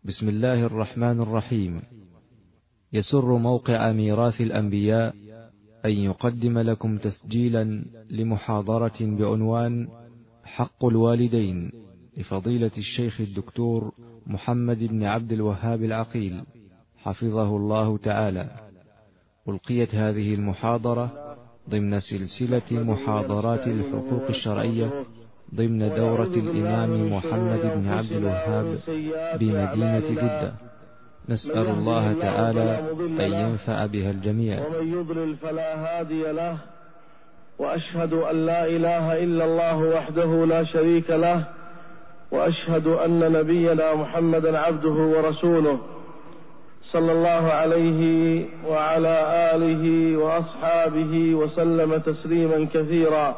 بسم الله الرحمن الرحيم. يسر موقع ميراث الأنبياء أن يقدم لكم تسجيلا لمحاضرة بعنوان حق الوالدين لفضيلة الشيخ الدكتور محمد بن عبد الوهاب العقيل حفظه الله تعالى. ألقيت هذه المحاضرة ضمن سلسلة محاضرات الحقوق الشرعية ضمن دورة الإمام محمد بن عبد الوهاب بمدينة جدة. نسأل الله تعالى أن ينفع بها الجميع. ومن يضلل فلا هادي له، وأشهد أن لا إله إلا الله وحده لا شريك له، وأشهد أن نبينا محمدا عبده ورسوله صلى الله عليه وعلى آله وأصحابه وسلم تسليما كثيرا.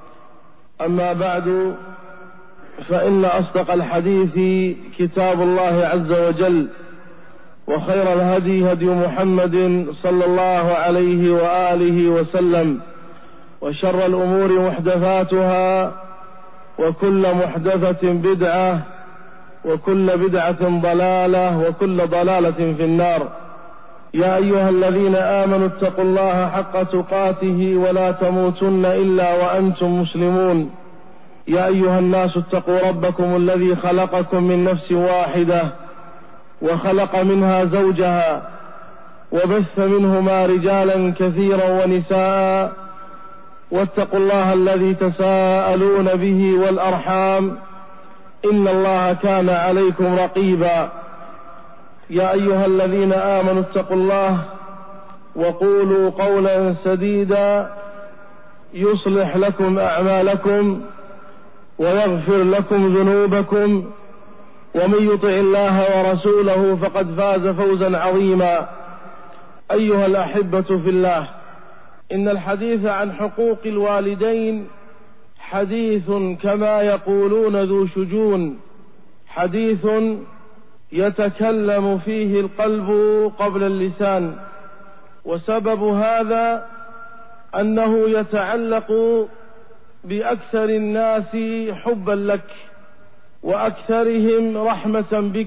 أما بعد، فإن أصدق الحديث كتاب الله عز وجل، وخير الهدي هدي محمد صلى الله عليه وآله وسلم، وشر الأمور محدثاتها، وكل محدثة بدعة، وكل بدعة ضلالة، وكل ضلالة في النار. يا أيها الذين آمنوا اتقوا الله حق تقاته ولا تموتن إلا وأنتم مسلمون. يا أيها الناس اتقوا ربكم الذي خلقكم من نفس واحدة، وخلق منها زوجها، وبث منهما رجالا كثيرا ونساء، واتقوا الله الذي تساءلون به والأرحام، إن الله كان عليكم رقيبا. يا أيها الذين آمنوا اتقوا الله وقولوا قولا سديدا يصلح لكم أعمالكم ويغفر لكم ذنوبكم، ومن يطع الله ورسوله فقد فاز فوزا عظيما. أيها الأحبة في الله، إن الحديث عن حقوق الوالدين حديث كما يقولون ذو شجون، حديث يتكلم فيه القلب قبل اللسان. وسبب هذا أنه يتعلق بأكثر الناس حبا لك، وأكثرهم رحمة بك،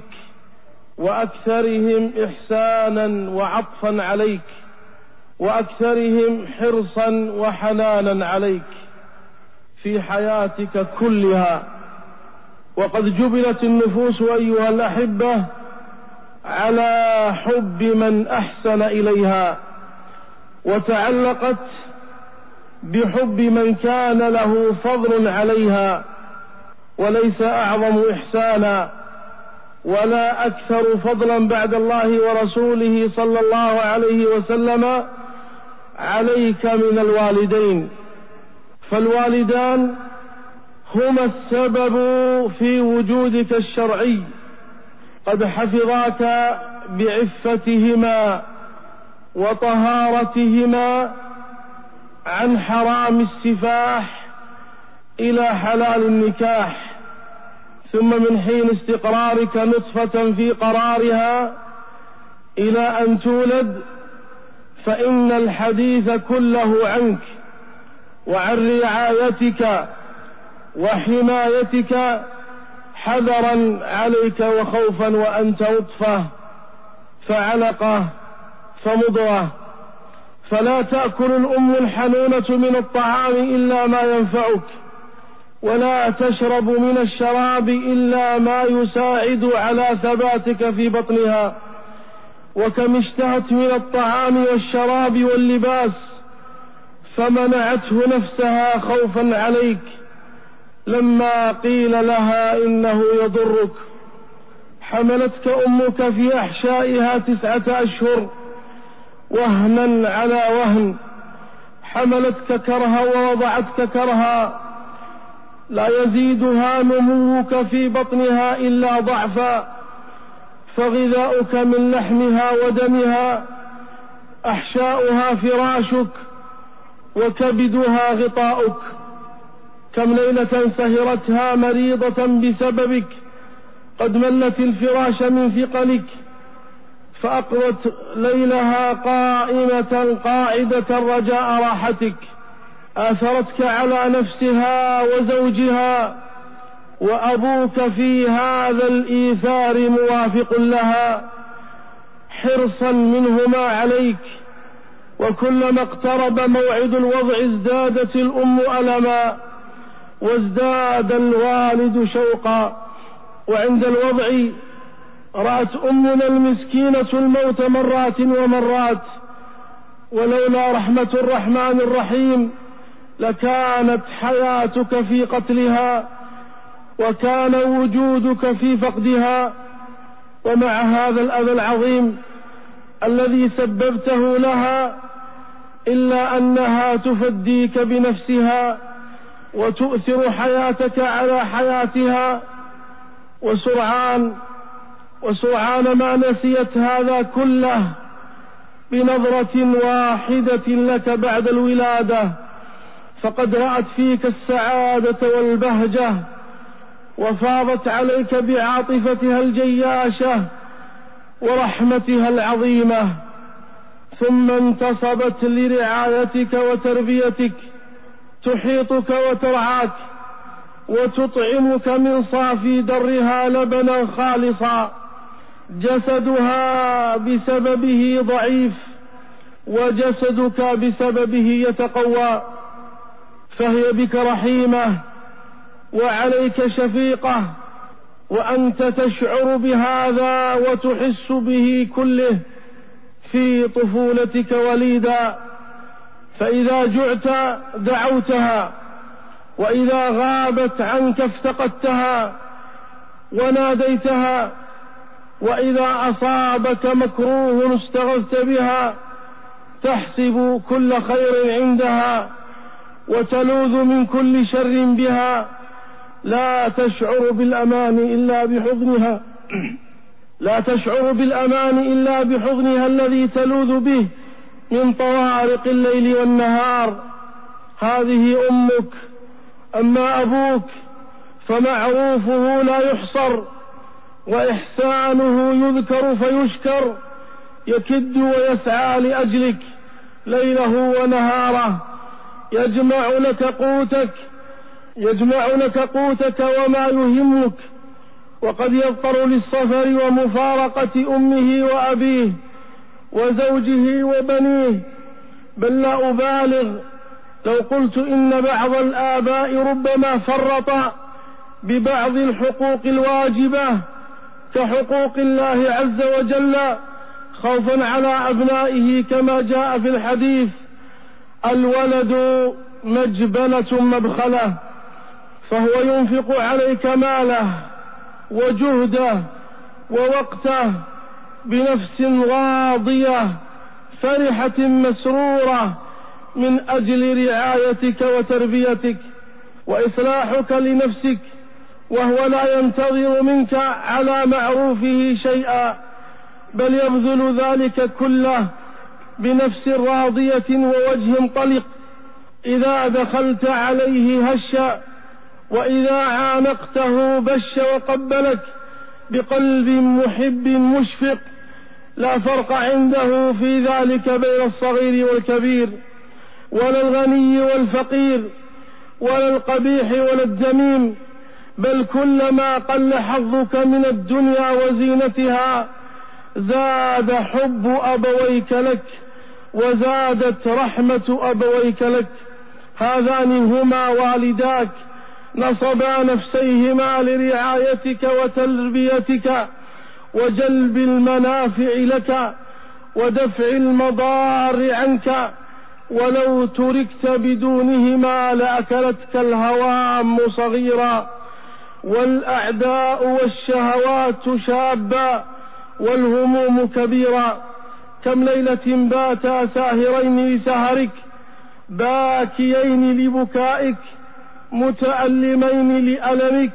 وأكثرهم إحسانا وعطفا عليك، وأكثرهم حرصا وحنانا عليك في حياتك كلها. وقد جبلت النفوس أيها الأحبة على حب من أحسن إليها، وتعلقت بحب من كان له فضل عليها. وليس أعظم إحسانا ولا أكثر فضلا بعد الله ورسوله صلى الله عليه وسلم عليك من الوالدين. فالوالدان هما السبب في وجودك الشرعي، قد حفظاك بعفتهما وطهارتهما عن حرام السفاح إلى حلال النكاح، ثم من حين استقرارك نطفة في قرارها إلى أن تولد، فإن الحديث كله عنك وعن رعايتك وحمايتك، حذرا عليك وخوفا، وأنت نطفة فعلقة فمضغة. فلا تأكل الأم الحنونة من الطعام إلا ما ينفعك، ولا تشرب من الشراب إلا ما يساعد على ثباتك في بطنها. وكم اشتهت من الطعام والشراب واللباس فمنعته نفسها خوفا عليك لما قيل لها إنه يضرك. حملتك أمك في أحشائها 9 أشهر وهنا على وهن، حملتك كرها ووضعتك كرها، لا يزيدها نموك في بطنها إلا ضعفا، فغذاؤك من لحمها ودمها، أحشاؤها فراشك وكبدها غطاؤك. كم ليلة سهرتها مريضة بسببك، قد ملت الفراش من ثقلك، فأقضت ليلها قائمة قاعدة رجاء راحتك. آثرتك على نفسها وزوجها وأبوك في هذا الإيثار موافق لها حرصا منهما عليك، وكلما اقترب موعد الوضع ازدادت الأم ألما وازداد الوالد شوقا. وعند الوضع رأت أمنا المسكينة الموت مرات ومرات، ولولا رحمة الرحمن الرحيم لكانت حياتك في قتلها وكان وجودك في فقدها. ومع هذا الأذى العظيم الذي سببته لها إلا أنها تفديك بنفسها وتؤثر حياتك على حياتها، وسرعان ما نسيت هذا كله بنظرة واحدة لك بعد الولادة، فقد رأت فيك السعادة والبهجة وفاضت عليك بعاطفتها الجياشة ورحمتها العظيمة، ثم انتصبت لرعايتك وتربيتك، تحيطك وترعاك وتطعمك من صافي درها لبنا خالصا. جسدها بسببه ضعيف وجسدك بسببه يتقوى، فهي بك رحيمة وعليك شفيقة، وأنت تشعر بهذا وتحس به كله في طفولتك وليدا. فإذا جعت دعوتها، وإذا غابت عنك افتقدتها وناديتها، وإذا أصابك مكروه استغثت بها، تحسب كل خير عندها وتلوذ من كل شر بها. لا تشعر بالأمان إلا بحضنها الذي تلوذ به من طوارق الليل والنهار. هذه أمك. أما أبوك فمعروفه لا يحصر وإحسانه يذكر فيشكر، يكد ويسعى لأجلك ليله ونهاره، يجمع لك قوتك وما يهمك، وقد يضطر للسفر ومفارقة أمه وأبيه وزوجه وبنيه. بل لا أبالغ لو قلت إن بعض الآباء ربما فرط ببعض الحقوق الواجبة كحقوق الله عز وجل خوفا على أبنائه، كما جاء في الحديث: الولد مجبنة مبخلة، فهو ينفق عليك ماله وجهده ووقته بنفس راضية فرحة مسرورة من أجل رعايتك وتربيتك وإصلاحك لنفسك، وهو لا ينتظر منك على معروفه شيئا، بل يبذل ذلك كله بنفس راضية ووجه طلق. إذا دخلت عليه هش، وإذا عانقته بش وقبلك بقلب محب مشفق. لا فرق عنده في ذلك بين الصغير والكبير، ولا الغني والفقير، ولا القبيح ولا الذميم، بل كلما قل حظك من الدنيا وزينتها زاد حب أبويك لك وزادت رحمة أبويك لك. هذان هما والداك، نصبا نفسيهما لرعايتك وتربيتك وجلب المنافع لك ودفع المضار عنك، ولو تركت بدونهما لأكلتك الهوام صغيرا والأعداء والشهوات شابا والهموم كبيرا. كم ليلة باتا ساهرين لسهرك، باكيين لبكائك، متألمين لألمك،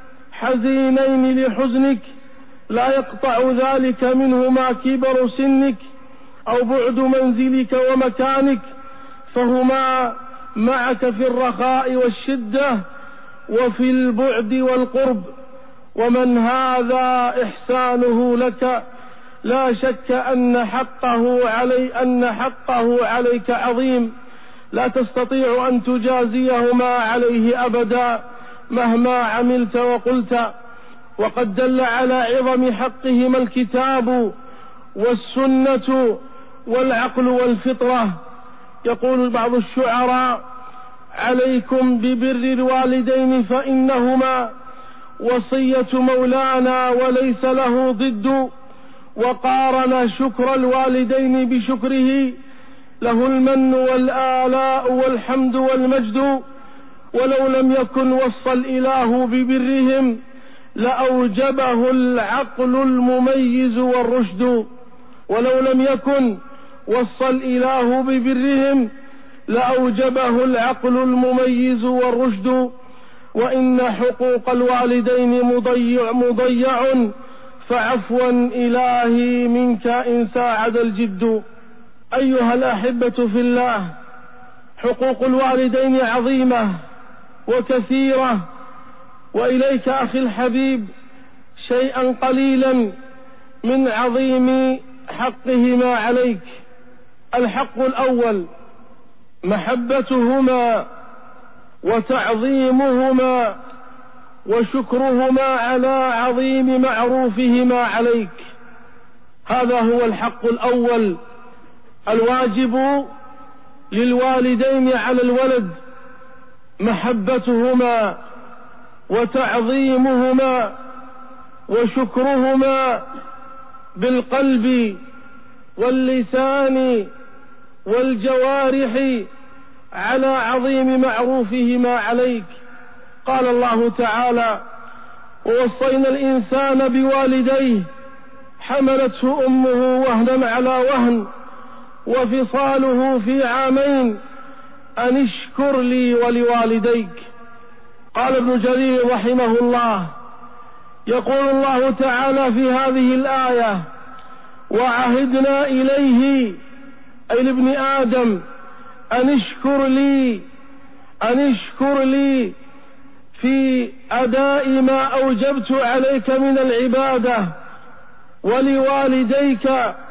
حزينين لحزنك، لا يقطع ذلك منهما كبر سنك أو بعد منزلك ومكانك، فهما معك في الرخاء والشدة وفي البعد والقرب. ومن هذا إحسانه لك لا شك أن حقه عليك عظيم، لا تستطيع أن تجازيهما عليه أبدا، مهما عملت وقلت. وقد دل على عظم حقهما الكتاب والسنة والعقل والفطرة. يقول بعض الشعراء: عليكم ببر الوالدين فإنهما وصية مولانا وليس له ضد. وقارن شكر الوالدين بشكره، له المن والآلاء والحمد والمجد. ولو لم يكن وصى الإله ببرهم لأوجبه العقل المميز والرشد. ولو لم يكن وصى الإله ببرهم لأوجبه العقل المميز والرشد. وإن حقوق الوالدين مضيع فعفوا إلهي منك إن ساعد الجد. أيها الأحبة في الله، حقوق الوالدين عظيمة وكثيرة، وإليك أخي الحبيب شيئا قليلا من عظيم حقهما عليك. الحق الأول محبتهما وتعظيمهما وشكرهما على عظيم معروفهما عليك. هذا هو الحق الأول الواجب للوالدين على الولد، محبتهما وتعظيمهما وشكرهما بالقلب واللسان والجوارح على عظيم معروفهما عليك. قال الله تعالى: ووصينا الإنسان بوالديه حملته أمه وهنا على وهن وفصاله في عامين أن اشكر لي ولوالديك. قال ابن جرير رحمه الله: يقول الله تعالى في هذه الآية: وعهدنا إليه أي لابن آدم أن اشكر لي في أداء ما أوجبت عليك من العبادة، ولوالديك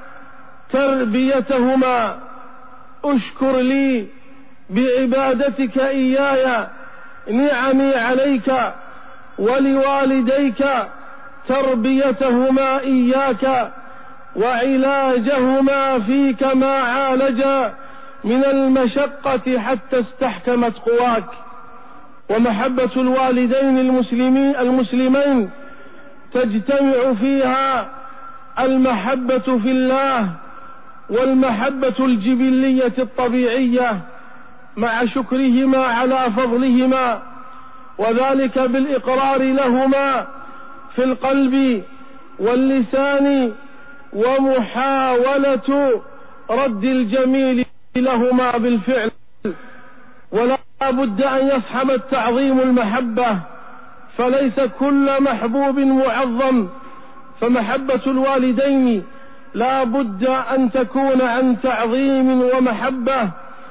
تربيتهما. اشكر لي بعبادتك إياي نعمي عليك، ولوالديك تربيتهما إياك وعلاجهما فيك ما عالجا من المشقة حتى استحكمت قواك. ومحبة الوالدين المسلمين تجتمع فيها المحبة في الله والمحبة الجبلية الطبيعية مع شكرهما على فضلهما، وذلك بالإقرار لهما في القلب واللسان ومحاولة رد الجميل لهما بالفعل. ولا بد أن يصحب التعظيم المحبة، فليس كل محبوب معظم، فمحبة الوالدين لا بد أن تكون عن تعظيم ومحبة،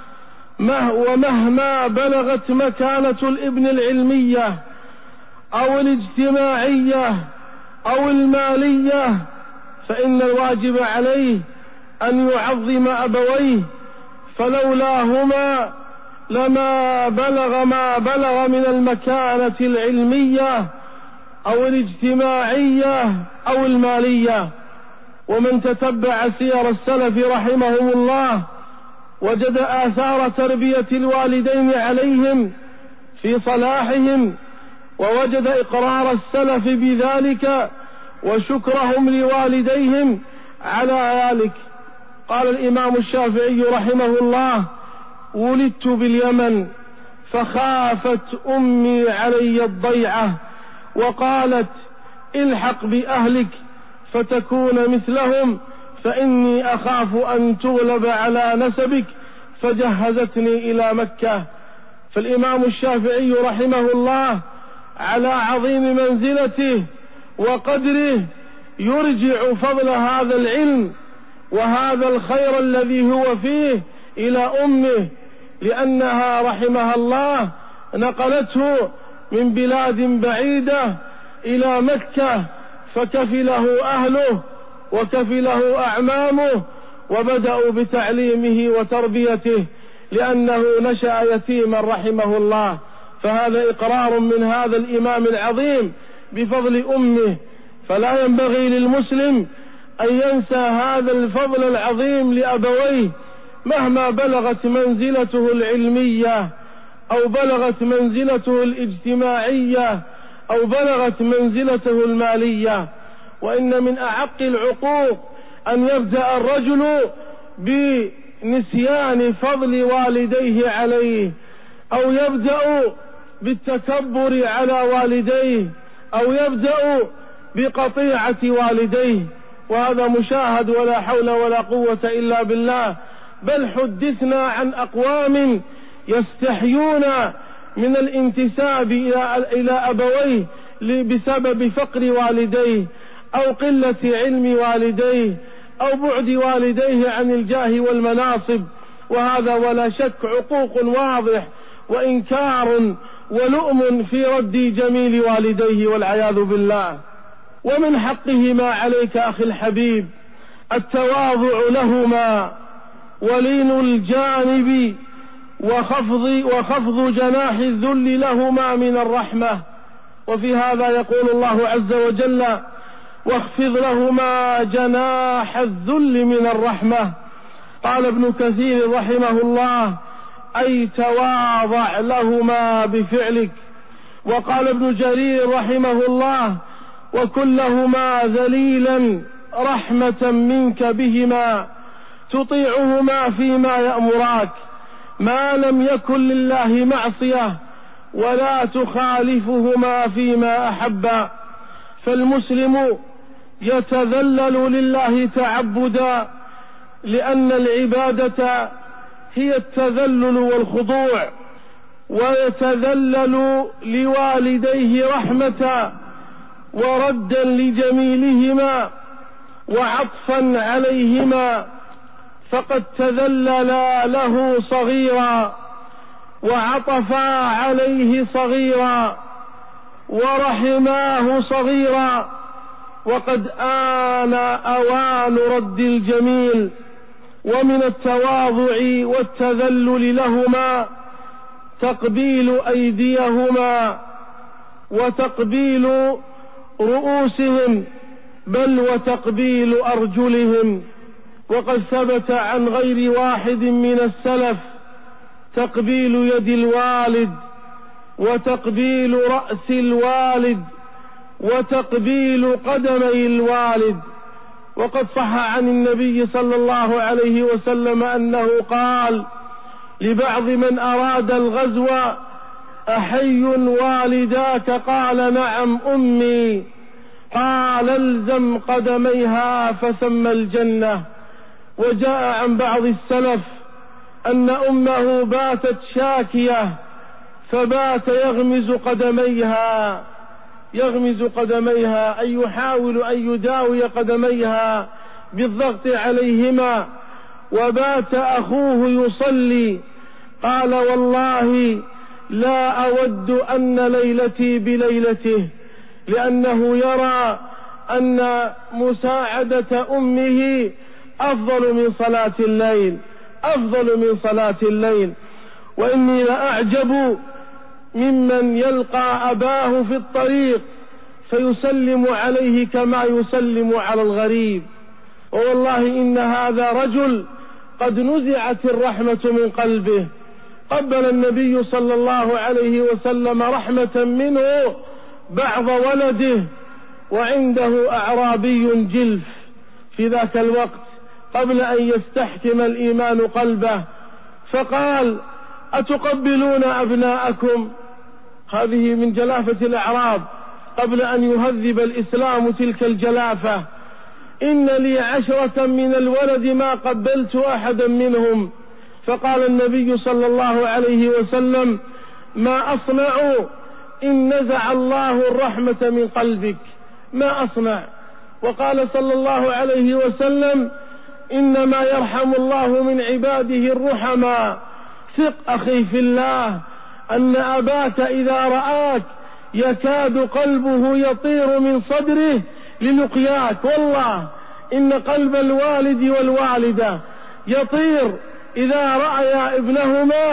ومهما بلغت مكانة الابن العلمية أو الاجتماعية أو المالية، فإن الواجب عليه أن يعظم أبويه، فلولاهما لما بلغ ما بلغ من المكانة العلمية أو الاجتماعية أو المالية. ومن تتبع سير السلف رحمهم الله وجد آثار تربية الوالدين عليهم في صلاحهم، ووجد إقرار السلف بذلك وشكرهم لوالديهم على ذلك. قال الإمام الشافعي رحمه الله: ولدت باليمن فخافت أمي علي الضيعة وقالت الحق بأهلك فتكون مثلهم فإني أخاف أن تغلب على نسبك، فجهزتني إلى مكة. فالإمام الشافعي رحمه الله على عظيم منزلته وقدره يرجع فضل هذا العلم وهذا الخير الذي هو فيه إلى أمه، لأنها رحمها الله نقلته من بلاد بعيدة إلى مكة، فكفله أهله وكفله أعمامه وبدأوا بتعليمه وتربيته، لأنه نشأ يتيما رحمه الله، فهذا إقرار من هذا الإمام العظيم بفضل أمه، فلا ينبغي للمسلم أن ينسى هذا الفضل العظيم لأبويه مهما بلغت منزلته العلمية أو بلغت منزلته الاجتماعية أو بلغت منزلته المالية. وإن من أعق العقوق أن يبدأ الرجل بنسيان فضل والديه عليه، أو يبدأ بالتكبر على والديه، أو يبدأ بقطيعة والديه، وهذا مشاهد ولا حول ولا قوة إلا بالله. بل حدثنا عن أقوام يستحيون من الانتساب إلى أبويه بسبب فقر والديه أو قلة علم والديه أو بعد والديه عن الجاه والمناصب، وهذا ولا شك عقوق واضح وإنكار ولؤم في رد جميل والديه والعياذ بالله. ومن حقهما عليك أخي الحبيب التواضع لهما ولين الجانب وخفض جناح الذل لهما من الرحمة. وفي هذا يقول الله عز وجل: واخفض لهما جناح الذل من الرحمة. قال ابن كثير رحمه الله: أي تواضع لهما بفعلك. وقال ابن جرير رحمه الله: وكن لهما ذليلا رحمة منك بهما تطيعهما فيما يأمراك ما لم يكن لله معصية ولا تخالفهما فيما أحبا. فالمسلم يتذلل لله تعبدا، لأن العبادة هي التذلل والخضوع، ويتذلل لوالديه رحمة وردا لجميلهما وعطفا عليهما، فقد تذللا له صغيرا وعطفا عليه صغيرا ورحماه صغيرا، وقد آن أوان رد الجميل. ومن التواضع والتذلل لهما تقبيل أيديهما وتقبيل رؤوسهم، بل وتقبيل أرجلهم. وقد ثبت عن غير واحد من السلف تقبيل يد الوالد وتقبيل رأس الوالد وتقبيل قدمي الوالد. وقد صح عن النبي صلى الله عليه وسلم أنه قال لبعض من أراد الغزو: أحي والداك؟ قال: نعم أمي. قال: الزم قدميها فثم الجنة. وجاء عن بعض السلف أن أمه باتت شاكية فبات يغمز قدميها أي يحاول أن يداوي قدميها بالضغط عليهما، وبات أخوه يصلي. قال: والله لا أود أن ليلتي بليلته، لأنه يرى أن مساعدة أمه أفضل من صلاة الليل. وإني لأعجب ممن يلقى أباه في الطريق فيسلم عليه كما يسلم على الغريب. ووالله إن هذا رجل قد نزعت الرحمة من قلبه. قبل النبي صلى الله عليه وسلم رحمة منه بعض ولده وعنده أعرابي جلف في ذاك الوقت قبل أن يستحكم الإيمان قلبه، فقال: أتقبلون أبناءكم؟ هذه من جلافة الأعراب قبل أن يهذب الإسلام تلك الجلافة. إن لي 10 من الولد ما قبلت أحدا منهم. فقال النبي صلى الله عليه وسلم: ما أصنع إن نزع الله الرحمة من قلبك؟ ما أصنع؟ وقال صلى الله عليه وسلم: إنما يرحم الله من عباده الرحماء. ثق أخي في الله أن أباك إذا رآك يكاد قلبه يطير من صدره للقياك. والله إن قلب الوالد والوالدة يطير إذا رأيا ابنهما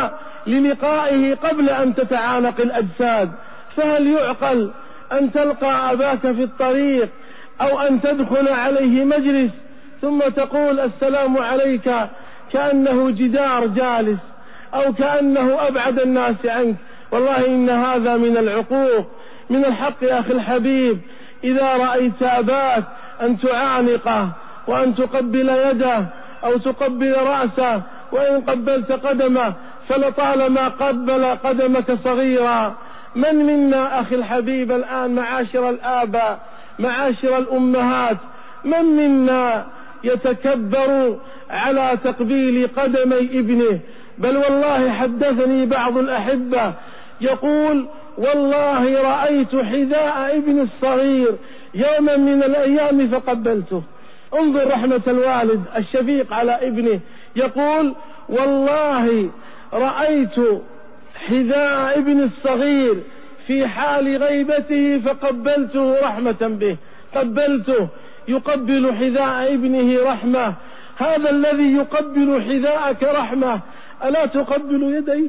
للقائه قبل أن تتعانق الأجساد. فهل يعقل أن تلقى أباك في الطريق أو أن تدخل عليه مجلس ثم تقول السلام عليك كأنه جدار جالس أو كأنه أبعد الناس عنك؟ والله إن هذا من العقوق. من الحق يا أخي الحبيب إذا رأيت أباك أن تعانقه وأن تقبل يده أو تقبل رأسه، وإن قبلت قدمه فلطالما قبل قدمك صغيرا. من منا أخي الحبيب الآن معاشر الآباء معاشر الأمهات من منا يتكبر على تقبيل قدمي ابنه؟ بل والله حدثني بعض الأحبة يقول والله رأيت حذاء ابن الصغير يوما من الأيام فقبلته. انظر رحمة الوالد الشفيق على ابنه، يقول والله رأيت حذاء ابن الصغير في حال غيبته فقبلته رحمة به، قبلته. يقبل حذاء ابنه رحمة. هذا الذي يقبل حذاءك رحمة، ألا تقبل يديه؟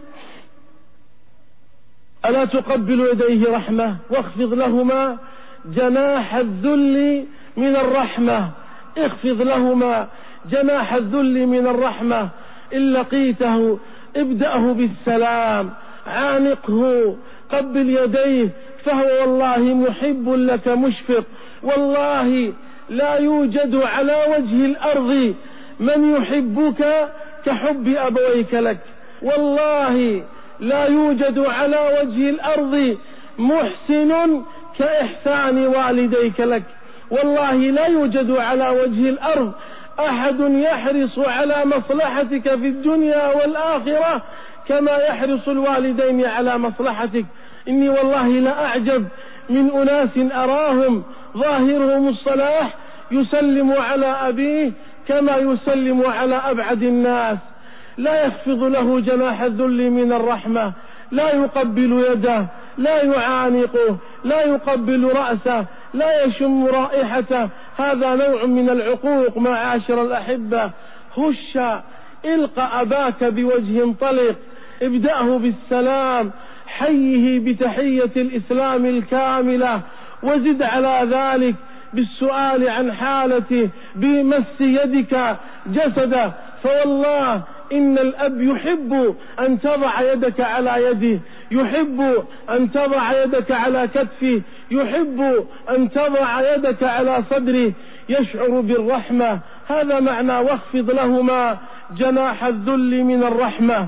ألا تقبل يديه رحمة؟ واخفض لهما جناح الذل من الرحمة، اخفض لهما جناح الذل من الرحمة. إن لقيته ابدأه بالسلام، عانقه، قبل يديه، فهو والله محب لك مشفق. والله لا يوجد على وجه الأرض من يحبك كحب أبويك لك. والله لا يوجد على وجه الأرض محسن كإحسان والديك لك. والله لا يوجد على وجه الأرض أحد يحرص على مصلحتك في الدنيا والآخرة كما يحرص الوالدين على مصلحتك. إني والله لا أعجب من أناس أراهم ظاهرهم الصلاح يسلم على أبيه كما يسلم على أبعد الناس، لا يخفض له جناح الذل من الرحمة، لا يقبل يده، لا يعانقه، لا يقبل رأسه، لا يشم رائحته. هذا نوع من العقوق معاشر الأحبة. هش الق أباك بوجه طلق، ابدأه بالسلام، حيه بتحية الإسلام الكاملة، وزد على ذلك بالسؤال عن حالته، بمس يدك جسده. فوالله إن الأب يحب أن تضع يدك على يده، يحب أن تضع يدك على كتفه، يحب أن تضع يدك على صدره، يشعر بالرحمة. هذا معنى واخفض لهما جناح الذل من الرحمة.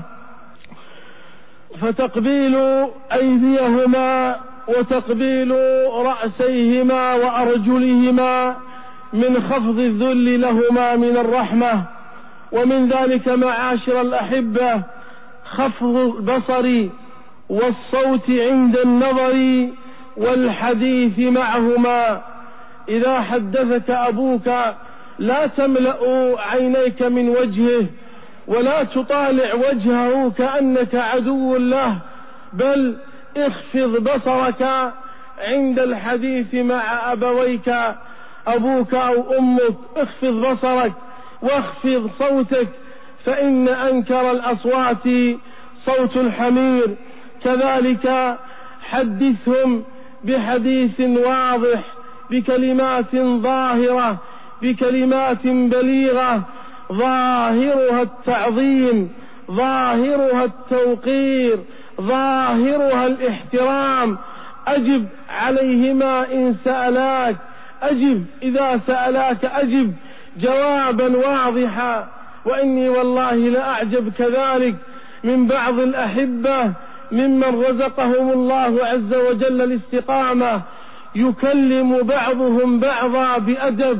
فتقبيل أيديهما وتقبيل رأسيهما وأرجلهما من خفض الذل لهما من الرحمة. ومن ذلك معاشر الأحبة خفض البصر والصوت عند النظر والحديث معهما. إذا حدثك أبوك لا تملأ عينيك من وجهه ولا تطالع وجهه كأنك عدو له، بل اخفض بصرك عند الحديث مع أبويك أبوك أو أمك. اخفض بصرك واخفض صوتك، فإن أنكر الأصوات صوت الحمير. كذلك حدثهم بحديث واضح بكلمات ظاهرة بكلمات بليغة، ظاهرها التعظيم، ظاهرها التوقير، ظاهرها الاحترام. أجب عليهما إن سألاك، أجب إذا سألاك، أجب جوابا واضحا. وإني والله لأعجب كذلك من بعض الأحبة ممن رزقهم الله عز وجل الاستقامة، يكلم بعضهم بعضا بأدب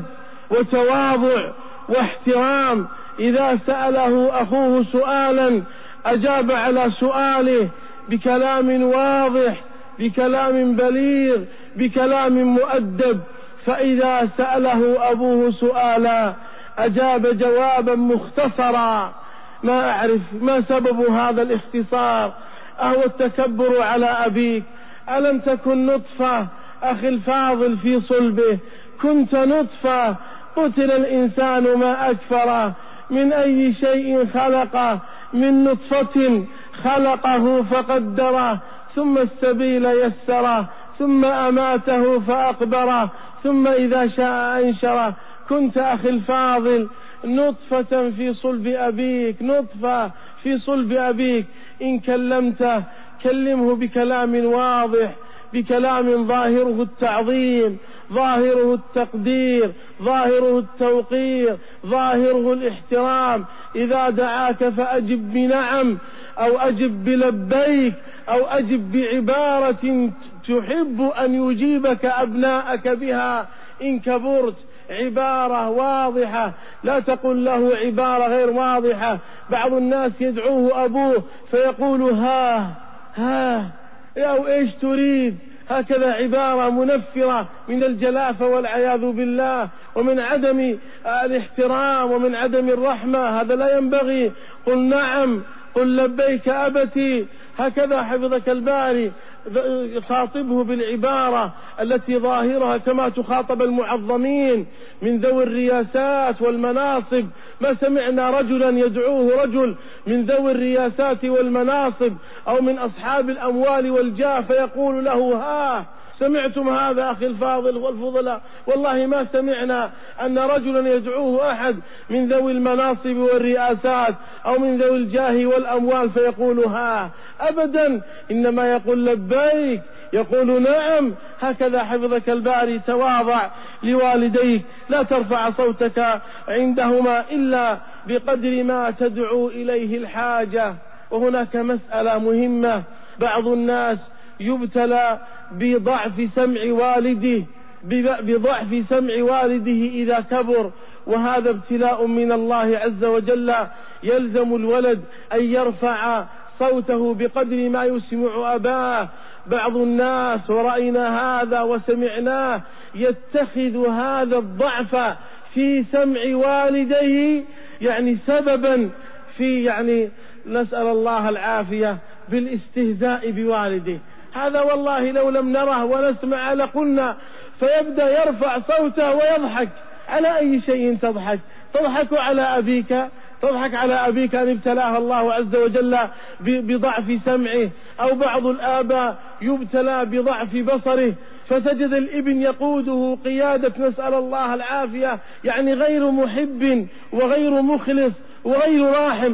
وتواضع واحترام. إذا سأله أخوه سؤالا أجاب على سؤاله بكلام واضح، بكلام بليغ، بكلام مؤدب. فإذا سأله أبوه سؤالا أجاب جوابا مختصرا. ما أعرف ما سبب هذا الاختصار، أهو التكبر على أبيك؟ ألم تكن نطفة أخي الفاضل في صلبه؟ كنت نطفة، قتل الإنسان ما أكفره، من أي شيء خلقه؟ من نطفة خلقه فقدره ثم السبيل يسره ثم أماته فأقبره ثم إذا شاء أنشره. كنت أخي الفاضل نطفة في صلب أبيك، نطفة في صلب أبيك، إن كلمته كلمه بكلام واضح، بكلام ظاهره التعظيم، ظاهره التقدير، ظاهره التوقير، ظاهره الاحترام. إذا دعاك فأجب بنعم أو أجب بلبيك أو أجب بعبارة تحب أن يجيبك أبناءك بها. إن كبرت عبارة واضحة، لا تقل له عبارة غير واضحة. بعض الناس يدعوه أبوه فيقول ها أو إيش تريد، هكذا عبارة منفرة من الجلافة والعياذ بالله، ومن عدم الاحترام ومن عدم الرحمة. هذا لا ينبغي. قل نعم، قل لبيك أبتي، هكذا حفظك الباري. خاطبه بالعبارة التي ظاهرها كما تخاطب المعظمين من ذوي الرياسات والمناصب. ما سمعنا رجلا يدعوه رجل من ذوي الرياسات والمناصب أو من أصحاب الأموال والجاه فيقول له ها. سمعتم هذا أخي الفاضل والفضلاء؟ والله ما سمعنا أن رجلا يدعوه أحد من ذوي المناصب والرئاسات أو من ذوي الجاه والأموال فيقول ها، أبدا. إنما يقول لبيك، يقول نعم. هكذا حفظك الباري تواضع لوالديك، لا ترفع صوتك عندهما إلا بقدر ما تدعو إليه الحاجة. وهناك مسألة مهمة، بعض الناس يبتلى بضعف سمع والده إذا كبر، وهذا ابتلاء من الله عز وجل. يلزم الولد أن يرفع صوته بقدر ما يسمع أباه. بعض الناس ورأينا هذا وسمعناه يتخذ هذا الضعف في سمع والديه سببا في نسأل الله العافية بالاستهزاء بوالده. هذا والله لو لم نره ونسمع لقلنا. فيبدأ يرفع صوته ويضحك. على أي شيء تضحك؟ تضحك على أبيك؟ تضحك على أبيك أن ابتلاه الله عز وجل بضعف سمعه. أو بعض الآباء يبتلى بضعف بصره، فتجد الابن يقوده قيادة نسأل الله العافية غير محب وغير مخلص وغير راحم.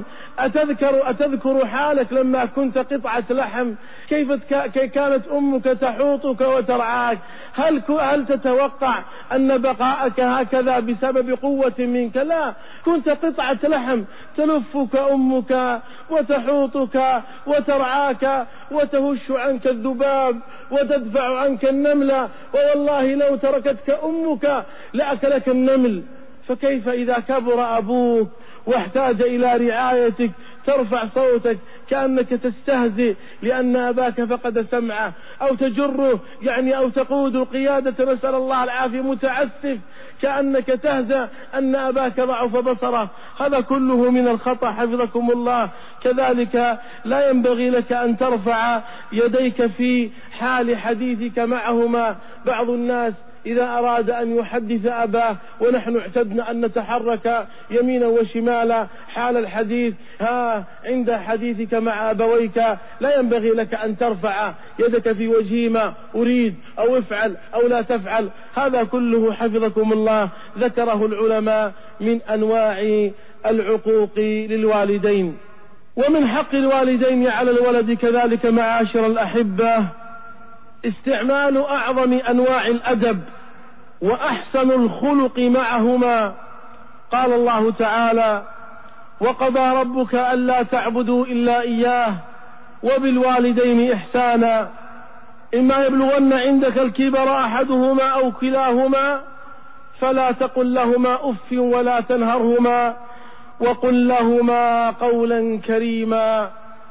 أتذكر حالك لما كنت قطعة لحم، كيف كانت أمك تحوطك وترعاك؟ هل تتوقع أن بقاءك هكذا بسبب قوة منك؟ لا، كنت قطعة لحم تلفك أمك وتحوطك وترعاك وتهش عنك الذباب وتدفع عنك النملة، والله لو تركتك أمك لأكلك النمل. فكيف إذا كبر أبوك واحتاج إلى رعايتك ترفع صوتك كأنك تستهزئ لأن أباك فقد سمعه، أو تجره أو تقود قيادة نسأل الله العافية متعسف كأنك تهزأ أن أباك ضعف بصره. هذا كله من الخطأ حفظكم الله. كذلك لا ينبغي لك أن ترفع يديك في حال حديثك معهما. بعض الناس إذا أراد أن يحدث أباه، ونحن اعتدنا أن نتحرك يمينا وشمالا حال الحديث، عند حديثك مع أبويك لا ينبغي لك أن ترفع يدك في وجههما أريد أو افعل أو لا تفعل. هذا كله حفظكم الله ذكره العلماء من أنواع العقوق للوالدين. ومن حق الوالدين على الولد كذلك معاشر الأحبة استعمال أعظم أنواع الأدب وأحسن الخلق معهما. قال الله تعالى: وقضى ربك ألا تعبدوا إلا إياه وبالوالدين إحسانا إما يبلغن عندك الكبر أحدهما أو كلاهما فلا تقل لهما أف ولا تنهرهما وقل لهما قولا كريما.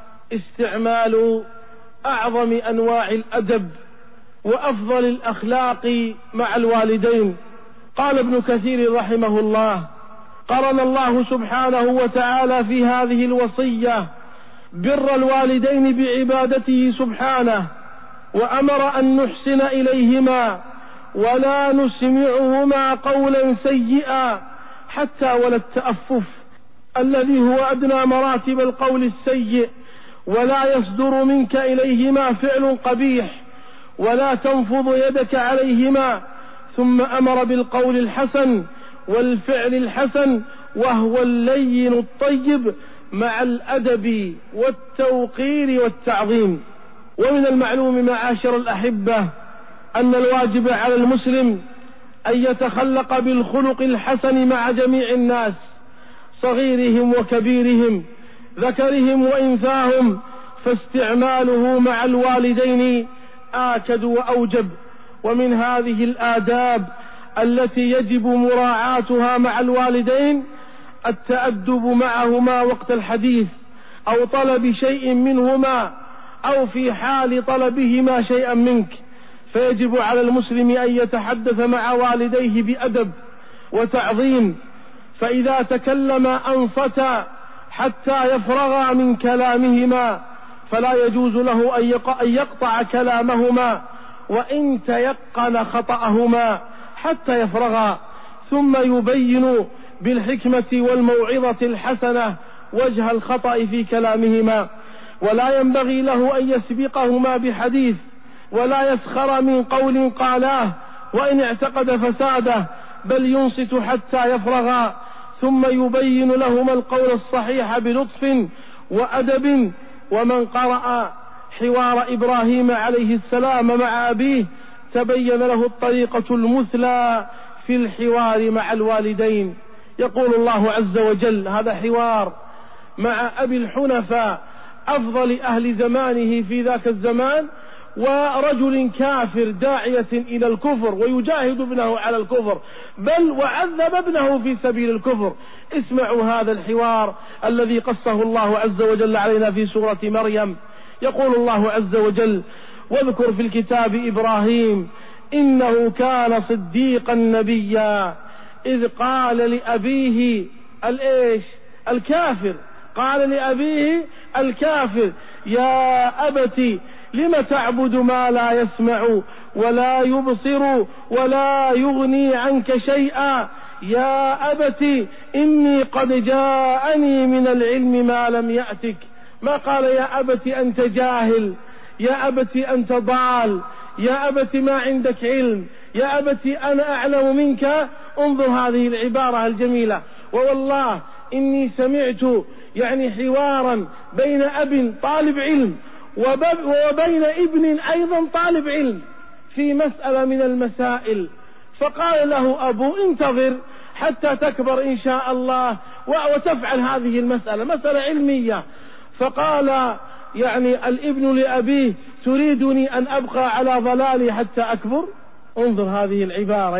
استعمال أعظم أنواع الأدب وأفضل الأخلاق مع الوالدين. قال ابن كثير رحمه الله: قرن الله سبحانه وتعالى في هذه الوصية بر الوالدين بعبادته سبحانه، وأمر أن نحسن إليهما ولا نسمعهما قولا سيئا حتى ولا التأفف الذي هو أدنى مراتب القول السيء، ولا يصدر منك إليهما فعل قبيح ولا تنفض يدك عليهما. ثم أمر بالقول الحسن والفعل الحسن وهو اللين الطيب مع الأدب والتوقير والتعظيم. ومن المعلوم معاشر الأحبة أن الواجب على المسلم أن يتخلق بالخلق الحسن مع جميع الناس صغيرهم وكبيرهم ذكرهم وإنثاهم، فاستعماله مع الوالدين آكد وأوجب. ومن هذه الآداب التي يجب مراعاتها مع الوالدين التأدب معهما وقت الحديث أو طلب شيء منهما أو في حال طلبهما شيئا منك، فيجب على المسلم أن يتحدث مع والديه بأدب وتعظيم، فإذا تكلم أنصتا حتى يفرغا من كلامهما، فلا يجوز له أن يقطع كلامهما وإن تيقن خطأهما حتى يفرغا، ثم يبين بالحكمة والموعظة الحسنة وجه الخطأ في كلامهما. ولا ينبغي له أن يسبقهما بحديث ولا يسخر من قول قالاه وإن اعتقد فساده، بل ينصت حتى يفرغا، ثم يبين لهما القول الصحيح بلطف وأدب. ومن قرأ حوار إبراهيم عليه السلام مع أبيه تبين له الطريقة المثلى في الحوار مع الوالدين. يقول الله عز وجل: هذا حوار مع أبي الحنفاء أفضل أهل زمانه في ذاك الزمان، ورجل كافر داعية إلى الكفر ويجاهد ابنه على الكفر، بل وعذب ابنه في سبيل الكفر. اسمعوا هذا الحوار الذي قصه الله عز وجل علينا في سورة مريم. يقول الله عز وجل: واذكر في الكتاب إبراهيم إنه كان صديقا نبيا إذ قال لأبيه الكافر، قال لأبيه الكافر: يا أبت لم تعبد ما لا يسمع ولا يبصر ولا يغني عنك شيئا، يا أبت إني قد جاءني من العلم ما لم يأتك. ما قال يا أبت أنت جاهل، يا أبت أنت ضال، يا أبت ما عندك علم، يا أبت أنا أعلم منك. انظر هذه العبارة الجميلة. ووالله إني سمعت حوارا بين أب طالب علم وبين ابن أيضا طالب علم في مسألة من المسائل، فقال له أبو: انتظر حتى تكبر إن شاء الله وتفعل هذه المسألة، مسألة علمية. فقال الابن لأبيه: تريدني أن أبقى على ضلالي حتى أكبر؟ انظر هذه العبارة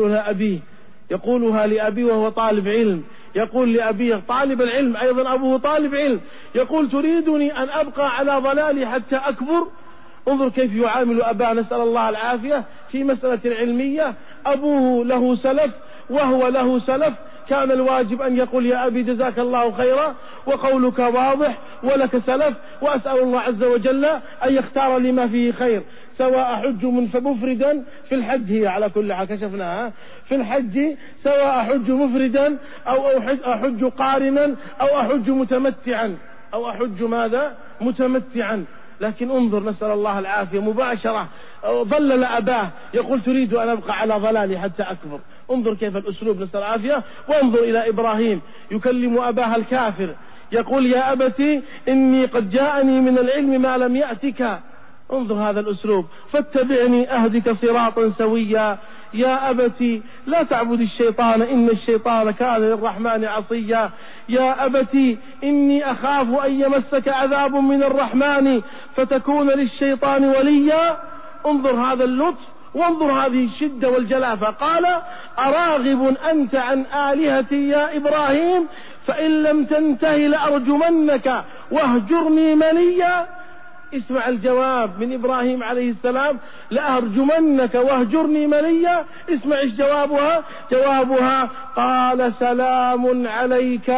يقولها لأبيه وهو طالب علم، يقول لأبيه طالب العلم أيضا أبوه طالب علم، يقول: تريدني أن أبقى على ضلالي حتى أكبر؟ انظر كيف يعامل أباه، نسأل الله العافية، في مسألة علمية. أبوه له سلف وهو له سلف، كان الواجب أن يقول: يا أبي جزاك الله خيرا وقولك واضح ولك سلف، وأسأل الله عز وجل أن يختار لما فيه خير، سواء أحج مفردا في الحج، هي على كل حال كشفناها في الحج، سواء أحج مفردا أو أحج قارنا أو أحج متمتعا أو أحج متمتعا. لكن انظر، نسأل الله العافية، مباشرة ظلل أباه يقول: تريد أن أبقى على ضلالي حتى أكبر. انظر كيف الأسلوب، نسأل العافية. وانظر إلى إبراهيم يكلم أباه الكافر، يقول: يا أبتي إني قد جاءني من العلم ما لم يأتك. انظر هذا الأسلوب: فاتبعني أهدك صراطا سويا، يا أبتي لا تعبد الشيطان إن الشيطان كان للرحمن عصيا، يا أبتي إني أخاف أن يمسك عذاب من الرحمن فتكون للشيطان وليا. انظر هذا اللطف وانظر هذه الشدة والجلافة. قال: أراغب أنت عن آلهتي يا إبراهيم فإن لم تنتهي لأرجمنك واهجرني مليا. اسمع الجواب من إبراهيم عليه السلام: لأرجمنك واهجرني مليا. اسمع ايش جوابها: قال: سلام عليك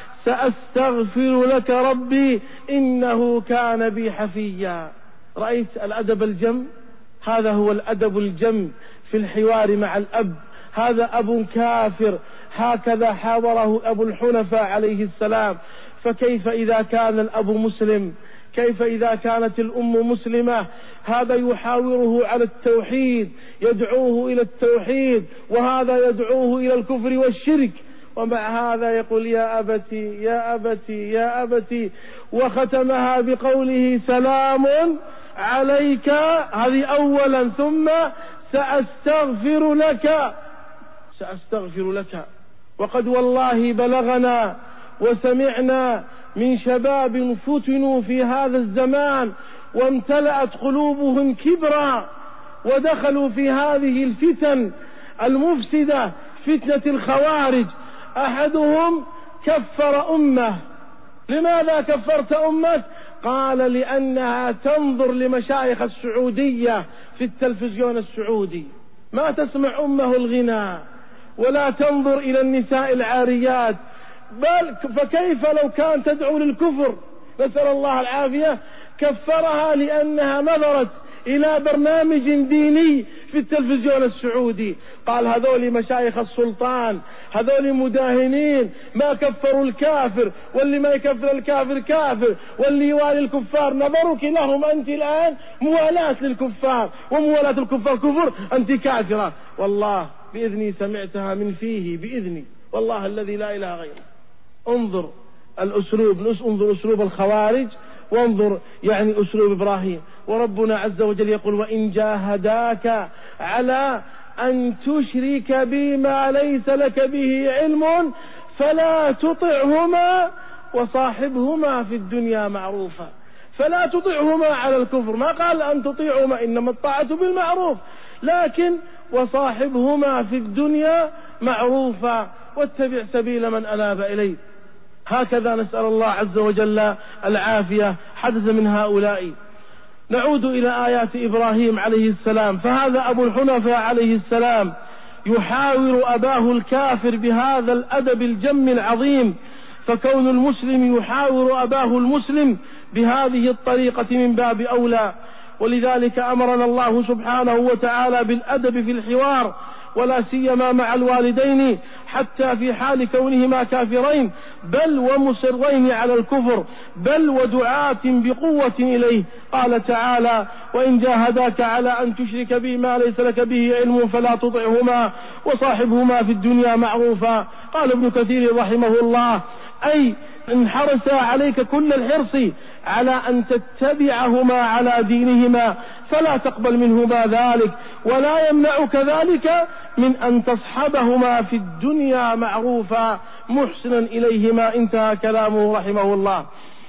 سأستغفر لك ربي إنه كان بي حفيا. رأيت الأدب الجم؟ هذا هو الأدب الجم في الحوار مع الأب. هذا أب كافر، هكذا حاوره أبو الحنفاء عليه السلام، فكيف إذا كان الأب مسلم؟ كيف إذا كانت الأم مسلمة؟ هذا يحاوره على التوحيد، يدعوه إلى التوحيد، وهذا يدعوه إلى الكفر والشرك، ومع هذا يقول يا أبتي يا أبتي يا أبتي، وختمها بقوله سلام عليك، هذه أولا، ثم سأستغفر لك، سأستغفر لك. وقد والله بلغنا وسمعنا من شباب فتنوا في هذا الزمان وامتلأت قلوبهم كبرا ودخلوا في هذه الفتن المفسدة، فتنة الخوارج. أحدهم كفر أمه. لماذا كفرت أمك؟ قال لأنها تنظر لمشايخ السعودية في التلفزيون السعودي، ما تسمع أمه الغناء ولا تنظر إلى النساء العاريات، بل فكيف لو كان تدعو للكفر؟ نسأل الله العافية. كفرها لأنها نظرت إلى برنامج ديني في التلفزيون السعودي. قال هذول مشايخ السلطان، هذول مداهنين، ما كفروا الكافر، واللي ما يكفر الكافر كافر، واللي يوالي الكفار نظرك لهم أنت الآن موالاة للكفار، وموالاة الكفار كفر، أنت كافرة. والله بإذني سمعتها من فيه، بإذني والله الذي لا إله غيره. انظر الأسلوب، انظر أسلوب الخوارج، وانظر يعني أسلوب إبراهيم. وربنا عز وجل يقول وإن جاهداك على أن تشرك بي ما ليس لك به علم فلا تطعهما وصاحبهما في الدنيا معروفا. فلا تطعهما على الكفر، ما قال أن تطيعهما، إنما الطاعة بالمعروف، لكن وصاحبهما في الدنيا معروفا واتبع سبيل من أناب إليه. هكذا نسأل الله عز وجل العافية. حدث من هؤلاء. نعود إلى آيات إبراهيم عليه السلام. فهذا أبو الحنفاء عليه السلام يحاور أباه الكافر بهذا الأدب الجم العظيم. فكون المسلم يحاور أباه المسلم بهذه الطريقة من باب أولى. ولذلك أمرنا الله سبحانه وتعالى بالأدب في الحوار، ولا سيما مع الوالدين، حتى في حال كونهما كافرين بل ومصرين على الكفر، بل ودعاة بقوة إليه. قال تعالى وإن جاهداك على أن تشرك به ما ليس لك به علم فلا تطعهما وصاحبهما في الدنيا معروفا. قال ابن كثير رحمه الله أي انحرس عليك كل الحرص على أن تتبعهما على دينهما، فلا تقبل منهما ذلك، ولا يمنعك ذلك من أن تصحبهما في الدنيا معروفا محسنا إليهما. انتهى كلامه رحمه الله.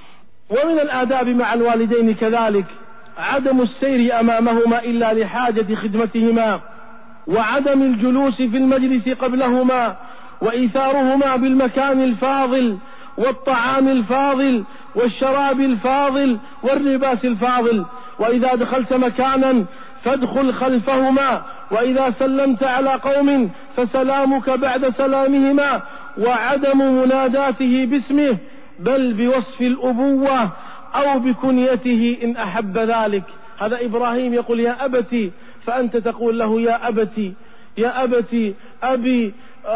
ومن الآداب مع الوالدين كذلك عدم السير أمامهما إلا لحاجة خدمتهما، وعدم الجلوس في المجلس قبلهما، وإيثارهما بالمكان الفاضل والطعام الفاضل والشراب الفاضل واللباس الفاضل. وإذا دخلت مكانا فادخل خلفهما، وإذا سلمت على قوم فسلامك بعد سلامهما، وعدم مناداته باسمه بل بوصف الأبوة أو بكنيته إن أحب ذلك. هذا إبراهيم يقول يا أبتي، فأنت تقول له يا أبتي يا أبتي أبي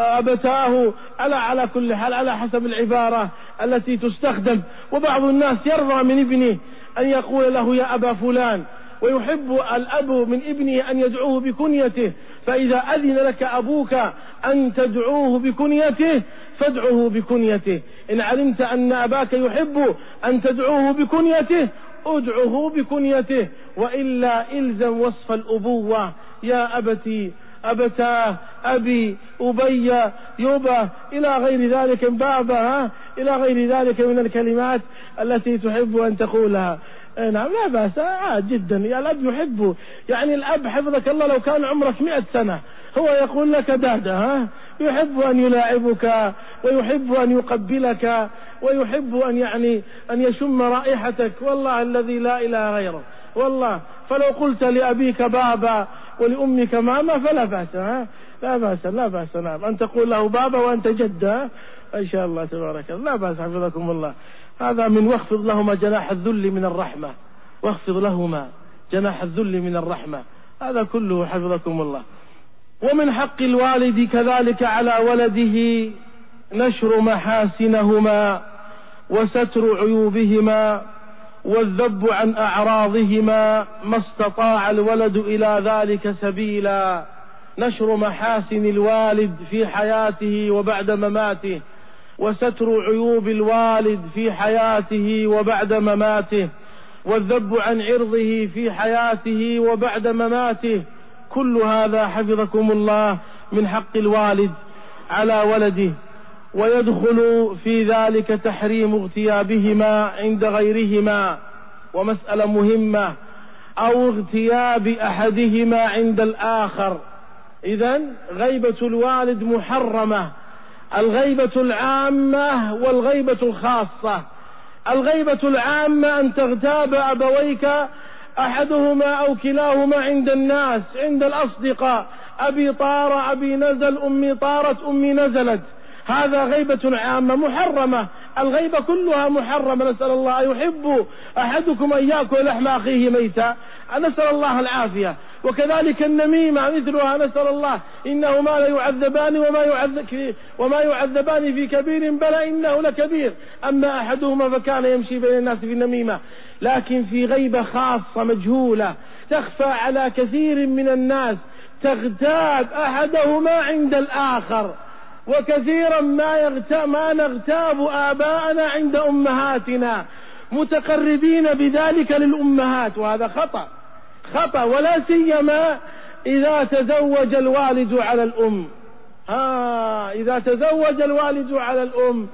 أبتاه، على كل حال على حسب العبارة التي تستخدم. وبعض الناس يرضى من ابنه أن يقول له يا أبا فلان، ويحب الأب من ابنه أن يدعوه بكنيته. فإذا أذن لك أبوك أن تدعوه بكنيته فادعوه بكنيته. إن علمت أن أباك يحب أن تدعوه بكنيته ادعوه بكنيته، وإلا إلزم وصف الأبوة. يا أبتي أبتاه أبي أبي يبا إلى غير ذلك بابا، إلى غير ذلك من الكلمات التي تحب أن تقولها. نعم لا بأس، عاد جدا. يا الأب يحبه، يعني الأب حفظك الله لو كان عمرك 100 سنة هو يقول لك دادا، يحب أن يلاعبك ويحب أن يقبلك ويحب أن أن يشم رائحتك. والله الذي لا إله غيره والله. فلو قلت لأبيك بابا ولأمك ماما فلا بأس، لا بأس لا بأس. نعم أن تقول له بابا وأنت جد إن شاء الله تبارك الله، لا بأس حفظكم الله. هذا من واخفض لهما جناح الذل من الرحمة، واخفض لهما جناح الذل من الرحمة، هذا كله حفظكم الله. ومن حق الوالد كذلك على ولده نشر محاسنهما وستر عيوبهما والذب عن أعراضهما ما استطاع الولد إلى ذلك سبيلا. نشر محاسن الوالد في حياته وبعد مماته، وستر عيوب الوالد في حياته وبعد مماته، والذب عن عرضه في حياته وبعد مماته، كل هذا حفظكم الله من حق الوالد على ولده. ويدخل في ذلك تحريم اغتيابهما عند غيرهما، ومسألة مهمة، أو اغتياب أحدهما عند الآخر. إذن غيبة الوالد محرمة، الغيبة العامة والغيبة الخاصة. الغيبة العامة أن تغتاب أبويك أحدهما أو كلاهما عند الناس، عند الأصدقاء، أبي طار، أبي نزل، أمي طارت، أمي نزلت، هذا غيبة عامة محرمة. الغيبة كلها محرمة. نسأل الله، يحب أحدكم أن يأكل لحم أخيه ميتا، نسأل الله العافية. وكذلك النميمة مثلها، نسأل الله، إنهما لا يعذبان وما يعذبان في كبير بلى إنه لكبير، أما أحدهما فكان يمشي بين الناس في النميمة. لكن في غيبة خاصة مجهولة تخفى على كثير من الناس، تغتاب أحدهما عند الآخر. وكثيرا ما نغتاب آباءنا عند أمهاتنا، متقربين بذلك للأمهات، وهذا خطأ، ولا سيما إذا تزوج الوالد على الأم. إذا تزوج الوالد على الأم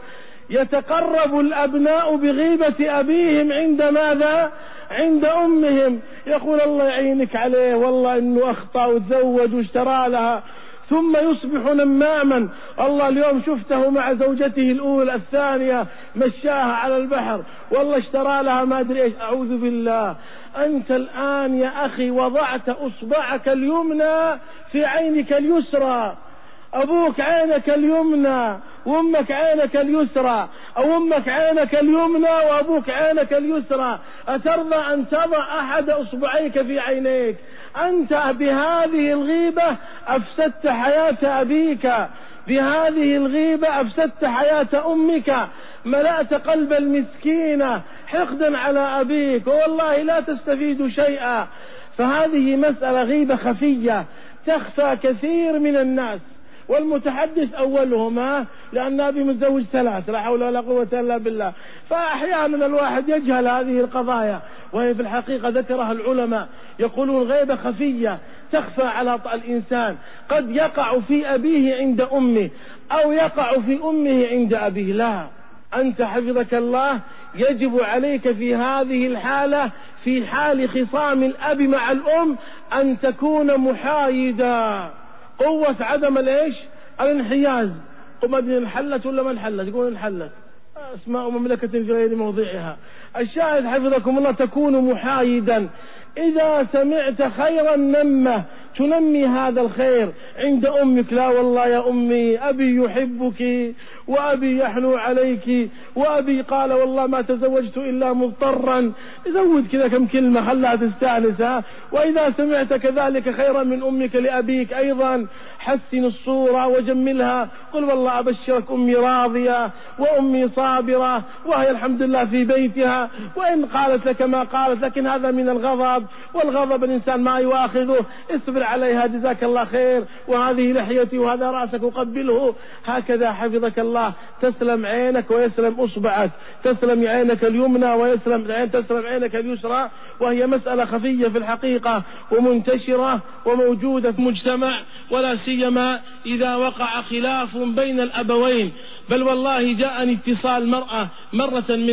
يتقرب الأبناء بغيبة أبيهم عند ماذا؟ عند أمهم. يقول الله يعينك عليه، والله إنه أخطأ وتزوج واشترى لها، ثم يصبح نماما. الله اليوم شفته مع زوجته الأولى الثانية مشاها على البحر، والله اشترى لها ما أدري إيش. أعوذ بالله. أنت الآن يا أخي وضعت أصبعك اليمنى في عينك اليسرى، أبوك عينك اليمنى وأمك عينك اليسرى، أو أمك عينك اليمنى وأبوك عينك اليسرى، أترضى أن تضع أحد أصبعيك في عينيك؟ أنت بهذه الغيبة أفسدت حياة أبيك، بهذه الغيبة أفسدت حياة أمك، ملأت قلب المسكينة حقدا على أبيك، والله لا تستفيد شيئا. فهذه مسألة غيبة خفية تخفى كثير من الناس، والمتحدث أولهما لأن أبي متزوج 3، لا حول ولا قوة إلا بالله. فأحيانا الواحد يجهل هذه القضايا، وهي في الحقيقة ذكرها العلماء، يقولون غيبة خفية تخفى على الإنسان، قد يقع في أبيه عند أمه، أو يقع في أمه عند أبيه. لا، أنت حفظك الله يجب عليك في هذه الحالة، في حال خصام الأب مع الأم، أن تكون محايدا. قوة عدم الانحياز. قم أدري انحلت ولا ما انحلت؟ يقول انحلت، اسماء مملكة في غير موضعها. الشاهد حفظكم الله تكون محايدا. إذا سمعت خيرا تنمي هذا الخير عند أمك. لا والله يا أمي أبي يحبك، وأبي يحنو عليك، وأبي قال والله ما تزوجت إلا مضطرا. زود كذا كم كلمة خلها تستانس. وإذا سمعت كذلك خيرا من أمك لأبيك أيضا حسن الصورة وجملها، قل والله أبشرك أمي راضية وأمي صابرة، وهي الحمد لله في بيتها، وإن قالت لك ما قالت، لكن هذا من الغضب، والغضب الإنسان ما يواخذه، اصبر عليها جزاك الله خير، وهذه لحيتي وهذا رأسك وقبله. هكذا حفظك الله تسلم عينك ويسلم أصبعك، تسلم عينك اليمنى تسلم عينك اليسرى. وهي مسألة خفية في الحقيقة ومنتشرة وموجودة في المجتمع، ولا سيما إذا وقع خلاف بين الأبوين. بل والله جاءني اتصال مرة من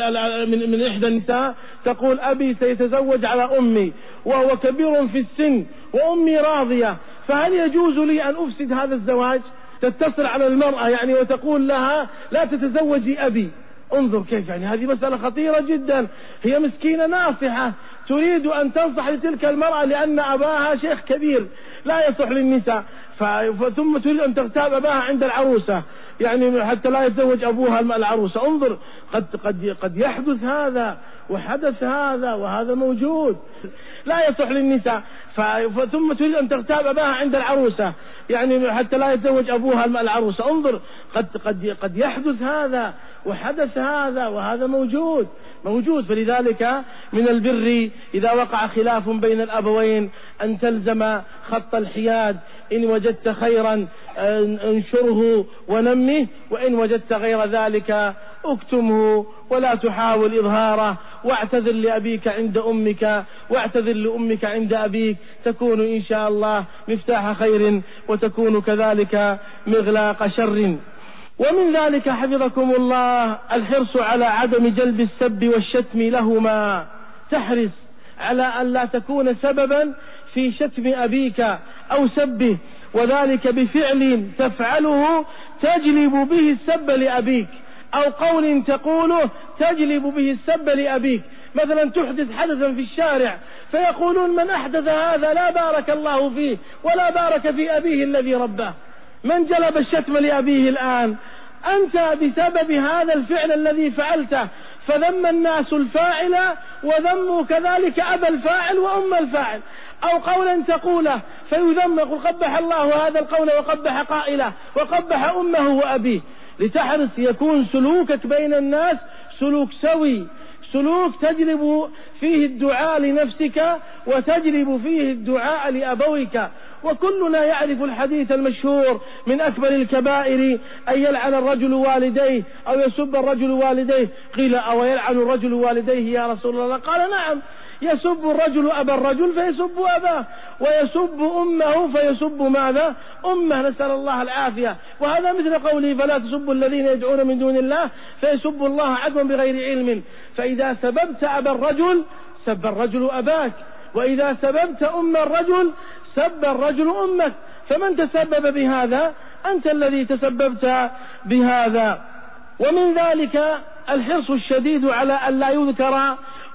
إحدى النساء تقول أبي سيتزوج على أمي وهو كبير في السن وأمي راضية، فهل يجوز لي أن أفسد هذا الزواج؟ تتصل على المرأة يعني وتقول لها لا تتزوجي أبي. انظر كيف، يعني هذه مسألة خطيرة جدا. هي مسكينة ناصحة تريد أن تنصح لتلك المرأة لأن أباها شيخ كبير لا يصح للنساء، ثم تريد أن تغتاب أباها عند العروسة، يعني حتى لا يتزوج أبوها العروسة. انظر، قد يحدث هذا، وحدث هذا وهذا موجود. لا يصح للنساء ثم تريد أن تغتاب أباها عند العروسة، يعني حتى لا يتزوج أبوها العروسة. انظر، قد يحدث هذا وحدث هذا وهذا موجود. فلذلك من البر إذا وقع خلاف بين الأبوين أن تلزم خط الحياد. إن وجدت خيرا انشره ونمه، وإن وجدت غير ذلك اكتمه ولا تحاول إظهاره، واعتذر لأبيك عند أمك، واعتذر لأمك عند أبيك، تكون إن شاء الله مفتاح خير وتكون كذلك مغلاق شر. ومن ذلك حفظكم الله الحرص على عدم جلب السب والشتم لهما. تحرص على أن لا تكون سببا في شتم أبيك أو سبه، وذلك بفعل تفعله تجلب به السب لأبيك، أو قول تقوله تجلب به السب لأبيك. مثلا تحدث حدثا في الشارع فيقولون من أحدث هذا لا بارك الله فيه ولا بارك في أبيه الذي رباه. من جلب الشتم لأبيه الآن؟ أنت بسبب هذا الفعل الذي فعلته، فذم الناس الفاعل وذموا كذلك أبا الفاعل وأم الفاعل. أو قولا تقوله فيذم، يقول قبح الله هذا القول وقبح قائله وقبح أمه وأبيه. لتحرص يكون سلوكك بين الناس سلوك سوي، سلوك تجلب فيه الدعاء لنفسك وتجلب فيه الدعاء لأبويك. وكلنا يعرف الحديث المشهور: من أكبر الكبائر أن يلعن الرجل والديه أو يسب الرجل والديه. قيل: أو يلعن الرجل والديه يا رسول الله؟ قال: نعم، يسب الرجل أبا الرجل فيسب أباه، ويسب أمه فيسب ماذا؟ أمه، نسأل الله العافية. وهذا مثل قوله: فلا تسبوا الذين يدعون من دون الله فيسبوا الله عدوا بغير علم. فإذا سببت أبا الرجل سب الرجل أباك، وإذا سببت أم الرجل سب الرجل أمك. فمن تسبب بهذا؟ أنت الذي تسببت بهذا. ومن ذلك الحرص الشديد على أن لا يذكر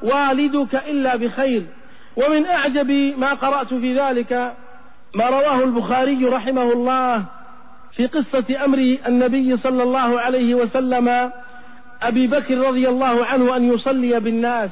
والدك إلا بخير. ومن أعجب ما قرأت في ذلك ما رواه البخاري رحمه الله في قصة أمر النبي صلى الله عليه وسلم أبي بكر رضي الله عنه أن يصلي بالناس،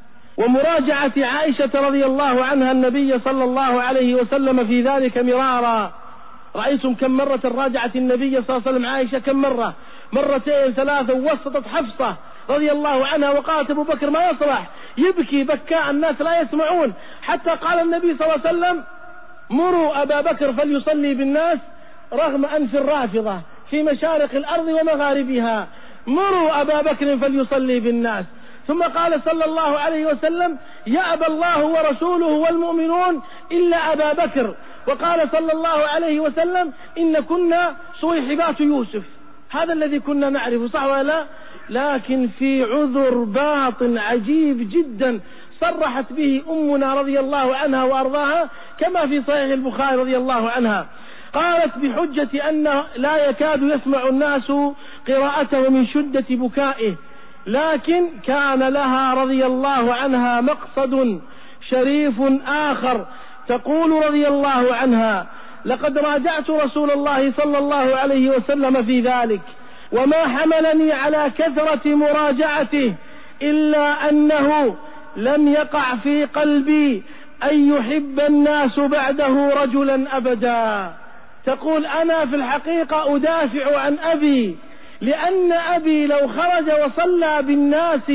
ومراجعة عائشة رضي الله عنها النبي صلى الله عليه وسلم في ذلك مرارا. رأيتم كم مرة راجعت النبي صلى الله عليه وسلم عائشة؟ كم مرة؟ مرتين ثلاثة. وسطت حفصة رضي الله عنها وقالت: أبو بكر ما يصلح، يبكي بكاء الناس لا يسمعون. حتى قال النبي صلى الله عليه وسلم: مروا أبا بكر فليصلي بالناس رغم أنف الرافضة في مشارق الأرض ومغاربها. مروا أبا بكر فليصلي بالناس. ثم قال صلى الله عليه وسلم: يأبى الله ورسوله والمؤمنون إلا أبا بكر. وقال صلى الله عليه وسلم: إن كنا صويحبات يوسف. هذا الذي كنا نعرفه، صح ولا لا؟ لكن في عذر باطن عجيب جدا صرحت به أمنا رضي الله عنها وأرضاها كما في صحيح البخاري رضي الله عنها. قالت بحجة أن لا يكاد يسمع الناس قراءته من شدة بكائه، لكن كان لها رضي الله عنها مقصد شريف آخر. تقول رضي الله عنها: لقد راجعت رسول الله صلى الله عليه وسلم في ذلك، وما حملني على كثرة مراجعته إلا أنه لم يقع في قلبي أن يحب الناس بعده رجلا أبدا. تقول: أنا في الحقيقة أدافع عن أبي، لأن أبي لو خرج وصلى بالناس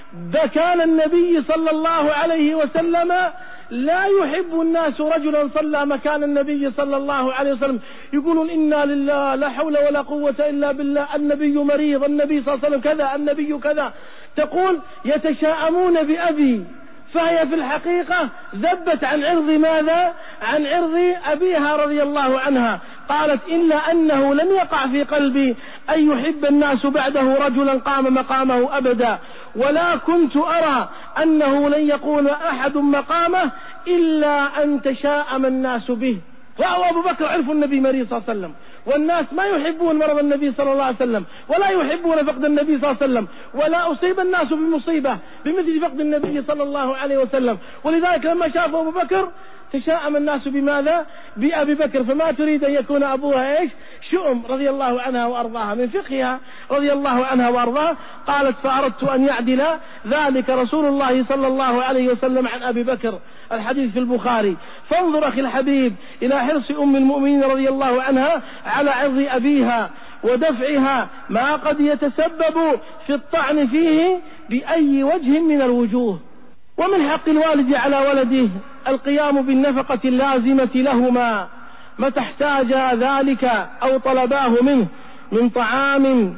كان النبي صلى الله عليه وسلم لا يحب الناس رجلا صلى مكان النبي صلى الله عليه وسلم. يقولون: إنا لله لا حول ولا قوة إلا بالله، النبي مريض، النبي صلى الله عليه وسلم كذا، النبي كذا. تقول: يتشاءمون بأبي. فهي في الحقيقة ذبت عن عرض ماذا؟ عن عرض أبيها رضي الله عنها. قالت: إلا أنه لم يقع في قلبي أن يحب الناس بعده رجلا قام مقامه أبدا، ولا كنت أرى أنه لن يقول أحد مقامه إلا أن تشاءم الناس به. وهو أبو بكر عرف النبي مريض صلى الله عليه وسلم، والناس ما يحبون مرض النبي صلى الله عليه وسلم، ولا يحبون فقد النبي صلى الله عليه وسلم، ولا أصيب الناس بمصيبة بمثل فقد النبي صلى الله عليه وسلم. ولذلك لما شافوا أبو بكر تشاءم الناس بماذا؟ بأبي بكر. فما تريد أن يكون أبوها إيش؟ شؤم رضي الله عنها وأرضاها. من فقهها رضي الله عنها وأرضاها قالت فأردت أن يعدل ذلك رسول الله صلى الله عليه وسلم عن أبي بكر، الحديث في البخاري. فانظر أخي الحبيب إلى حرص أم المؤمنين رضي الله عنها على عرض أبيها ودفعها ما قد يتسبب في الطعن فيه بأي وجه من الوجوه. ومن حق الوالد على ولده القيام بالنفقة اللازمة لهما متى احتاج ذلك أو طلباه منه من طعام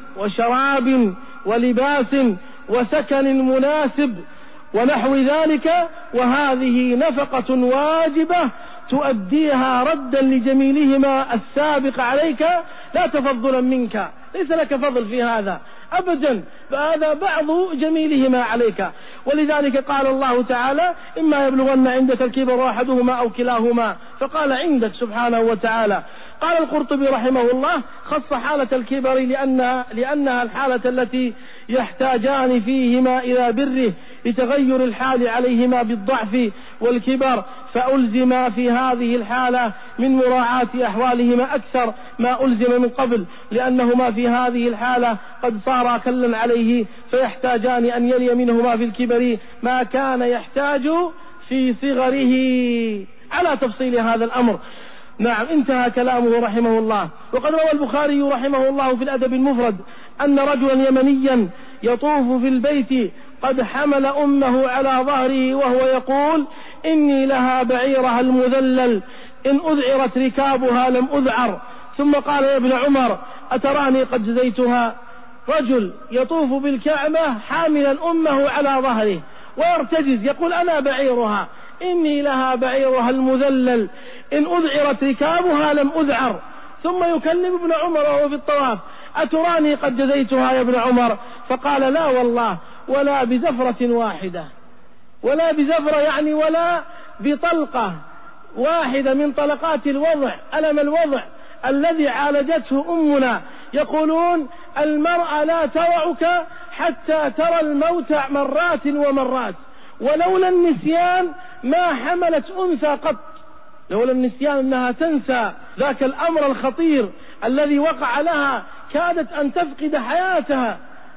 وشراب ولباس وسكن مناسب ونحو ذلك، وهذه نفقة واجبة تؤديها ردا لجميلهما السابق عليك لا تفضلا منك، ليس لك فضل في هذا أبدا، فهذا بعض جميلهما عليك. ولذلك قال الله تعالى إما يبلغن عندك الكبر أحدهما أو كلاهما، فقال عندك سبحانه وتعالى. قال القرطبي رحمه الله خص حالة الكبر لأنها الحالة التي يحتاجان فيهما إلى بره لتغير الحال عليهما بالضعف والكبر، فألزم في هذه الحالة من مراعاة أحوالهما أكثر ما ألزم من قبل، لأنهما في هذه الحالة قد صار كلا عليه فيحتاجان أن يلي منهما في الكبر ما كان يحتاج في صغره، على تفصيل هذا الأمر. نعم، انتهى كلامه رحمه الله. وقد روى البخاري رحمه الله في الأدب المفرد أن رجلا يمنيا يطوف في البيت قد حمل أمه على ظهره وهو يقول إني لها بعيرها المذلل إن أذعرت ركابها لم أذعر، ثم قال يا ابن عمر أتراني قد جزيتها. رجل يطوف بالكعبة حاملا أمه على ظهره ويرتجز يقول أنا بعيرها، إني لها بعيرها المذلل إن أذعرت ركابها لم أذعر، ثم يكلم ابن عمر وهو في الطواف أتراني قد جزيتها يا ابن عمر؟ فقال لا والله ولا بزفرة واحدة، ولا بزفرة يعني ولا بطلقة واحدة من طلقات الوضع، ألم الوضع الذي عالجته أمنا. يقولون المرأة لا توعك حتى ترى الموت مرات ومرات، ولولا النسيان ما حملت أنثى قط، لولا النسيان أنها تنسى ذاك الأمر الخطير الذي وقع لها كادت أن تفقد حياتها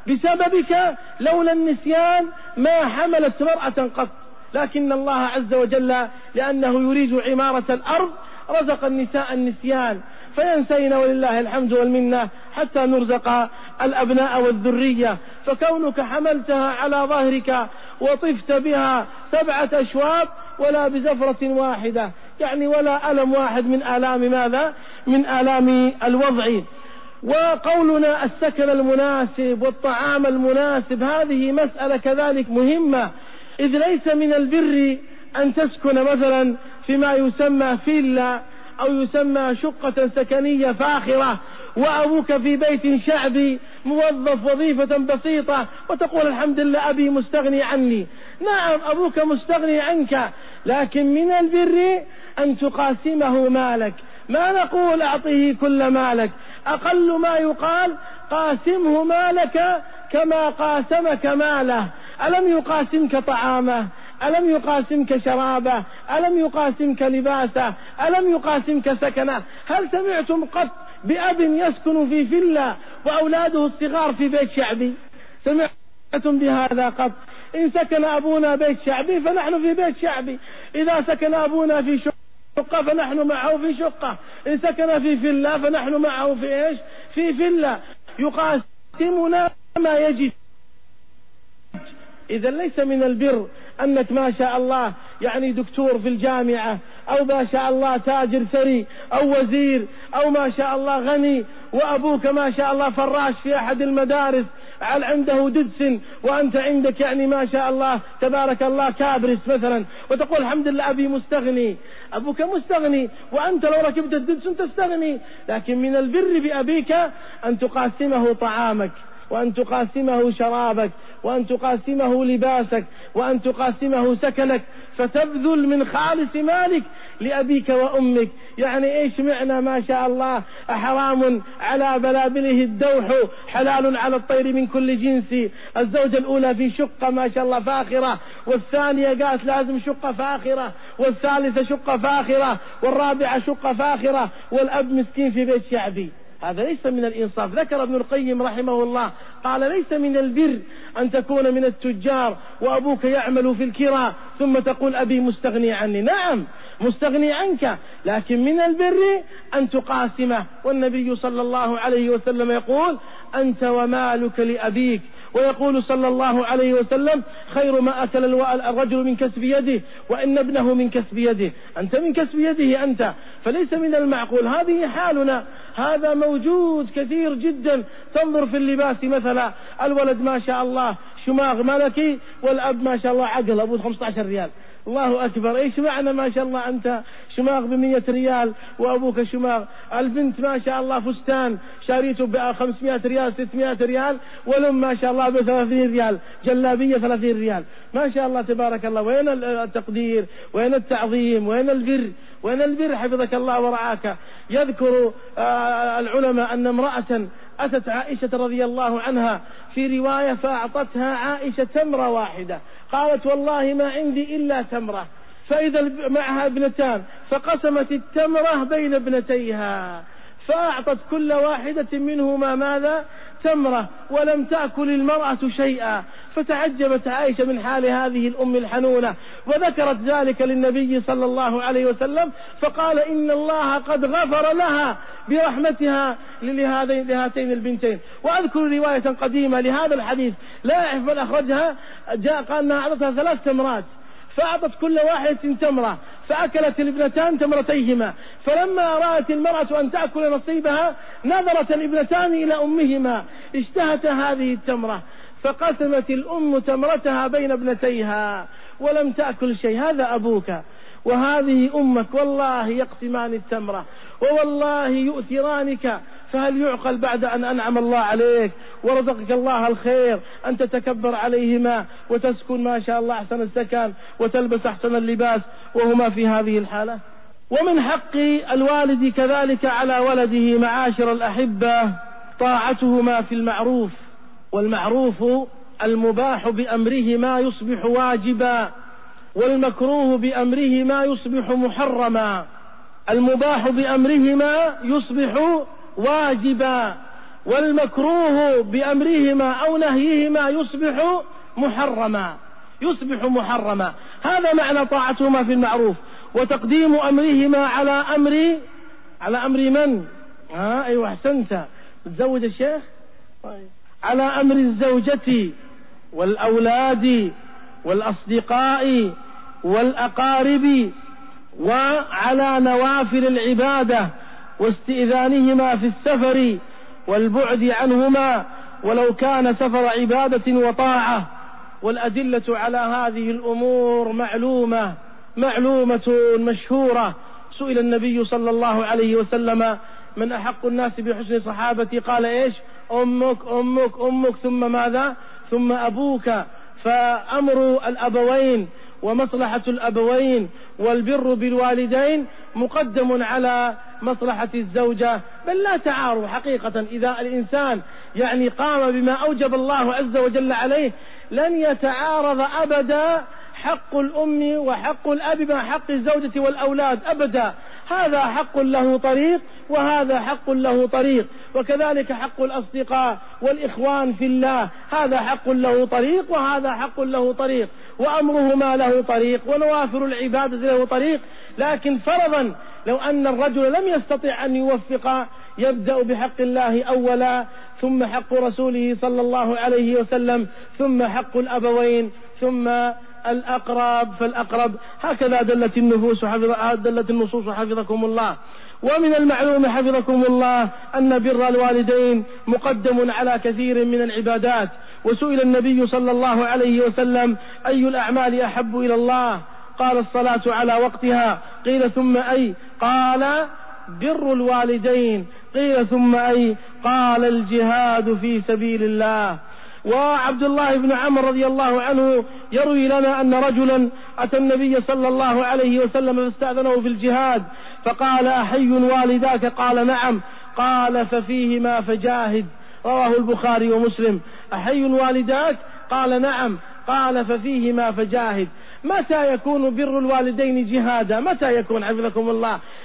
بسببك، لولا النسيان ما حملت مرأة قط. لكن الله عز وجل لأنه يريد عمارة الأرض رزق النساء النسيان فينسين، ولله الحمد والمنة حتى نرزق الأبناء والذرية. فكونك حملتها على ظهرك وطفت بها 7 أشواط ولا بزفرة واحدة، يعني ولا ألم واحد من آلام ماذا؟ من آلام الوضع. وقولنا السكن المناسب والطعام المناسب هذه مسألة كذلك مهمة، إذ ليس من البر أن تسكن مثلا فيما يسمى فيلا أو يسمى شقة سكنية فاخرة وأبوك في بيت شعبي موظف وظيفة بسيطة وتقول الحمد لله أبي مستغني عني. نعم أبوك مستغني عنك، لكن من البر أن تقاسمه مالك، ما نقول أعطيه كل مالك، أقل ما يقال قاسمه مالك كما قاسمك ماله. ألم يقاسمك طعامه؟ ألم يقاسمك شرابه؟ ألم يقاسمك لباسه؟ ألم يقاسمك سكنه؟ هل سمعتم قط بأب يسكن في فيلا وأولاده الصغار في بيت شعبي؟ سمعتم بهذا قط؟ إن سكن أبونا بيت شعبي فنحن في بيت شعبي، إذا سكن أبونا في شقة فنحن معه في شقة، إن سكن في فيلا فنحن معه في إيش؟ في فيلا، يقاسمنا ما يجب. إذا ليس من البر أنك ما شاء الله يعني دكتور في الجامعة، أو ما شاء الله تاجر ثري أو وزير، أو ما شاء الله غني وأبوك ما شاء الله فراش في أحد المدارس عنده ددس وأنت عندك يعني ما شاء الله تبارك الله كابرس مثلا، وتقول الحمد لله أبي مستغني. أبوك مستغني وأنت لو ركبت الددس تستغني. لكن من البر بأبيك أن تقاسمه طعامك، وأن تقاسمه شرابك، وأن تقاسمه لباسك، وأن تقاسمه سكنك، فتبذل من خالص مالك لأبيك وأمك. يعني إيش معنى ما شاء الله حرام على بلابله الدوح حلال على الطير من كل جنس. الزوجة الأولى في شقة ما شاء الله فاخرة، والثانية قالت لازم شقة فاخرة، والثالثة شقة فاخرة، والرابعة شقة فاخرة، والأب مسكين في بيت شعبي. هذا ليس من الإنصاف. ذكر ابن القيم رحمه الله قال ليس من البر أن تكون من التجار وأبوك يعمل في الكراء ثم تقول أبي مستغني عني. نعم مستغني عنك، لكن من البر أن تقاسمه. والنبي صلى الله عليه وسلم يقول أنت ومالك لأبيك، ويقول صلى الله عليه وسلم خير ما أكل الرجل من كسب يده وإن ابنه من كسب يده. أنت من كسب يده أنت، فليس من المعقول. هذه حالنا، هذا موجود كثير جدا. تنظر في اللباس مثلا، الولد ما شاء الله شماغ ملكي والأب ما شاء الله عقل أبوه 15 ريال. الله أكبر، إيش معنى ما شاء الله أنت شماغ ب100 ريال وأبوك شماغ؟ البنت ما شاء الله فستان شاريته ب500 ريال 600 ريال، والأم ما شاء الله ب30 ريال، جلابية 30 ريال. ما شاء الله تبارك الله. وين التقدير؟ وين التعظيم؟ وين البر؟ وين البر حفظك الله ورعاك؟ يذكر العلماء أن امرأة أتت عائشة رضي الله عنها في رواية فأعطتها عائشة تمرة واحدة، قالت والله ما عندي إلا تمرة، فإذا معها ابنتان فقسمت التمرة بين ابنتيها فأعطت كل واحدة منهما ماذا؟ تمرة، ولم تأكل المرأة شيئا. فتعجبت عائشة من حال هذه الأم الحنونة، وذكرت ذلك للنبي صلى الله عليه وسلم، فقال إن الله قد غفر لها برحمتها لهاتين البنتين. وأذكر رواية قديمة لهذا الحديث لا أعرف من أخرجها، جاء قال أنها أعطتها 3 تمرات، فأعطت كل واحدة تمرة، فأكلت الابنتان تمرتيهما. فلما رأت المرأة أن تأكل نصيبها نظرت الابنتان إلى أمهما، اشتهت هذه التمرة، فقسمت الأم تمرتها بين ابنتيها ولم تأكل شيء. هذا أبوك وهذه أمك، والله يقسمان التمرة ووالله يؤثرانك، فهل يعقل بعد أن أنعم الله عليك ورزقك الله الخير أن تتكبر عليهما وتسكن ما شاء الله أحسن السكن وتلبس أحسن اللباس وهما في هذه الحالة؟ ومن حق الوالد كذلك على ولده معاشر الأحبة طاعتهما في المعروف، والمعروف المباح بأمرهما يصبح واجبا، والمكروه بأمرهما يصبح محرما. المباح بأمرهما يصبح واجبا، والمكروه بأمرهما أو نهيهما يصبح محرما. هذا معنى طاعتهما في المعروف، وتقديم أمرهما على أمر من؟ أيوة أحسنت، تزوج الشيخ، على أمر الزوجة والأولاد والأصدقاء والأقارب، وعلى نوافل العبادة واستئذانهما في السفر والبعد عنهما ولو كان سفر عبادة وطاعة. والأدلة على هذه الأمور معلومة مشهورة. سئل النبي صلى الله عليه وسلم من أحق الناس بحسن صحابتي؟ قال إيش؟ أمك ثم ماذا؟ ثم أبوك. فأمر الأبوين ومصلحة الأبوين والبر بالوالدين مقدم على مصلحة الزوجة، بل لا تعارض حقيقة. إذا الإنسان قام بما أوجب الله عز وجل عليه لن يتعارض أبدا حق الأم وحق الأب مع حق الزوجة والأولاد أبدا. هذا حق له طريق وهذا حق له طريق، وكذلك حق الأصدقاء والإخوان في الله، هذا حق له طريق وهذا حق له طريق، وأمرهما له طريق، ونوافل العبادة له طريق. لكن فرضا لو أن الرجل لم يستطع أن يوفق، يبدأ بحق الله أولا، ثم حق رسوله صلى الله عليه وسلم، ثم حق الأبوين، ثم الأقرب فالأقرب. هكذا دلت النصوص حفظكم الله. ومن المعلوم حفظكم الله أن بر الوالدين مقدم على كثير من العبادات. وسئل النبي صلى الله عليه وسلم أي الأعمال أحب إلى الله؟ قال الصلاة على وقتها. قيل ثم أي؟ قال بر الوالدين. قيل ثم أي؟ قال الجهاد في سبيل الله. وعبد الله بن عمرو رضي الله عنه يروي لنا أن رجلا أتى النبي صلى الله عليه وسلم فاستأذنه في الجهاد، فقال أحي والداك؟ قال نعم. قال ففيهما فجاهد. رواه البخاري ومسلم. أحي والداك؟ قال نعم. قال ففيهما فجاهد. متى يكون بر الوالدين جهادا؟ متى يكون حفظكم الله؟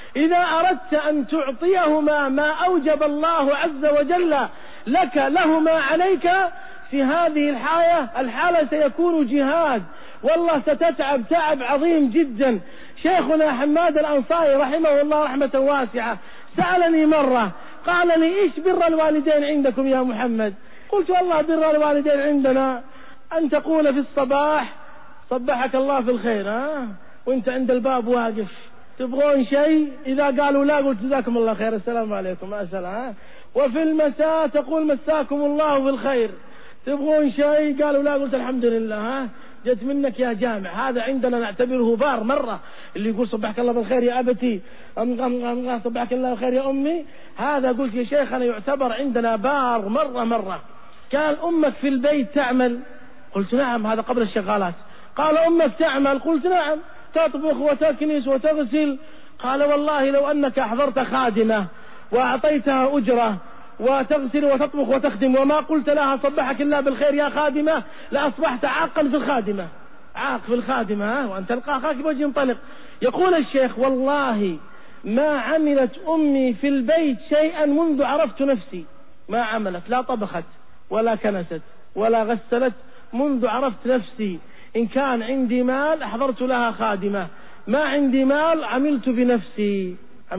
إذا أردت أن تعطيهما ما أوجب الله عز وجل لك لهما عليك في هذه الحالة سيكون جهاد، والله ستتعب تعب عظيم جدا. شيخنا حماد الأنصاري رحمه الله رحمة واسعة سألني مرة قال لي: إيش بر الوالدين عندكم يا محمد؟ قلت: والله بر الوالدين عندنا أن تقول في الصباح صبحك الله في الخير، وانت عند الباب واقف، تبغون شيء؟ إذا قالوا لا قلت جزاكم الله خير، السلام عليكم، ما السلام. وفي المساء تقول مساكم الله في الخير، تبغون شيء؟ قالوا لا قلت الحمد لله، جت منك يا جامع. هذا عندنا نعتبره بار مرة. اللي يقول صبحك الله بالخير يا أبتي، صبحك الله بالخير يا أمي، هذا قلت يا شيخنا يعتبر عندنا بار مرة. قال: أمك في البيت تعمل؟ قلت: نعم. هذا قبل الشغالات. قال: أمك تعمل؟ قلت: نعم، تطبخ وتكنس وتغسل. قال: والله لو أنك أحضرت خادمة وأعطيتها أجرة وتغسل وتطبخ وتخدم وما قلت لها صبحك الله بالخير يا خادمة لأصبحت عاقا في الخادمة، عاق في الخادمة، وأن تلقى أخاك بوجه ينطلق. يقول الشيخ: والله ما عملت أمي في البيت شيئا منذ عرفت نفسي، ما عملت، لا طبخت ولا كنست ولا غسلت منذ عرفت نفسي. إن كان عندي مال أحضرت لها خادمة، ما عندي مال عملت بنفسي.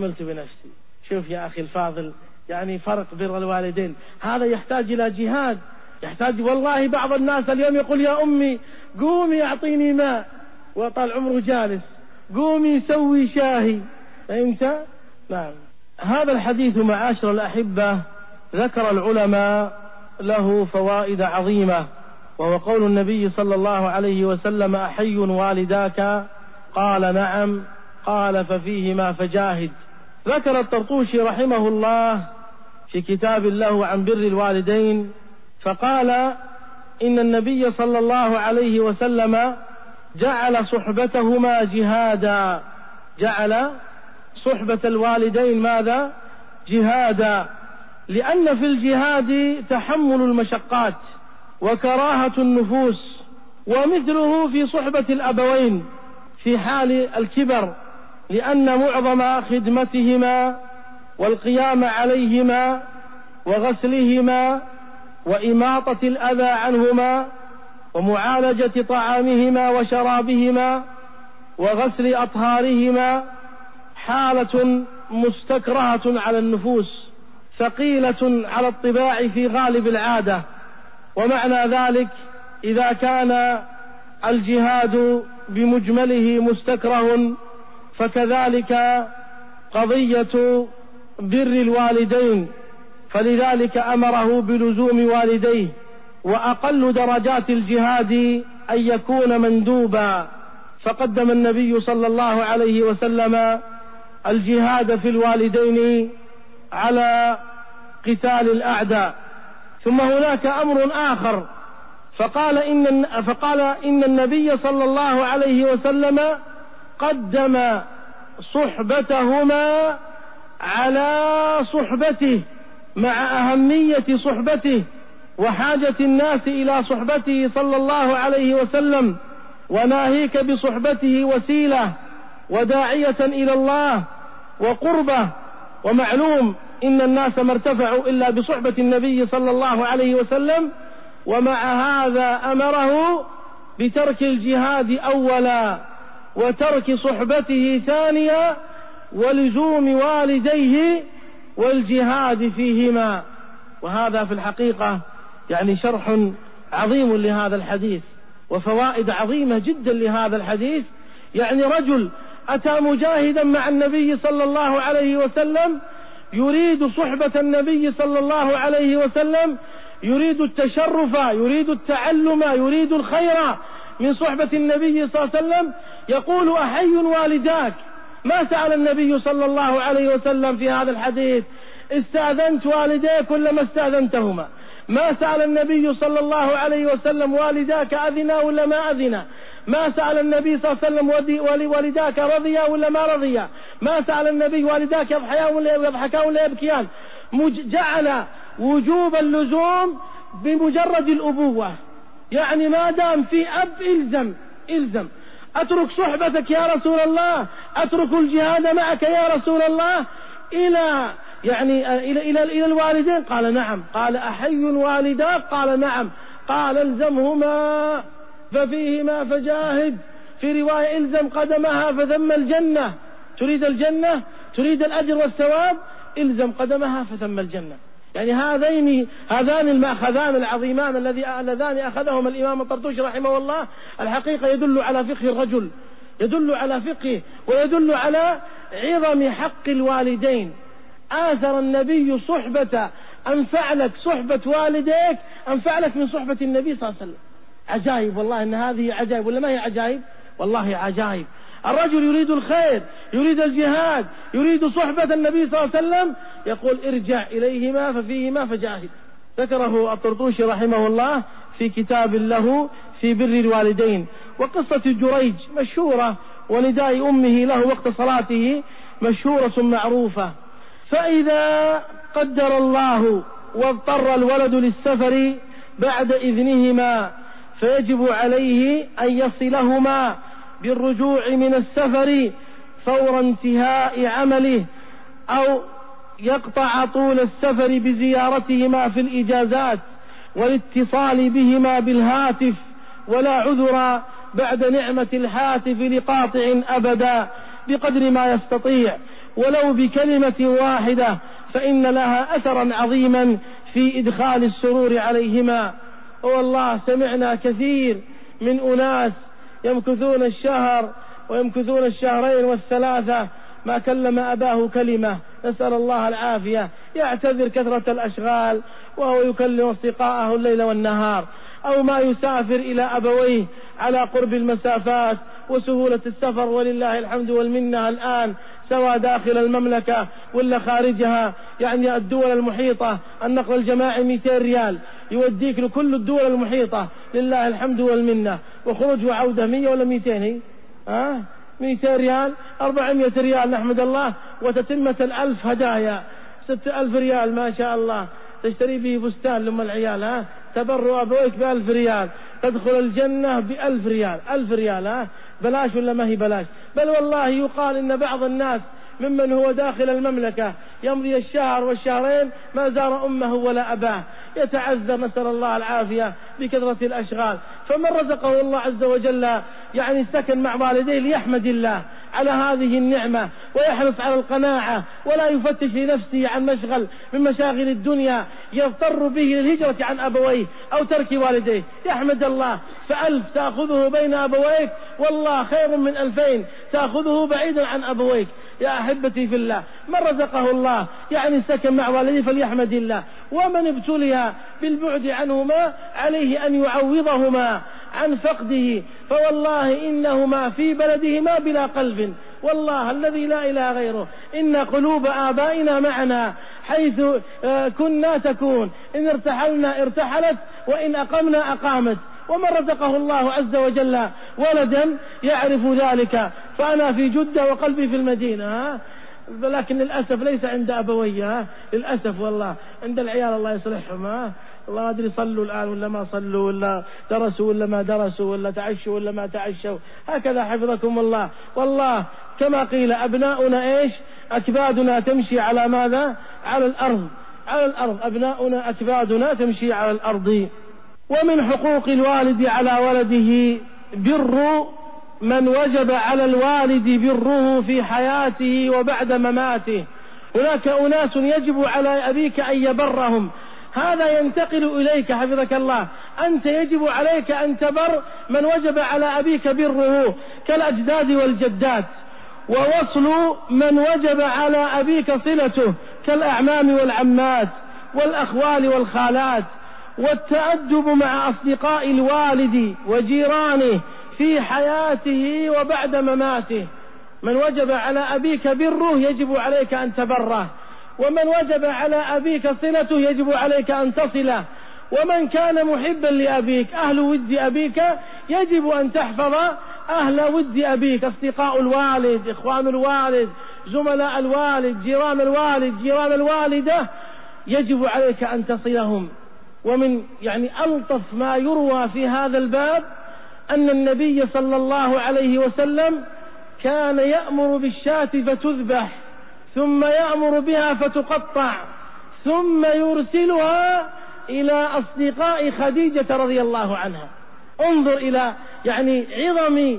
شوف يا أخي الفاضل، يعني فرق بر الوالدين. هذا يحتاج إلى جهاد، يحتاج. والله بعض الناس اليوم يقول: يا أمي قومي أعطيني ماء، وطال عمره جالس، قومي سوي شاهي. فهمت؟ نعم. هذا الحديث معاشر الأحبة ذكر العلماء له فوائد عظيمة، وهو قول النبي صلى الله عليه وسلم: أحي والداك؟ قال: نعم. قال: ففيهما فجاهد. ذكر الطرطوشي رحمه الله في كتاب له عن بر الوالدين فقال: إن النبي صلى الله عليه وسلم جعل صحبتهما جهادا، جعل صحبة الوالدين ماذا؟ جهادا، لأن في الجهاد تحمل المشقات وكراهة النفوس، ومثله في صحبة الأبوين في حال الكبر، لأن معظم خدمتهما والقيام عليهما وغسلهما وإماطة الأذى عنهما ومعالجة طعامهما وشرابهما وغسل أطهارهما حالة مستكرهة على النفوس، ثقيلة على الطباع في غالب العادة. ومعنى ذلك إذا كان الجهاد بمجمله مستكره، فكذلك قضية بر الوالدين، فلذلك أمره بلزوم والديه. وأقل درجات الجهاد أن يكون مندوبا، فقدم النبي صلى الله عليه وسلم الجهاد في الوالدين على قتال الأعداء. ثم هناك أمر آخر، فقال إن النبي صلى الله عليه وسلم قدم صحبتهما على صحبته، مع أهمية صحبته وحاجة الناس إلى صحبته صلى الله عليه وسلم، وناهيك بصحبته وسيلة وداعية إلى الله وقربة. ومعلوم إن الناس ما ارتفعوا إلا بصحبة النبي صلى الله عليه وسلم، ومع هذا أمره بترك الجهاد أولا وترك صحبته ثانيا ولزوم والديه والجهاد فيهما. وهذا في الحقيقة يعني شرح عظيم لهذا الحديث وفوائد عظيمة جدا لهذا الحديث. يعني رجل أتى مجاهدا مع النبي صلى الله عليه وسلم، يريد صحبة النبي صلى الله عليه وسلم، يريد التشرف، يريد التعلم، يريد الخير من صحبة النبي صلى الله عليه وسلم، يقول: أحي والداك؟ ما سأل النبي صلى الله عليه وسلم في هذا الحديث: استأذنت والديك ولا ما استأذنتهما؟ ما سأل النبي صلى الله عليه وسلم: والداك أذنا ولا ما أذنا؟ ما سأل النبي صلى الله عليه وسلم: والداك رضيا ولا ما رضيا؟ ما سأل النبي: والداك يضحكان ولا يبكيان؟ جعل وجوب اللزوم بمجرد الأبوة، يعني ما دام في أب إلزم. أترك صحبتك يا رسول الله؟ أترك الجهاد معك يا رسول الله؟ إلى الوالدين؟ قال نعم. قال أحي والداك؟ قال نعم. قال الزمهما ففيهما فجاهد. في رواية الزم قدمها فثم الجنة. تريد الجنة، تريد الأجر والثواب، الزم قدمها فثم الجنة. يعني هذان المأخذان العظيمان اللذان أخذهما الإمام الطرطوشي رحمه الله الحقيقة يدل على فقه الرجل، يدل على فقه، ويدل على عظم حق الوالدين. آثر النبي صحبة أنفع لك صحبة والديك أنفع لك من صحبة النبي صلى الله عليه وسلم. عجائب والله، إن هذه عجائب ولا ما هي عجائب؟ والله عجائب. الرجل يريد الخير، يريد الجهاد، يريد صحبة النبي صلى الله عليه وسلم، يقول ارجع إليهما ففيهما فجاهد. ذكره الطرطوشي رحمه الله في كتاب له في بر الوالدين. وقصة جريج مشهورة، ونداء أمه له وقت صلاته مشهورة معروفة. فإذا قدر الله واضطر الولد للسفر بعد إذنهما فيجب عليه أن يصلهما بالرجوع من السفر فور انتهاء عمله، أو يقطع طول السفر بزيارتهما في الإجازات والاتصال بهما بالهاتف، ولا عذر بعد نعمة الهاتف لقاطع أبدا بقدر ما يستطيع ولو بكلمة واحدة، فإن لها أثرا عظيما في إدخال السرور عليهما. والله سمعنا كثير من أناس يمكثون الشهر ويمكثون الشهرين والثلاثة ما كلم أباه كلمة، نسأل الله العافية. يعتذر كثرة الأشغال وهو يكلم أصدقاءه الليل والنهار، أو ما يسافر إلى أبويه على قرب المسافات وسهولة السفر، ولله الحمد والمنة الآن سواء داخل المملكة ولا خارجها. يعني الدول المحيطة النقل الجماعي 200 ريال يوديك لكل الدول المحيطة، لله الحمد والمنة. وخروج وعودة 100 ولا 200؟ 200 ريال، 400 ريال نحمد الله. وتتمة 1000 هدايا، 6000 ريال ما شاء الله، تشتري به فستان لأم العيال. تبروا أبويك ب1000 ريال، تدخل الجنة ب1000 ريال. 1000 ريال بلاش ولا ما هي بلاش؟ بل والله يقال إن بعض الناس ممن هو داخل المملكة يمضي الشهر والشهرين ما زار أمه ولا أباه، يتعذر نسأل الله العافية بكثرة الأشغال. فمن رزقه الله عز وجل يعني سكن مع والديه ليحمد الله على هذه النعمة ويحرص على القناعة، ولا يفتش لنفسه عن مشغل من مشاغل الدنيا يضطر به للهجرة عن أبويه أو ترك والديه. يحمد الله، ف1000 تأخذه بين أبويك والله خير من 2000 تأخذه بعيدا عن أبويك. يا أحبتي في الله، من رزقه الله يعني سكن مع والديه فليحمد الله، ومن ابتلي بالبعد عنهما عليه أن يعوضهما عن فقده، فوالله إنهما في بلدهما بلا قلب، والله الذي لا إله غيره إن قلوب آبائنا معنا حيث كنا تكون، إن ارتحلنا ارتحلت وإن أقمنا أقامت. ومن رزقه الله عز وجل ولدا يعرف ذلك. فأنا في جدة وقلبي في المدينة، لكن للأسف ليس عند أبوي، للأسف والله عند العيال الله يصلحهم. الله أدري صلوا الآن ولا ما صلوا، ولا درسوا ولا ما درسوا، ولا تعشوا ولا ما تعشوا، هكذا حفظكم الله. والله كما قيل أبناؤنا إيش؟ أكبادنا تمشي على ماذا؟ على الأرض، على الأرض. أبناؤنا أكبادنا تمشي على الأرض. ومن حقوق الوالد على ولده بر من وجب على الوالد بره في حياته وبعد مماته. هناك أناس يجب على أبيك أن يبرهم، هذا ينتقل إليك حفظك الله. أنت يجب عليك أن تبر من وجب على أبيك بره كالأجداد والجدات، ووصل من وجب على أبيك صلته كالأعمام والعمات والأخوال والخالات، والتأدب مع أصدقاء الوالد وجيرانه في حياته وبعد مماته. من وجب على أبيك بره يجب عليك أن تبره، ومن وجب على أبيك صلته يجب عليك أن تصله. ومن كان محبا لأبيك أهل ود أبيك يجب أن تحفظ أهل ود أبيك، أصدقاء الوالد، إخوان الوالد، زملاء الوالد، جيران الوالد، جيران الوالدة، يجب عليك أن تصلهم. ومن ألطف ما يروى في هذا الباب أن النبي صلى الله عليه وسلم كان يأمر بالشاة فتذبح، ثم يأمر بها فتقطع، ثم يرسلها إلى أصدقاء خديجة رضي الله عنها. انظر إلى عظم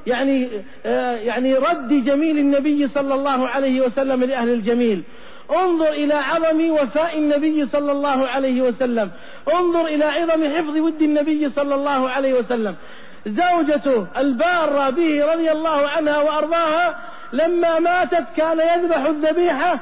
رد جميل النبي صلى الله عليه وسلم لأهل الجميل. انظر إلى عظم وفاء النبي صلى الله عليه وسلم. انظر إلى عظم حفظ ود النبي صلى الله عليه وسلم. زوجته البارة به رضي الله عنها وأرضاها لما ماتت كان يذبح الذبيحة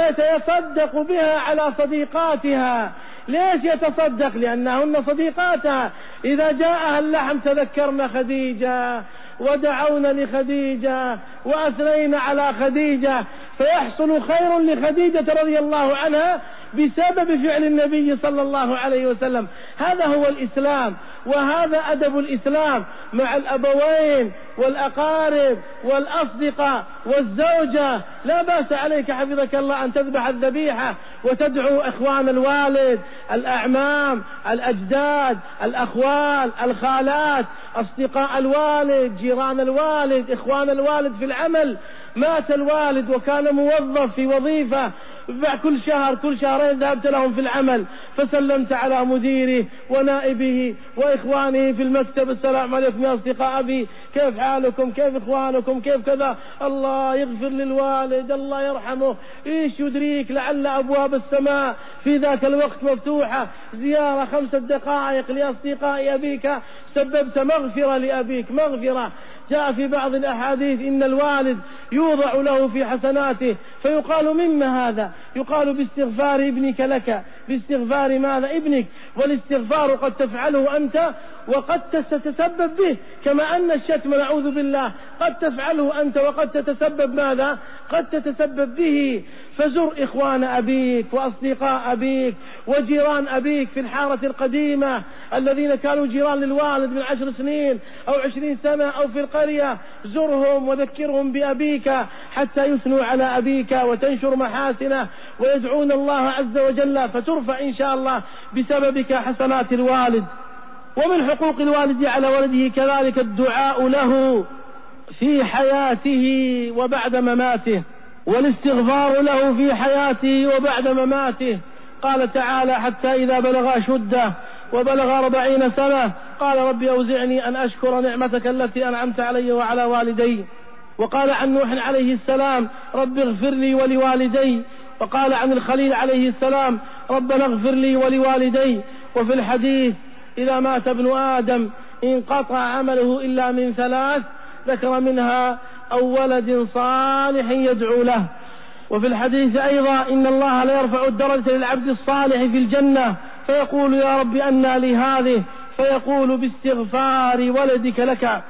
فيتصدق بها على صديقاتها. ليش يتصدق؟ لأنهن صديقاتها. إذا جاءها اللحم تذكرن خديجة ودعون لخديجة وأثنين على خديجة، فيحصل خير لخديجة رضي الله عنها بسبب فعل النبي صلى الله عليه وسلم. هذا هو الإسلام، وهذا أدب الإسلام مع الأبوين والأقارب والأصدقاء والزوجة. لا بأس عليك حفظك الله أن تذبح الذبيحة وتدعو إخوان الوالد، الأعمام، الأجداد، الأخوال، الخالات، أصدقاء الوالد، جيران الوالد، إخوان الوالد في العمل. مات الوالد وكان موظف في وظيفة، كل شهر كل شهرين ذهبت لهم في العمل فسلمت على مديره ونائبه وإخوانه في المكتب: السلام عليكم يا أصدقاء أبي، كيف حالكم، كيف إخوانكم، كيف كذا، الله يغفر للوالد، الله يرحمه، إيش يدريك لعل أبواب السماء في ذاك الوقت مفتوحة، زيارة 5 دقائق لأصدقاء أبيك سببت مغفرة لأبيك، مغفرة. جاء في بعض الأحاديث إن الوالد يوضع له في حسناته فيقال: مما هذا؟ يقال: باستغفار ابنك لك. باستغفار ماذا؟ ابنك. والاستغفار قد تفعله أنت وقد تتسبب به، كما أن الشتم نعوذ بالله قد تفعله أنت وقد تتسبب ماذا؟ قد تتسبب به. فزر إخوان أبيك وأصدقاء أبيك وجيران أبيك في الحارة القديمة الذين كانوا جيران للوالد من 10 سنين أو 20 سنة أو في القرية. زرهم وذكرهم بأبيك حتى يثنوا على أبيك وتنشر محاسنه ويدعون الله عز وجل، فترفع إن شاء الله بسببك حسنات الوالد. ومن حقوق الوالد على ولده كذلك الدعاء له في حياته وبعد مماته، والاستغفار له في حياته وبعد مماته. قال تعالى: حتى إذا بلغ أشده وبلغ 40 سنة قال: رب أوزعني أن أشكر نعمتك التي أنعمت علي وعلى والدي. وقال عن نوح عليه السلام: رب اغفر لي ولوالدي. وقال عن الخليل عليه السلام: ربنا اغفر لي ولوالدي. وفي الحديث: إذا مات ابن آدم انقطع عمله إلا من 3، ذكر منها أو ولد صالح يدعو له. وفي الحديث أيضا: إن الله لا يرفع الدرجة للعبد الصالح في الجنة فيقول: يا رب أنى لي هذه؟ فيقول: باستغفار ولدك لك.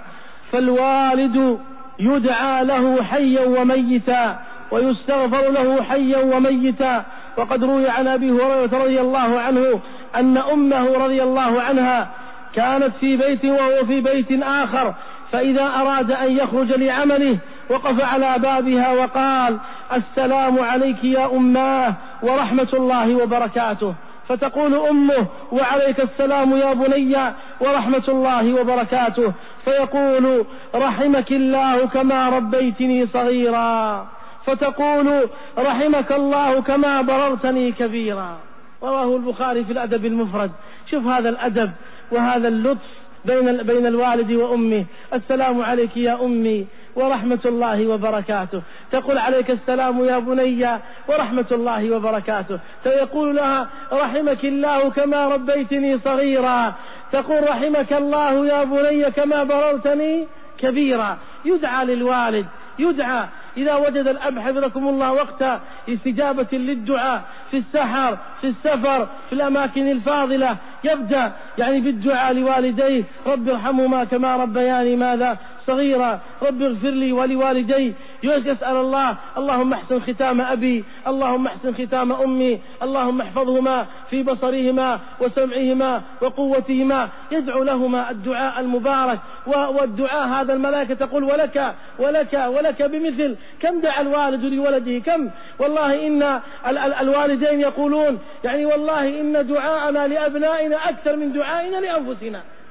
فالوالد يدعى له حيا وميتا ويستغفر له حيا وميتا. وقد روي عن أبي هريرة رضي الله عنه أن أمه رضي الله عنها كانت في بيت وهو في بيت آخر، فإذا أراد أن يخرج لعمله وقف على بابها وقال: السلام عليك يا أماه ورحمة الله وبركاته. فتقول أمه: وعليك السلام يا بني ورحمة الله وبركاته. فيقول: رحمك الله كما ربيتني صغيرا. فتقول: رحمك الله كما بررتني كبيرا. رواه البخاري في الأدب المفرد. شوف هذا الأدب وهذا اللطف بين الوالد وأمه. السلام عليك يا أمي ورحمة الله وبركاته. تقول: عليك السلام يا بني ورحمة الله وبركاته. فيقول لها: رحمك الله كما ربيتني صغيرا. تقول: رحمك الله يا بني كما بررتني كبيرا. يدعى للوالد، يدعى إذا وجد الأب حفظكم الله وقت استجابة للدعاء في السحر، في السفر، في الأماكن الفاضلة، يبدأ بالدعاء لوالديه: رب ارحمهما كما ربياني ماذا؟ صغيرا. رب اغفر لي ولوالدي. يسأل الله: اللهم احسن ختام أبي، اللهم احسن ختام أمي، اللهم احفظهما في بصرهما وسمعهما وقوتهما. يدعو لهما الدعاء المبارك. والدعاء هذا الملائكة تقول: ولك ولك ولك بمثل. كم دعا الوالد لولده؟ كم؟ والله إن الوالدين يقولون والله إن دعاءنا لأبنائنا أكثر من دعائنا لأنفسنا.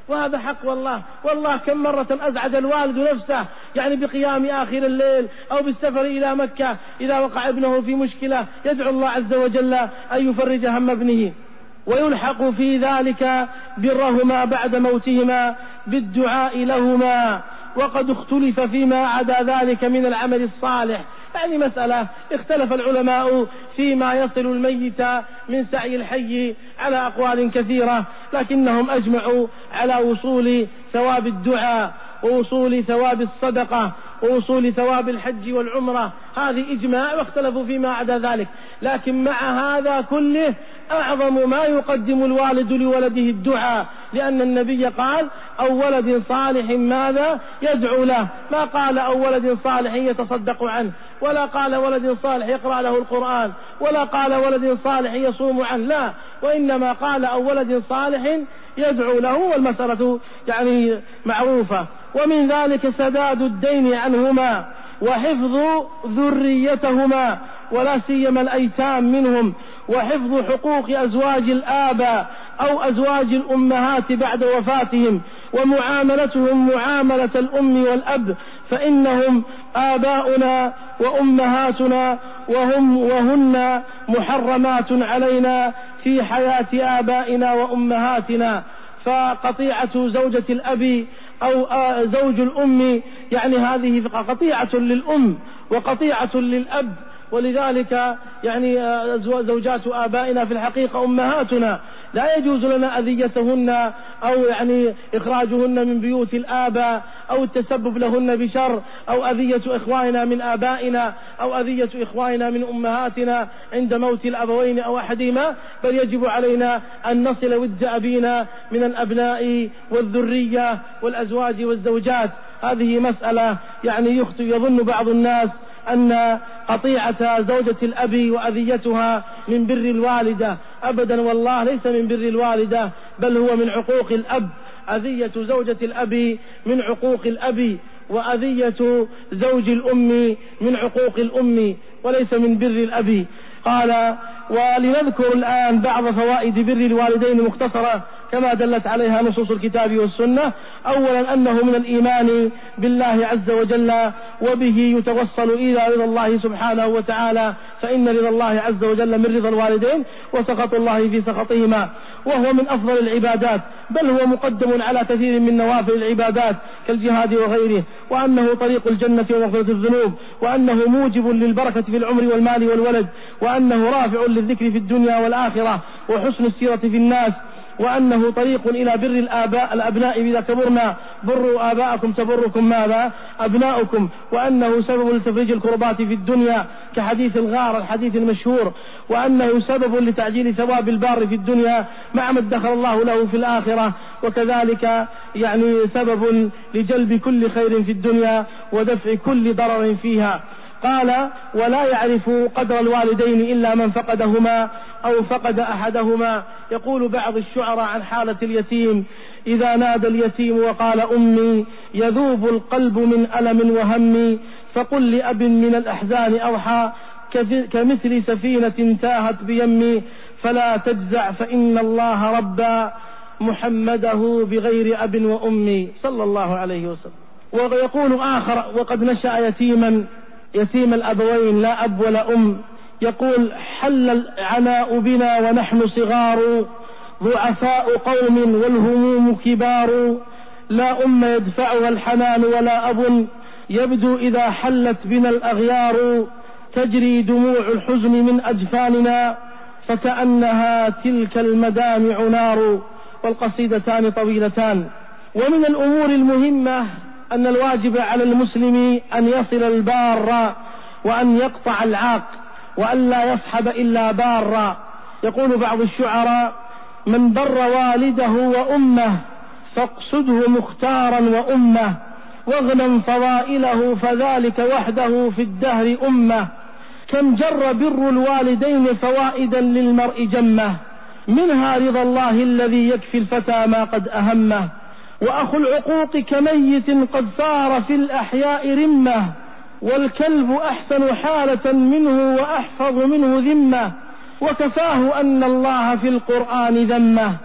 وهذا حق والله كم مرة أزعج الوالد نفسه يعني بقيام آخر الليل أو بالسفر إلى مكة إذا وقع ابنه في مشكلة يدعو الله عز وجل أن يفرج هم ابنه. ويلحق في ذلك برهما بعد موتهما بالدعاء لهما. وقد اختلف فيما عدا ذلك من العمل الصالح، يعني مسألة اختلف العلماء فيما يصل الميت من سعي الحي على أقوال كثيرة، لكنهم أجمعوا على وصول ثواب الدعاء ووصول ثواب الصدقة ووصول ثواب الحج والعمرة، هذه إجماع، واختلفوا فيما عدا ذلك. لكن مع هذا كله أعظم ما يقدم الوالد لولده الدعاء، لأن النبي قال أو ولد صالح ماذا يدعو له، ما قال أو ولد صالح يتصدق عنه، ولا قال ولد صالح يقرأ له القرآن، ولا قال ولد صالح يصوم عنه، لا، وإنما قال أو ولد صالح يدعو له، والمسألة يعني معروفة. ومن ذلك سداد الدين عنهما وحفظ ذريتهما ولا سيما الأيتام منهم، وحفظ حقوق أزواج الآباء أو أزواج الأمهات بعد وفاتهم، ومعاملتهم معاملة الأم والأب، فإنهم آباؤنا وأمهاتنا وهن محرمات علينا في حياة آبائنا وأمهاتنا. فقطيعة زوجة الأب أو زوج الأم يعني هذه قطيعة للأم وقطيعة للأب، ولذلك يعني زوجات آبائنا في الحقيقة أمهاتنا، لا يجوز لنا أذيتهن أو يعني إخراجهن من بيوت الآباء أو التسبب لهن بشر أو أذية إخواننا من آبائنا أو أذية إخواننا من أمهاتنا عند موت الأبوين أو أحدهما، بل يجب علينا أن نصل ود أبينا من الأبناء والذرية والأزواج والزوجات. هذه مسألة يعني يظن بعض الناس أن قطيعة زوجة الأب وأذيتها من بر الوالدة، أبدا والله ليس من بر الوالدة، بل هو من عقوق الأب. أذية زوجة الأب من عقوق الأب، وأذية زوج الأم من عقوق الأم، وليس من بر الأب. قال ولنذكر الآن بعض فوائد بر الوالدين مختصرة كما دلت عليها نصوص الكتاب والسنة. أولا أنه من الإيمان بالله عز وجل، وبه يتوصل إلى رضا الله سبحانه وتعالى، فإن رضا الله عز وجل من رضا الوالدين وسخط الله في سخطهما، وهو من أفضل العبادات، بل هو مقدم على كثير من نوافل العبادات كالجهاد وغيره، وأنه طريق الجنة ومغفرة الذنوب، وأنه موجب للبركة في العمر والمال والولد، وأنه رافع للذكر في الدنيا والآخرة وحسن السيرة في الناس، وأنه طريق إلى بر الأبناء إذا كبرنا، بروا آباءكم تبركم ماذا أبناؤكم، وأنه سبب لتفريج الكربات في الدنيا كحديث الغار الحديث المشهور، وأنه سبب لتعجيل ثواب البار في الدنيا مع ما ادخر الله له في الآخرة، وكذلك يعني سبب لجلب كل خير في الدنيا ودفع كل ضرر فيها. قال ولا يعرف قدر الوالدين إلا من فقدهما أو فقد أحدهما. يقول بعض الشعراء عن حالة اليتيم: إذا نادى اليتيم وقال أمي يذوب القلب من ألم وهم، فقل لأب من الأحزان أوحى كمثل سفينة تاهت بيمي، فلا تجزع فإن الله ربى محمده بغير أب وأمي صلى الله عليه وسلم. ويقول آخر وقد نشأ يتيم الأبوين لا أب ولا أم، يقول: حل العناء بنا ونحن صغار، ضعفاء قوم والهموم كبار، لا أم يدفعها الحنان ولا أب، يبدو إذا حلت بنا الأغيار، تجري دموع الحزن من أجفاننا، فكأنها تلك المدامع نار. والقصيدتان طويلتان. ومن الأمور المهمة أن الواجب على المسلم أن يصل البار وأن يقطع العاق وأن لا يصحب إلا بارا. يقول بعض الشعراء: من بر والده وأمه فاقصده مختارا وأمه، واغنم فضائله فذلك وحده في الدهر أمه. كم جر بر الوالدين فوائدا للمرء جمه، منها رضا الله الذي يكفي الفتى ما قد أهمه. وأخو العقوق كميت قد صار في الأحياء رمة، والكلب أحسن حالة منه وأحفظ منه ذمة، وكفاه أن الله في القرآن ذمه،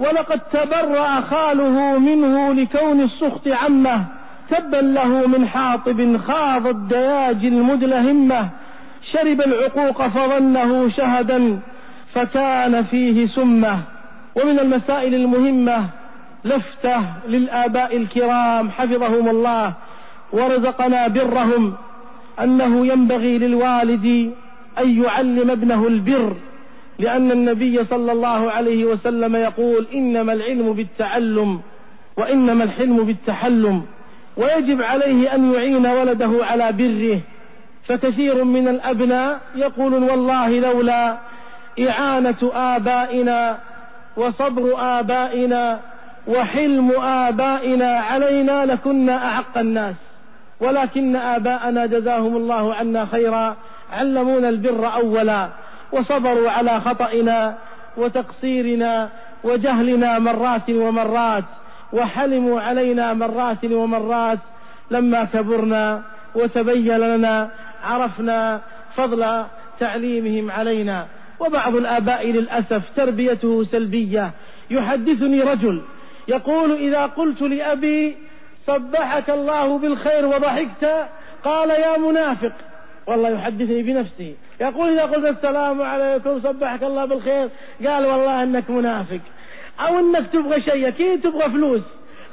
ولقد تبرأ خاله منه لكون السخط عمه، تبا له من حاطب خاض الدياج المدلهمة، شرب العقوق فظنه شهدا فكان فيه سمة. ومن المسائل المهمة لفتة للآباء الكرام حفظهم الله ورزقنا برهم، أنه ينبغي للوالد أن يعلم ابنه البر، لأن النبي صلى الله عليه وسلم يقول: إنما العلم بالتعلم وإنما الحلم بالتحلم. ويجب عليه أن يعين ولده على بره، فكثير من الأبناء يقولون: والله لولا إعانة آبائنا وصبر آبائنا وحلم آبائنا علينا لكنا أعق الناس. ولكن آباءنا جزاهم الله عنا خيرا علمونا البر أولا، وصبروا على خطئنا وتقصيرنا وجهلنا مرات ومرات، وحلموا علينا مرات ومرات. لما كبرنا وتبين لنا عرفنا فضل تعليمهم علينا. وبعض الآباء للأسف تربيته سلبية. يحدثني رجل يقول: إذا قلت لأبي صبحك الله بالخير وضحكت قال: يا منافق. والله يحدثني بنفسه، يقول: إذا قلت السلام عليكم صبحك الله بالخير قال: والله أنك منافق، أو أنك تبغى شيء، أكيد تبغى فلوس،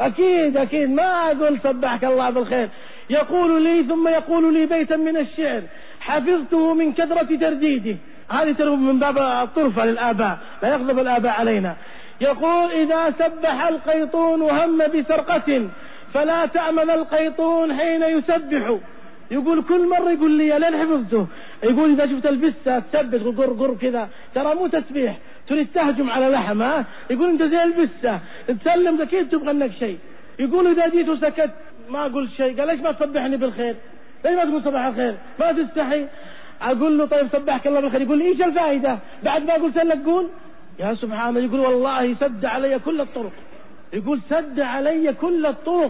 أكيد ما أقول صبحك الله بالخير. يقول لي ثم يقول لي بيتا من الشعر حفظته من كثرة ترديده. هذه ترغب من باب الطرفة للآباء، لا يغضب الآباء علينا. يقول: إذا سبح القيطون هم بسرقة فلا تأمن القيطون حين يسبح. يقول كل مرة يقول لي لين حفظته، يقول: إذا شفت البسة تثبت قر كذا ترى مو تسبيح، تريد تهجم على لحمه. يقول: أنت زي البسة تسلم أكيد تبغى لك شيء. يقول: إذا جيت وسكت ما أقول شيء. قال: ليش ما تصبحني بالخير؟ ليش ما تقول صباح الخير؟ ما تستحي؟ أقول له: طيب صبحك الله بالخير. يقول: إيش الفائدة بعد ما قلت لك قول؟ يا سبحان الله. يقول: والله سد علي كل الطرق. يقول: سد علي كل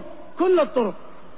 الطرق.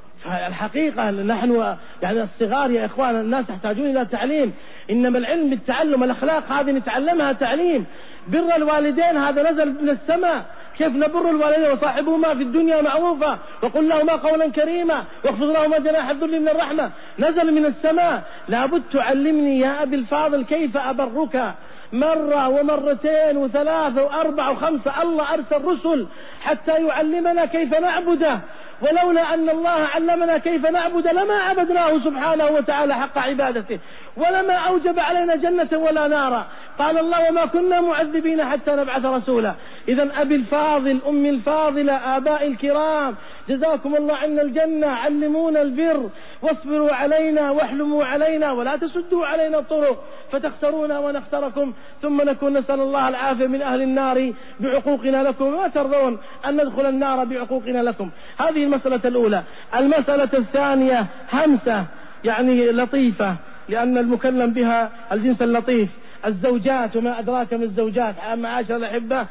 فالحقيقة نحن يعني الصغار يا إخوان الناس يحتاجون إلى تعليم. إنما العلم بالتعلم، الأخلاق هذه نتعلمها تعليم. بر الوالدين هذا نزل من السماء. كيف نبر الوالدين وصاحبهما في الدنيا معروفا وقل لهما قولا كريما واخفض لهما جناح الذل من الرحمة، نزل من السماء. لابد تعلمني يا أبي الفاضل كيف أبرك مرة ومرتين وثلاثة وأربعة وخمسة. الله أرسل رسل حتى يعلمنا كيف نعبده، ولولا أن الله علمنا كيف نعبد لما عبدناه سبحانه وتعالى حق عبادته، ولما أوجب علينا جنة ولا نارا. قال الله: وما كنا معذبين حتى نبعث رسولا. إذن أبي الفاضل، أمي الفاضلة، آباء الكرام، جزاكم الله عنا الجنة، علمونا البر واصبروا علينا واحلموا علينا ولا تسدوا علينا الطرق فتخسرونا ونخسركم ثم نكون نسأل الله العافية من أهل النار بعقوقنا لكم، ما ترضون أن ندخل النار بعقوقنا لكم. هذه المسألة الأولى. المسألة الثانية همسة يعني لطيفة، لأن المكلم بها الجنس اللطيف، الزوجات وما أدراك من الزوجات. معاشر الأحبة،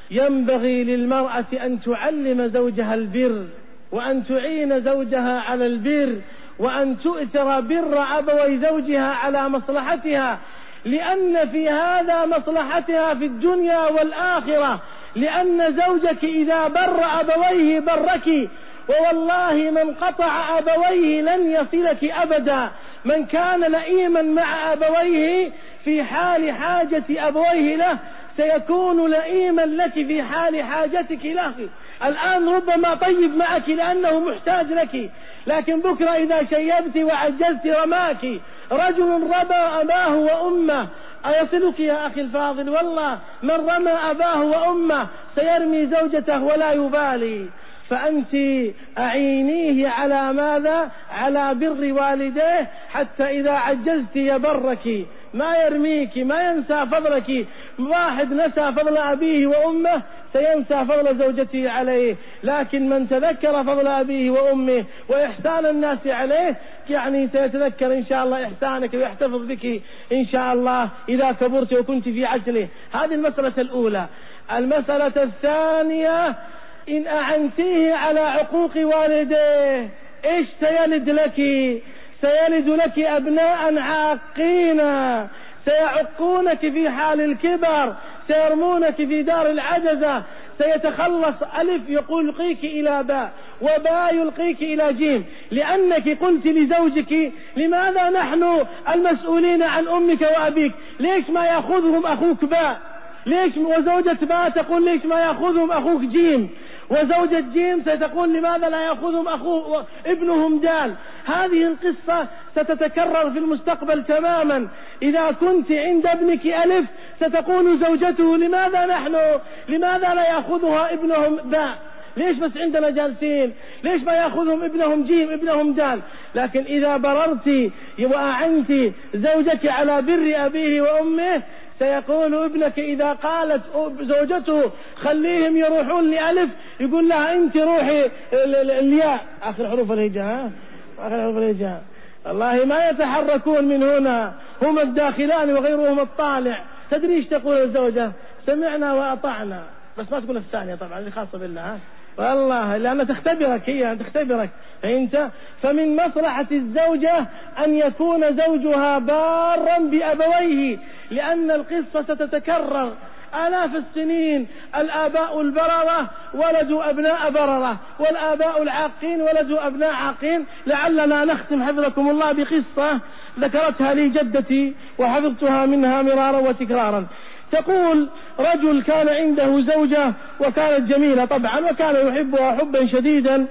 ينبغي للمرأة أن تعلم زوجها البر، وأن تعين زوجها على البر، وأن تؤثر بر أبوي زوجها على مصلحتها، لأن في هذا مصلحتها في الدنيا والآخرة. لأن زوجك إذا بر أبويه برك، ووالله من قطع أبويه لن يصلك أبدا. من كان لئيما مع أبويه في حال حاجة أبويه له سيكون لئيما لك في حال حاجتك له. الآن ربما طيب معك لأنه محتاج لك، لكن بكرة إذا شيبت وعجزت رماك. رجل رمى أباه وأمه أيصلك يا أخي الفاضل؟ والله من رمى أباه وأمه سيرمي زوجته ولا يبالي. فأنت أعينيه على ماذا؟ على بر والديه، حتى إذا عجزت يبرك، ما يرميك، ما ينسى فضلك. واحد نسى فضل أبيه وأمه سينسى فضل زوجته عليه، لكن من تذكر فضل أبيه وأمه وإحسان الناس عليه يعني سيتذكر إن شاء الله إحسانك ويحتفظ بك إن شاء الله إذا كبرت وكنت في عجله. هذه المسألة الأولى. المسألة الثانية: إن أعنتيه على عقوق والديه إيش سيلد لك؟ سيلد لك أبناء عاقين سيعقونك في حال الكبر، سيرمونك في دار العجزة، سيتخلص ألف يقول يلقيك إلى باء، وباء يلقيك إلى جيم، لأنك قلت لزوجك لماذا نحن المسؤولين عن أمك وأبيك، ليش ما يأخذهم أخوك باء؟ ليش؟ وزوجة باء تقول ليش ما يأخذهم أخوك جيم، وزوجة جيم ستقول لماذا لا يأخذهم ابنهم دال. هذه القصة ستتكرر في المستقبل تماما. إذا كنت عند ابنك ألف ستقول زوجته لماذا لا يأخذها ابنهم باء، ليش بس عندنا جالسين، ليش ما يأخذهم ابنهم جيم ابنهم دال. لكن إذا بررت وأعنت زوجك على بر أبيه وأمه سيقول ابنك إذا قالت زوجته خليهم يروحون لألف يقول لها أنت روحي الياء آخر حروف الهجاء، آخر حروف الهجاء. والله ما يتحركون من هنا، هم الداخلان وغيرهم الطالع. تدري ايش تقول الزوجة؟ سمعنا وأطعنا، بس ما تقول الثانية طبعا اللي خاصة بالله، والله لأنها تختبرك، هي تختبرك. فمن مصلحة الزوجة أن يكون زوجها بارا بأبويه، لأن القصة ستتكرر آلاف السنين. الآباء البررة ولدوا أبناء بررة، والآباء العاقين ولدوا أبناء عاقين. لعلنا نختم حفظكم الله بقصة ذكرتها لي جدتي وحفظتها منها مرارا وتكرارا. تقول رجل كان عنده زوجة وكانت جميلة طبعا، وكان يحبها حبا شديدا،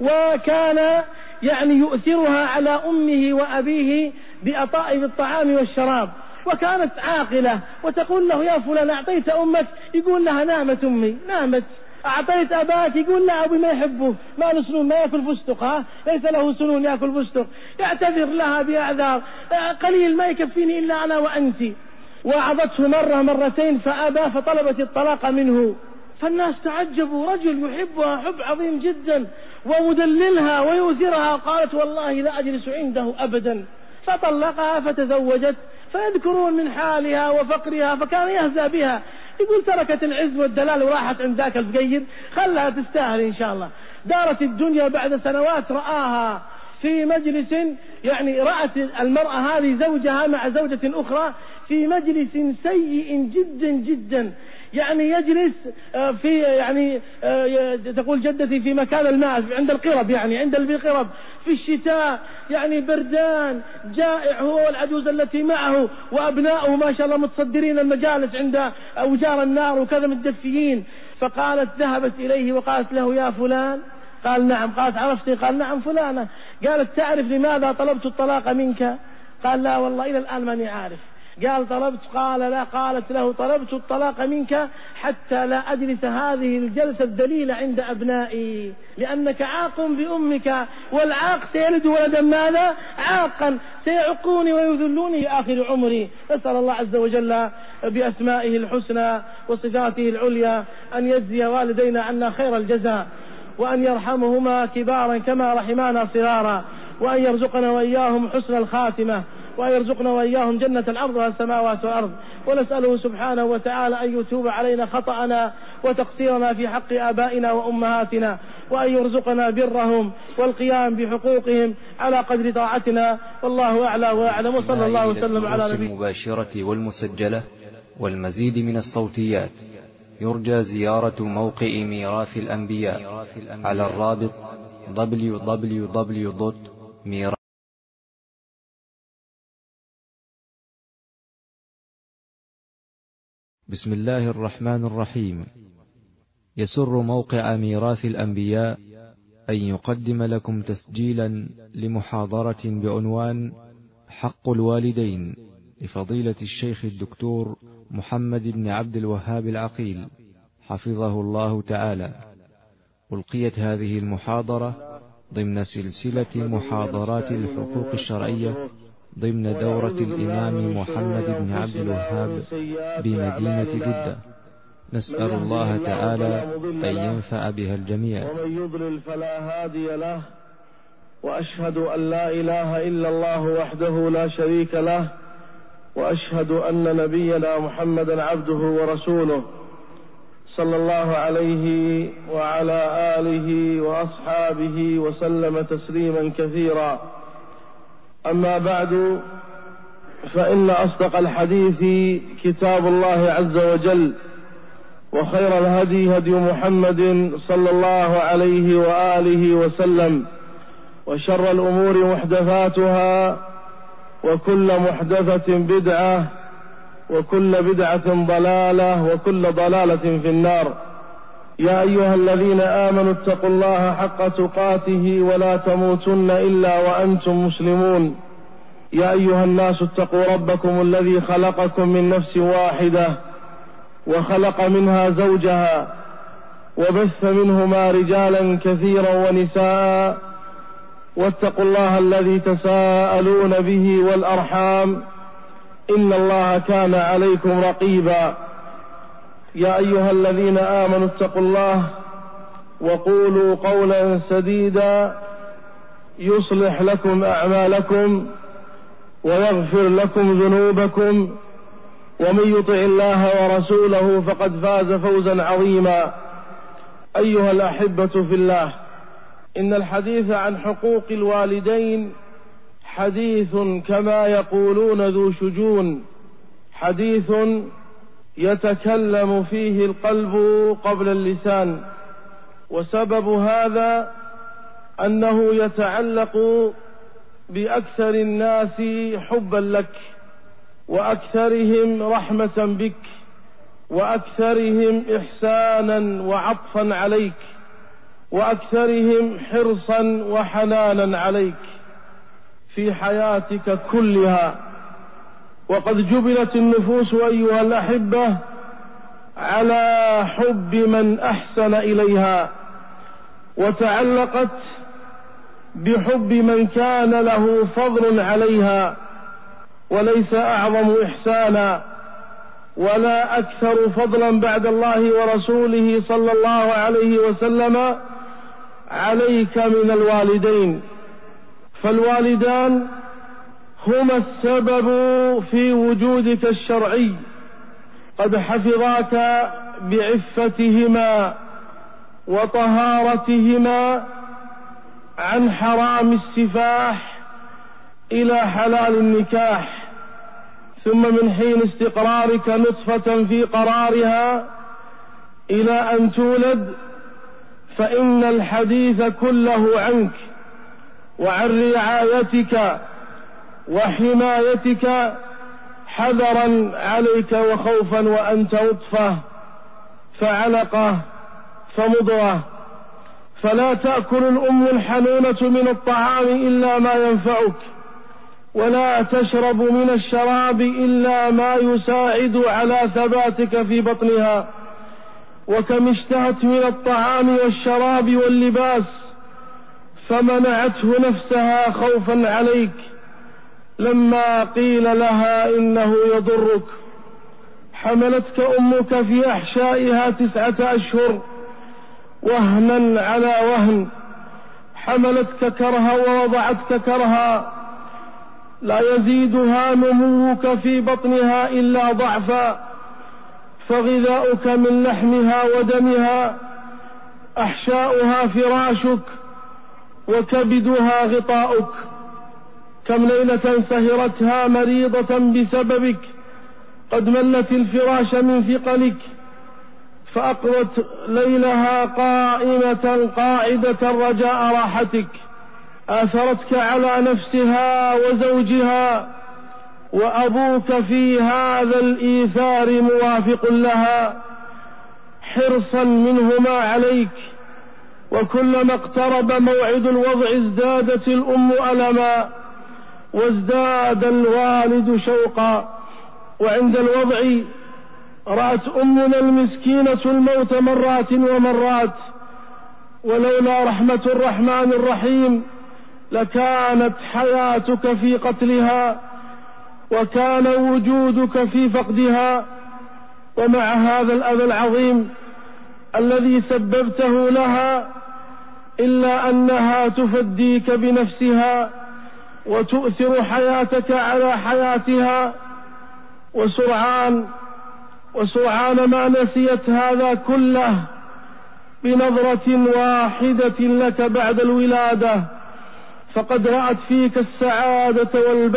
وكان يؤثرها على أمه وأبيه بأطائب الطعام والشراب، وكانت عاقلة. وتقول له يا فلان أعطيت أمك؟ يقول لها نامت أمي نامت. أعطيت أباك؟ يقول لا أبي ما يحبه، ما له سنون، ما يأكل فستق، ليس له سنون يأكل فستق. يعتذر لها بأعذار، قليل ما يكفيني إلا أنا وأنت. وعظته مرة مرتين فأبى، فطلبت الطلاق منه. فالناس تعجبوا، رجل يحبها حب عظيم جدا ومدللها ويؤثرها. قالت والله لا أجلس عنده أبدا. فطلقها فتزوجت، فيذكرون من حالها وفقرها، فكان يهزأ بها، يقول تركت العز والدلال وراحت عند ذاك الفقير، خلها تستاهل إن شاء الله. دارت الدنيا بعد سنوات، رآها في مجلس، رأت المرأة هذه زوجها مع زوجة أخرى في مجلس سيء جدا جدا، يجلس في تقول جدتي في مكان الماء عند القرب، عند القرب في الشتاء، بردان جائع، هو والعجوز التي معه وأبناؤه ما شاء الله متصدرين المجالس عند أوجار النار وكذا متدفيين. فقالت ذهبت إليه وقالت له يا فلان؟ قال نعم. قالت عرفتي؟ قال نعم فلانة. قالت تعرف لماذا طلبت الطلاق منك؟ قال لا والله إلى الآن ماني عارف. قال طلبت؟ قال لا. قالت له طلبت الطلاق منك حتى لا أجلس هذه الجلسة الذليلة عند أبنائي، لأنك عاق بأمك، والعاق سيلد ولدا ماذا؟ عاقا، سيعقوني ويذلوني في آخر عمري. نسأل الله عز وجل بأسمائه الحسنى وصفاته العليا أن يجزي والدينا عنا خير الجزاء، وأن يرحمهما كبارا كما رحمانا صغارا، وأن يرزقنا وإياهم حسن الخاتمة، وأن يرزقنا وإياهم جنة عرضها السماوات والأرض. ونسأله سبحانه وتعالى أن يتوب علينا خطأنا وتقصيرنا في حق آبائنا وأمهاتنا، وأن يرزقنا برهم والقيام بحقوقهم على قدر طاعتنا. والله أعلى وأعلم، وصلى الله وسلم على نبينا. المباشرة والمسجلة والمزيد من الصوتيات يرجى زيارة موقع ميراث الأنبياء على الرابط www.ميراث. بسم الله الرحمن الرحيم. يسر موقع ميراث الأنبياء أن يقدم لكم تسجيلا لمحاضرة بعنوان حق الوالدين لفضيلة الشيخ الدكتور محمد بن عبد الوهاب العقيل حفظه الله تعالى. ألقيت هذه المحاضرة ضمن سلسلة محاضرات الحقوق الشرعية ضمن دورة الإمام محمد بن عبد الوهاب بمدينة جدة. نسأل الله تعالى أن ينفع بها الجميع. ومن يضلل فلا هادي له، وأشهد أن لا إله إلا الله وحده لا شريك له، وأشهد أن نبينا محمدا عبده ورسوله صلى الله عليه وعلى آله وأصحابه وسلم تسليما كثيرا. أما بعد، فإن أصدق الحديث كتاب الله عز وجل، وخير الهدي هدي محمد صلى الله عليه وآله وسلم، وشر الأمور محدثاتها، وكل محدثة بدعة، وكل بدعة ضلالة، وكل ضلالة في النار. يا أيها الذين آمنوا اتقوا الله حق تقاته ولا تموتن إلا وأنتم مسلمون. يا أيها الناس اتقوا ربكم الذي خلقكم من نفس واحدة وخلق منها زوجها وبث منهما رجالا كثيرا ونساء، واتقوا الله الذي تساءلون به والأرحام إن الله كان عليكم رقيبا. يا أيها الذين آمنوا اتقوا الله وقولوا قولا سديدا يصلح لكم أعمالكم ويغفر لكم ذنوبكم، ومن يطع الله ورسوله فقد فاز فوزا عظيما. أيها الأحبة في الله، إن الحديث عن حقوق الوالدين حديث كما يقولون ذو شجون، حديث يتكلم فيه القلب قبل اللسان، وسبب هذا أنه يتعلق بأكثر الناس حبا لك، وأكثرهم رحمة بك، وأكثرهم إحسانا وعطفا عليك، وأكثرهم حرصا وحنانا عليك في حياتك كلها. وقد جبلت النفوس أيها الأحبة على حب من أحسن إليها، وتعلقت بحب من كان له فضل عليها، وليس أعظم إحسانا ولا أكثر فضلا بعد الله ورسوله صلى الله عليه وسلم عليك من الوالدين. فالوالدان هما السبب في وجودك الشرعي، قد حفظاك بعفتهما وطهارتهما عن حرام السفاح إلى حلال النكاح، ثم من حين استقرارك نطفة في قرارها إلى أن تولد، فإن الحديث كله عنك وعن رعايتك وحمايتك حذرا عليك وخوفا، وأنت نطفة فعلقة فمضغة. فلا تأكل الأم الحنونة من الطعام إلا ما ينفعك، ولا تشرب من الشراب إلا ما يساعد على ثباتك في بطنها. وكم اشتهت من الطعام والشراب واللباس فمنعته نفسها خوفا عليك لما قيل لها إنه يضرك. حملتك أمك في أحشائها 9 أشهر وهنا على وهن، حملتك كرها ووضعتك كرها، لا يزيدها نموك في بطنها إلا ضعفا، فغذاؤك من لحمها ودمها، أحشاؤها فراشك وكبدها غطاؤك. كم ليلة سهرتها مريضة بسببك، قد ملت الفراش من ثقلك، فأقضت ليلها قائمة قاعدة رجاء راحتك. آثرتك على نفسها وزوجها، وأبوك في هذا الإيثار موافق لها حرصا منهما عليك. وكلما اقترب موعد الوضع ازدادت الأم ألما وازداد الوالد شوقا. وعند الوضع رأت أمنا المسكينة الموت مرات ومرات، ولولا رحمة الرحمن الرحيم لكانت حياتك في قتلها، وكان وجودك في فقدها. ومع هذا الأذى العظيم الذي سببته لها، إلا أنها تفديك بنفسها وتؤثر حياتك على حياتها. وسرعان ما نسيت هذا كله بنظرة واحدة لك بعد الولادة، فقد رأت فيك السعادة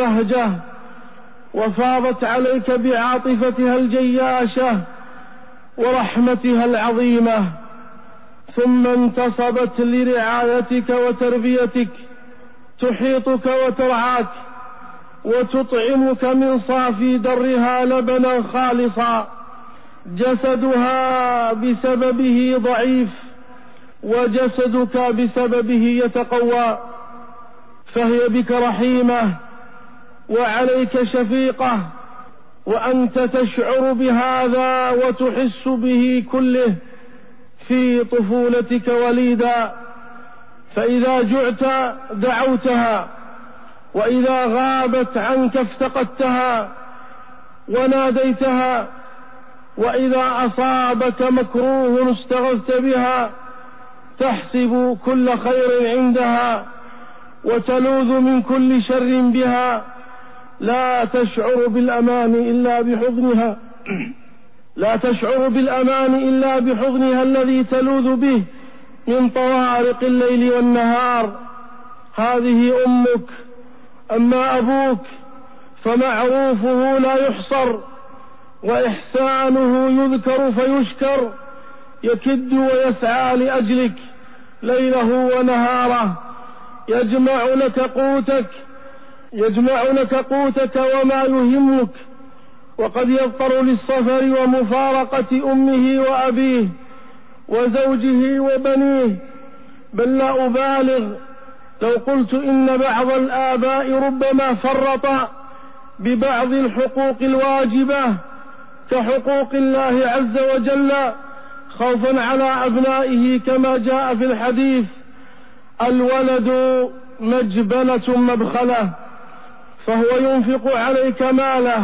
والبهجة، وفاضت عليك بعاطفتها الجياشة ورحمتها العظيمة، ثم انتصبت لرعايتك وتربيتك، تحيطك وترعاك وتطعمك من صافي درها لبنا خالصا، جسدها بسببه ضعيف وجسدك بسببه يتقوى، فهي بك رحيمة وعليك شفيقة، وأنت تشعر بهذا وتحس به كله في طفولتك وليدا. فإذا جعت دعوتها، وإذا غابت عنك افتقدتها وناديتها، وإذا أصابك مكروه استغثت بها، تحسب كل خير عندها وتلوذ من كل شر بها، لا تشعر بالأمان إلا بحضنها الذي تلوذ به من طوارق الليل والنهار. هذه أمك. أما أبوك فمعروفه لا يحصر، وإحسانه يذكر فيشكر، يكد ويسعى لأجلك ليله ونهاره، يجمع لك قوتك وما يهمك، وقد يضطر للسفر ومفارقة أمه وأبيه وزوجه وبنيه. بل لا أبالغ لو قلت إن بعض الآباء ربما فرط ببعض الحقوق الواجبة كحقوق الله عز وجل خوفا على أبنائه، كما جاء في الحديث: الولد مجبلة مبخلة، فهو ينفق عليك ماله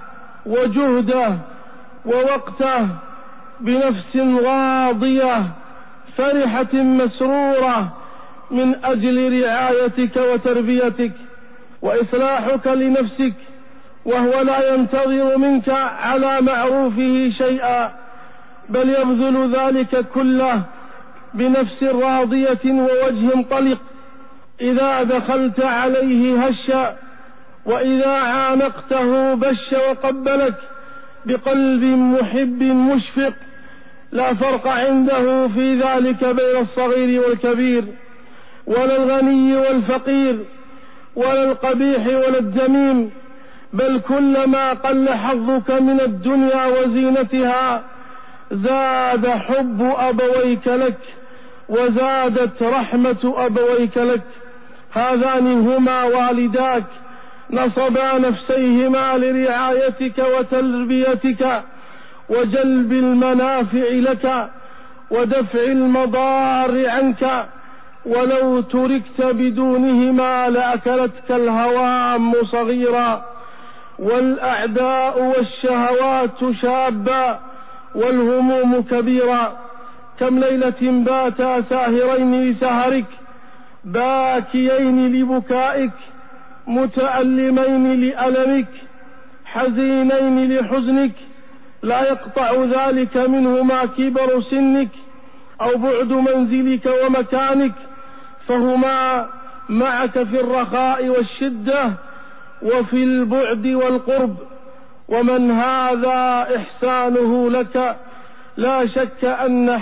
وجهده ووقته بنفس راضية فرحة مسرورة من أجل رعايتك وتربيتك وإصلاحك لنفسك، وهو لا ينتظر منك على معروفه شيئا، بل يبذل ذلك كله بنفس راضية ووجه طلق. إذا دخلت عليه هش، وإذا عانقته بش وقبلك بقلب محب مشفق. لا فرق عنده في ذلك بين الصغير والكبير، ولا الغني والفقير، ولا القبيح ولا الذميم، بل كلما قل حظك من الدنيا وزينتها زاد حب أبويك لك وزادت رحمة أبويك لك. هذان هما والداك، نصبا نفسيهما لرعايتك وتربيتك وجلب المنافع لك ودفع المضار عنك، ولو تركت بدونهما لأكلتك الهوام صغيرا والأعداء والشهوات شابا والهموم كبيرا. كم ليلة باتا ساهرين لسهرك، باكيين لبكائك، متألمين لألمك، حزينين لحزنك، لا يقطع ذلك منهما كبر سنك أو بعد منزلك ومكانك، فهما معك في الرخاء والشدة وفي البعد والقرب. ومن هذا إحسانه لك لا شك أن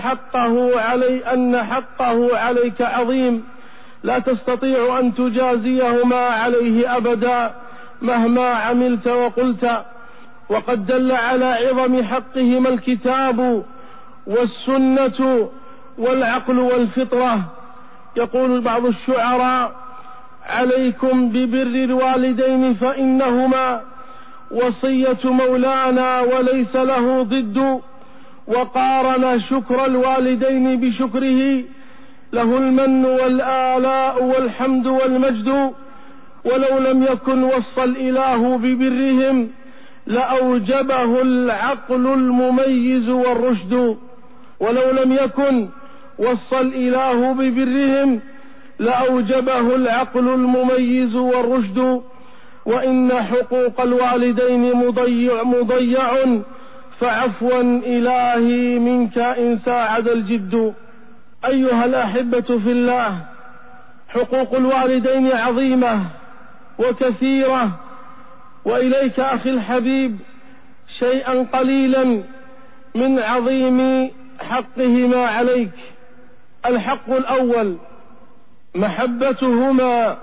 حقه عليك عظيم، لا تستطيع أن تجازيهما عليه أبدا مهما عملت وقلت. وقد دل على عظم حقهما الكتاب والسنة والعقل والفطرة. يقول بعض الشعراء: عليكم ببر الوالدين فإنهما وصية مولانا وليس له ضد، وقارن شكر الوالدين بشكره، له المن والآلاء والحمد والمجد، ولو لم يكن وصى الإله ببرهم لأوجبه العقل المميز والرشد. ولو لم يكن وصى الإله ببرهم لأوجبه العقل المميز والرشد. وإن حقوق الوالدين مضيع فعفوا إلهي منك إن ساعد الجد. أيها الأحبة في الله، حقوق الوالدين عظيمة وكثيرة، وإليك أخي الحبيب شيئا قليلا من عظيم حقهما عليك. الحق الأول محبتهما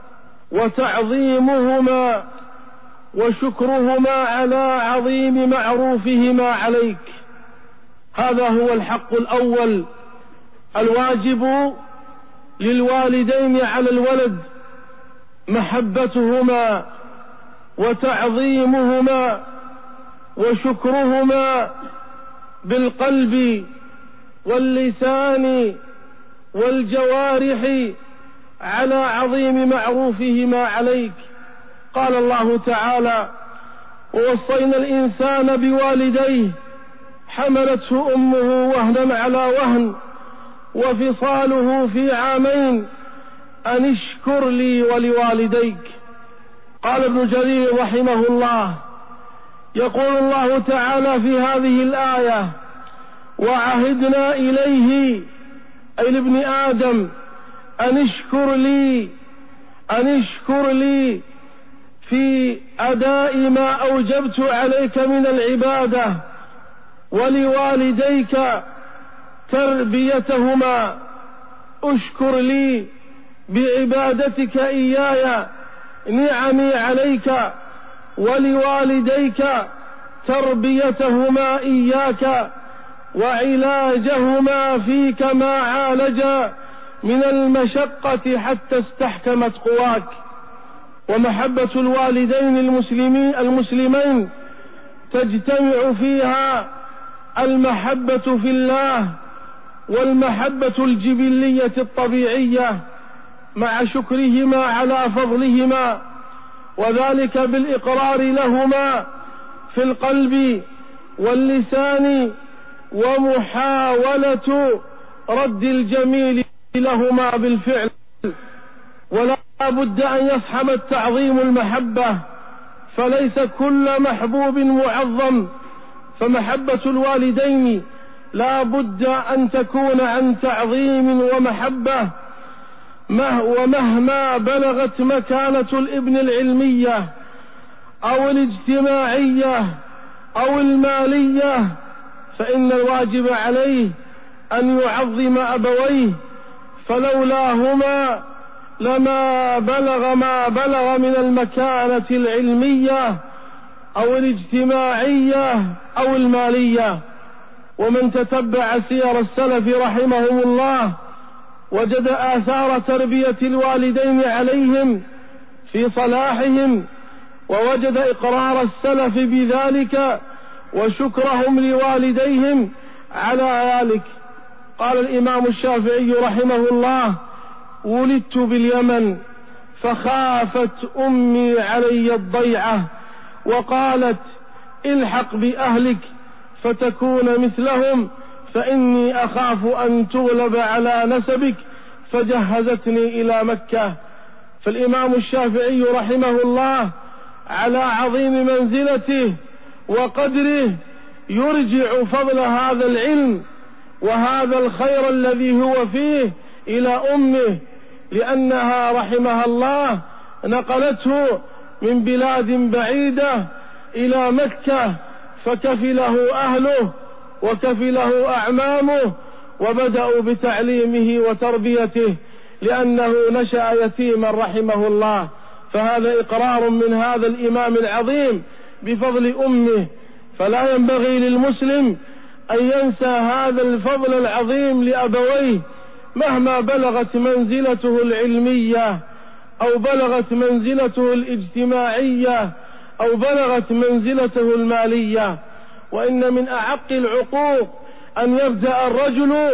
وتعظيمهما وشكرهما على عظيم معروفهما عليك. هذا هو الحق الأول الواجب للوالدين على الولد، محبتهما وتعظيمهما وشكرهما بالقلب واللسان والجوارح على عظيم معروفهما عليك. قال الله تعالى: ووصينا الإنسان بوالديه حملته أمه وهنا على وهن وفصاله في عامين أن اشكر لي ولوالديك. قال ابن جرير رحمه الله: يقول الله تعالى في هذه الآية: وعهدنا إليه أي لابن آدم أن اشكر لي في أداء ما أوجبت عليك من العبادة، ولوالديك تربيتهما. اشكر لي بعبادتك إياي نعمي عليك، ولوالديك تربيتهما إياك وعلاجهما فيك ما عالجا من المشقة حتى استحكمت قواك. ومحبة الوالدين المسلمين تجتمع فيها المحبة في الله والمحبة الجبلية الطبيعية مع شكرهما على فضلهما، وذلك بالإقرار لهما في القلب واللسان ومحاولة رد الجميل لهما بالفعل. ولا بد أن يصحب التعظيم المحبة، فليس كل محبوب معظم، فمحبة الوالدين لا بد أن تكون عن تعظيم ومحبة، ومهما بلغت مكانة الابن العلمية أو الاجتماعية أو المالية، فإن الواجب عليه أن يعظم أبويه، فلولاهما لما بلغ ما بلغ من المكانة العلمية أو الاجتماعية أو المالية. ومن تتبع سير السلف رحمهم الله وجد آثار تربية الوالدين عليهم في صلاحهم، ووجد إقرار السلف بذلك وشكرهم لوالديهم على ذلك. قال الإمام الشافعي رحمه الله: ولدت باليمن فخافت أمي علي الضيعة وقالت الحق بأهلك فتكون مثلهم فإني أخاف أن تغلب على نسبك، فجهزتني إلى مكة. فالإمام الشافعي رحمه الله على عظيم منزلته وقدره يرجع فضل هذا العلم وهذا الخير الذي هو فيه إلى أمه، لأنها رحمها الله نقلته من بلاد بعيدة إلى مكة، فكفله أهله وكفله أعمامه وبدأوا بتعليمه وتربيته، لأنه نشأ يتيما رحمه الله. فهذا إقرار من هذا الإمام العظيم بفضل أمه، فلا ينبغي للمسلم أن ينسى هذا الفضل العظيم لأبويه مهما بلغت منزلته العلمية أو بلغت منزلته الاجتماعية أو بلغت منزلته المالية. وإن من أعق العقوق أن يبدأ الرجل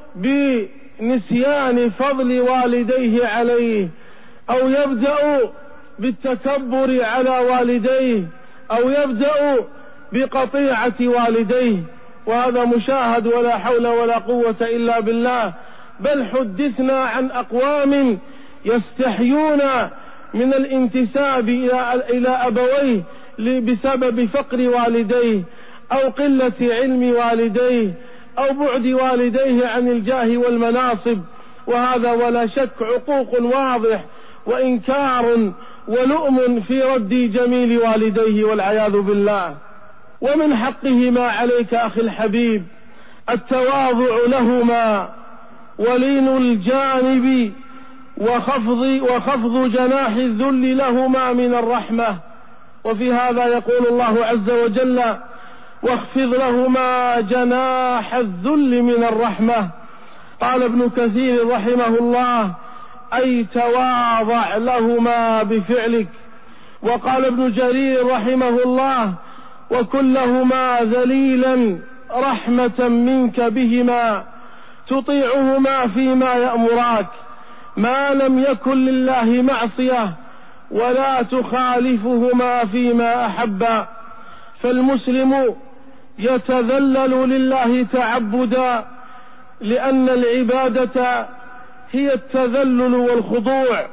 بنسيان فضل والديه عليه، أو يبدأ بالتكبر على والديه، أو يبدأ بقطيعة والديه، وهذا مشاهد ولا حول ولا قوة إلا بالله. بل حدثنا عن أقوام يستحيون من الانتساب إلى أبويه بسبب فقر والديه أو قلة علم والديه أو بعد والديه عن الجاه والمناصب، وهذا ولا شك عقوق واضح وإنكار ولؤم في رد جميل والديه والعياذ بالله. ومن حقهما عليك أخي الحبيب التواضع لهما ولين الجانب وخفض جناح الذل لهما من الرحمة. وفي هذا يقول الله عز وجل: واخفض لهما جناح الذل من الرحمة. قال ابن كثير رحمه الله: أي تواضع لهما بفعلك. وقال ابن جرير رحمه الله: وكن لهما ذليلا رحمة منك بهما تطيعهما فيما يأمراك ما لم يكن لله معصية ولا تخالفهما فيما أحبا. فالمسلم يتذلل لله تعبدا، لأن العبادة هي التذلل والخضوع،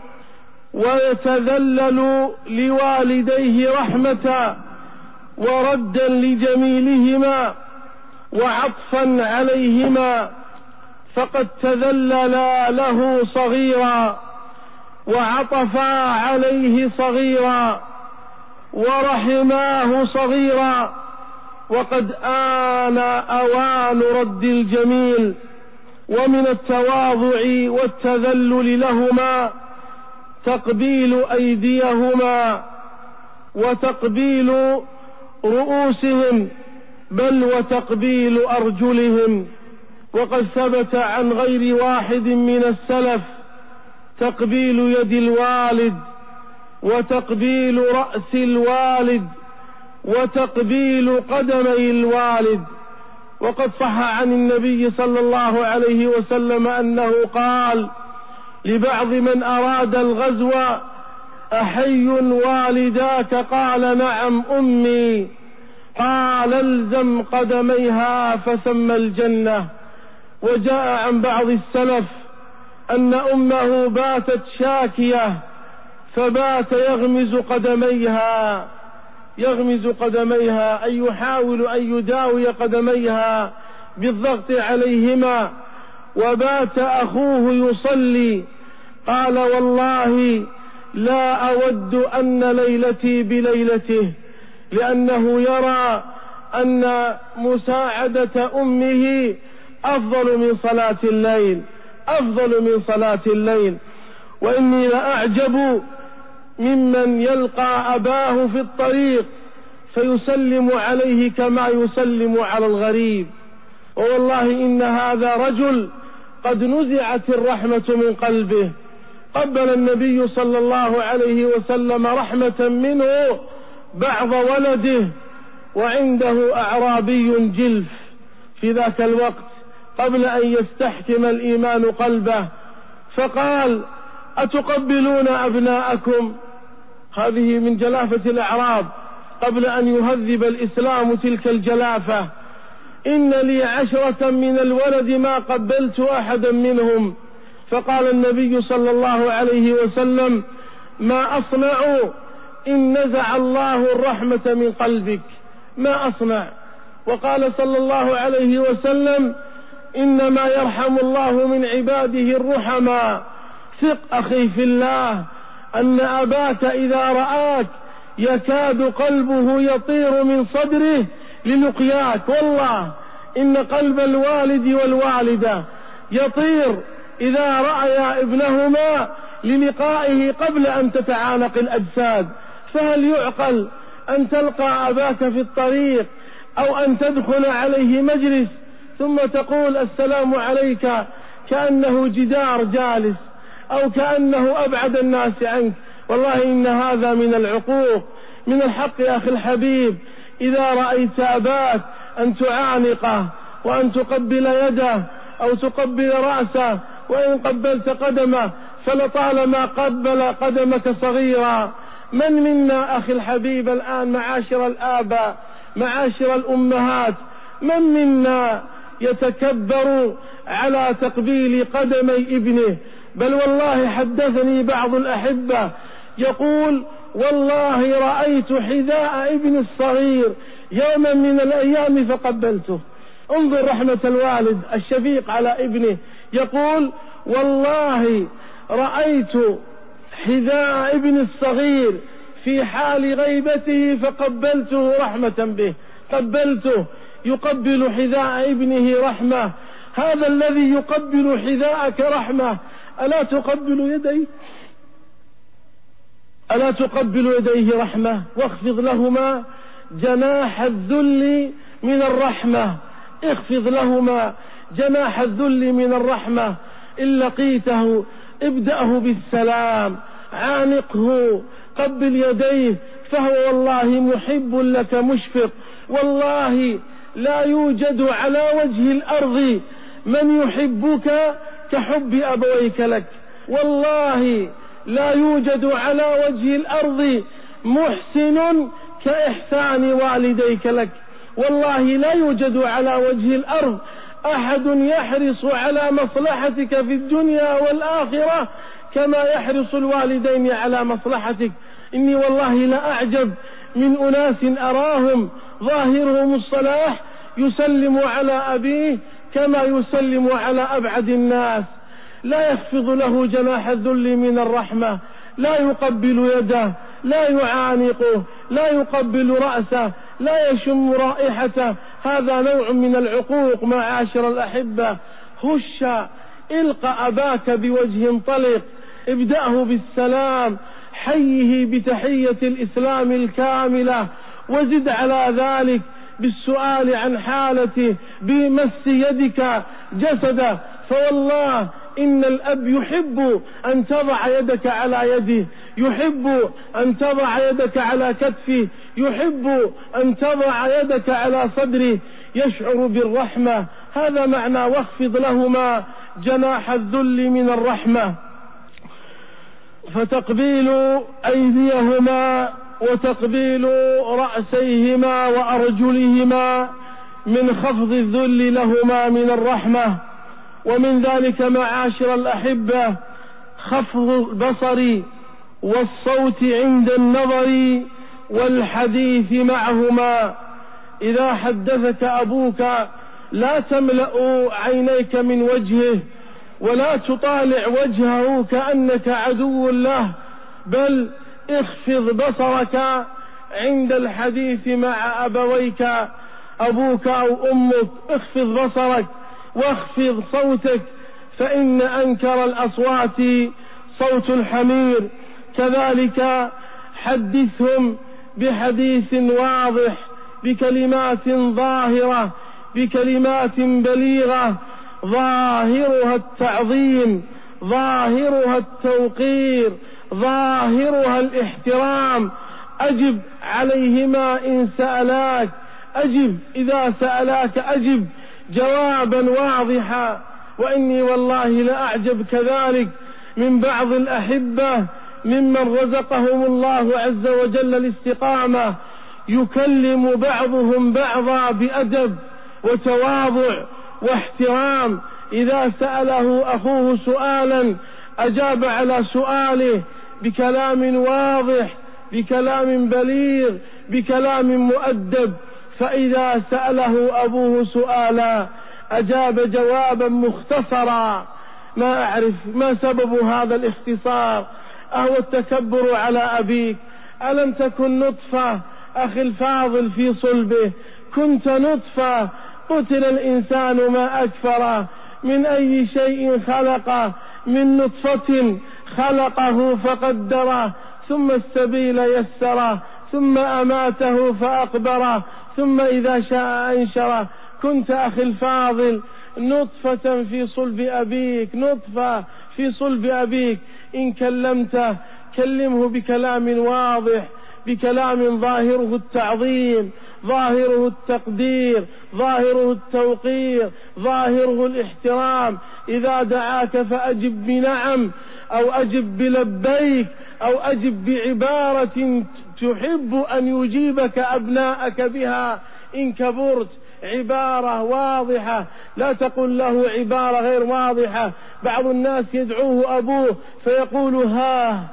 ويتذلل لوالديه رحمة وردا لجميلهما وعطفا عليهما، فقد تذللا له صغيرا وعطفا عليه صغيرا ورحماه صغيرا، وقد آن أوان رد الجميل. ومن التواضع والتذلل لهما تقبيل أيديهما وتقبيل رؤوسهم، بل وتقبيل أرجلهم. وقد ثبت عن غير واحد من السلف تقبيل يد الوالد وتقبيل رأس الوالد وتقبيل قدمي الوالد. وقد صح عن النبي صلى الله عليه وسلم أنه قال لبعض من أراد الغزو: أحي والداك؟ قال: نعم أمي. قال: الزم قدميها فثم الجنة. وجاء عن بعض السلف أن أمه باتت شاكية فبات يغمز قدميها أي يحاول أن يداوي قدميها بالضغط عليهما. وبات أخوه يصلي، قال: والله لا أود أن ليلتي بليلته، لأنه يرى أن مساعدة أمه أفضل من صلاة الليل. وإني لأعجب ممن يلقى أباه في الطريق فيسلم عليه كما يسلم على الغريب. ووالله إن هذا رجل قد نزعت الرحمة من قلبه. قبل النبي صلى الله عليه وسلم رحمة منه بعض ولده وعنده أعرابي جلف في ذاك الوقت قبل أن يستحكم الإيمان قلبه، فقال: أتقبلون أبناءكم؟ هذه من جلافة الأعراب قبل أن يهذب الإسلام تلك الجلافة. إن لي 10 من الولد ما قبلت أحدا منهم. فقال النبي صلى الله عليه وسلم: ما أصنع إن نزع الله الرحمة من قلبك؟ ما أصنع؟ وقال صلى الله عليه وسلم: إنما يرحم الله من عباده الرحماء. ثق أخي في الله أن أباك إذا رآك يكاد قلبه يطير من صدره للقياك. والله إن قلب الوالد والوالدة يطير إذا رأيا ابنهما للقائه قبل أن تتعانق الأجساد. فهل يعقل أن تلقى أباك في الطريق أو أن تدخل عليه مجلس ثم تقول: السلام عليك، كأنه جدار جالس أو كأنه أبعد الناس عنك؟ والله إن هذا من العقوق. من الحق يا أخي الحبيب إذا رأيت أباك أن تعانقه وأن تقبل يده أو تقبل رأسه، وإن قبلت قدمه فلطالما قبل قدمك صغيرا. من منا أخي الحبيب الآن معاشر الآباء معاشر الأمهات من منا يتكبر على تقبيل قدمي ابنه؟ بل والله حدثني بعض الأحبة يقول: والله رأيت حذاء ابن الصغير يوما من الأيام فقبلته. انظر رحمة الوالد الشفيق على ابنه، يقول: والله رأيت حذاء ابن الصغير في حال غيبته فقبلته رحمة به. قبلته يقبل حذاء ابنه رحمة. هذا الذي يقبل حذاءك رحمة، ألا تقبل يديه رحمة؟ واخفض لهما جناح الذل من الرحمة، اخفض لهما جناح الذل من الرحمة. إن لقيته ابدأه بالسلام، عانقه، قبل يديه، فهو والله محب لك مشفق. والله لا يوجد على وجه الأرض من يحبك كحب أبويك لك. والله لا يوجد على وجه الأرض محسن كإحسان والديك لك. والله لا يوجد على وجه الأرض أحد يحرص على مصلحتك في الدنيا والآخرة كما يحرص الوالدين على مصلحتك. إني والله لا أعجب من أناس أراهم ظاهرهم الصلاح يسلم على أبيه كما يسلم على أبعد الناس، لا يخفض له جناح الذل من الرحمة، لا يقبل يده، لا يعانقه، لا يقبل رأسه، لا يشم رائحته. هذا نوع من العقوق. معاشر الأحبة، هش القى أباك بوجه طلق، ابدأه بالسلام، حيه بتحية الإسلام الكاملة، وزد على ذلك بالسؤال عن حالته، بمس يدك جسده. فوالله إن الأب يحب أن تضع يدك على يده، يحب أن تضع يدك على كتفه، يحب أن تضع يدك على صدره، يشعر بالرحمة. هذا معنى واخفض لهما جناح الذل من الرحمة. فتقبيل أيديهما وتقبيل رأسيهما وأرجلهما من خفض الذل لهما من الرحمة. ومن ذلك معاشر الأحبة خفض البصر والصوت عند النظر والحديث معهما. إذا حدثك أبوك لا تملأ عينيك من وجهه ولا تطالع وجهه كأنك عدو له، بل اخفض بصرك عند الحديث مع أبويك، أبوك أو أمك. اخفض بصرك واخفض صوتك، فإن أنكر الأصوات صوت الحمير. كذلك حدثهم بحديث واضح، بكلمات ظاهرة، بكلمات بليغة، ظاهرها التعظيم، ظاهرها التوقير، ظاهرها الاحترام. أجب عليهما إن سألاك، أجب إذا سألاك، أجب جوابا واضحا. وإني والله لأعجب كذلك من بعض الأحبة ممن رزقهم الله عز وجل الاستقامة، يكلم بعضهم بعضا بأدب وتواضع واحترام. إذا سأله أخوه سؤالا أجاب على سؤاله بكلام واضح، بكلام بليغ، بكلام مؤدب. فإذا سأله أبوه سؤالا أجاب جوابا مختصرا. ما أعرف ما سبب هذا الاختصار، أهو التكبر على أبيك؟ ألم تكن نطفة أخي الفاضل في صلبه؟ كنت نطفة، قتل الإنسان ما أكفره. من أي شيء خلقه؟ من نطفة خلقه فقدره، ثم السبيل يسره، ثم أماته فأقبره، ثم إذا شاء أنشره. كنت أخي الفاضل نطفة في صلب أبيك، نطفة في صلب أبيك. إن كلمته كلمه بكلام واضح، بكلام ظاهره التعظيم، ظاهره التقدير، ظاهره التوقير، ظاهره الاحترام. إذا دعاك فأجب بنعم، أو أجب بلبيك، أو أجب بعبارة تحب أن يجيبك أبناءك بها. إن كبرت عبارة واضحة، لا تقل له عبارة غير واضحة. بعض الناس يدعوه أبوه فيقول ها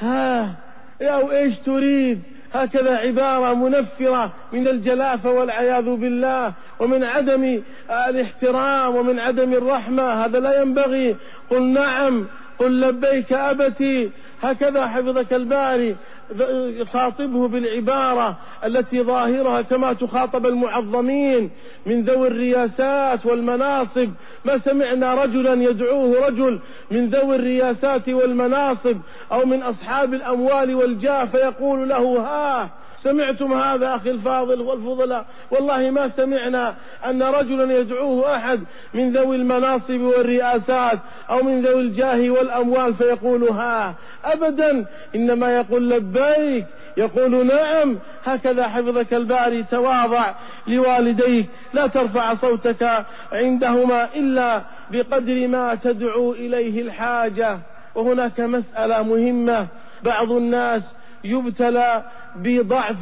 أو إيش تريد، هكذا عبارة منفرة من الجلافة والعياذ بالله، ومن عدم الاحترام ومن عدم الرحمة. هذا لا ينبغي. قل نعم، قل لبيك أبتي، هكذا حفظك الباري. خاطبه بالعبارة التي ظاهرها كما تخاطب المعظمين من ذوي الرياسات والمناصب. ما سمعنا رجلا يدعوه رجل من ذوي الرياسات والمناصب أو من أصحاب الأموال والجاه فيقول له ها سمعتم هذا أخي الفاضل والفضلاء؟ والله ما سمعنا أن رجلا يدعوه أحد من ذوي المناصب والرئاسات أو من ذوي الجاه والأموال فيقول ها، أبدا، إنما يقول لبيك، يقول نعم. هكذا حفظك الباري تواضع لوالديك، لا ترفع صوتك عندهما إلا بقدر ما تدعو إليه الحاجة. وهناك مسألة مهمة، بعض الناس يبتلى بضعف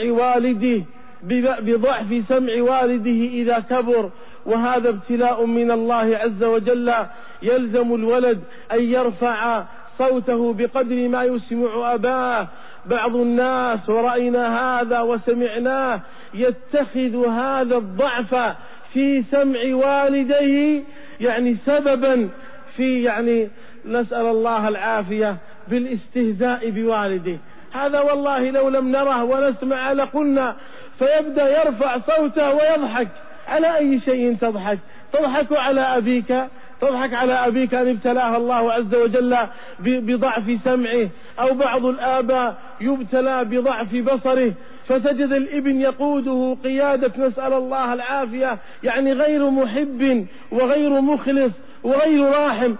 سمع والده إذا كبر، وهذا ابتلاء من الله عز وجل. يلزم الولد أن يرفع صوته بقدر ما يسمع أباه. بعض الناس ورأينا هذا وسمعناه يتخذ هذا الضعف في سمع والديه سببا في نسأل الله العافية بالاستهزاء بوالده. هذا والله لو لم نره ونسمع لقلنا. فيبدأ يرفع صوته ويضحك. على أي شيء تضحك؟ تضحك على أبيك؟ تضحك على أبيك أن ابتلاه الله عز وجل بضعف سمعه. أو بعض الآباء يبتلى بضعف بصره، فتجد الابن يقوده قيادة نسأل الله العافية غير محب وغير مخلص وغير راحم.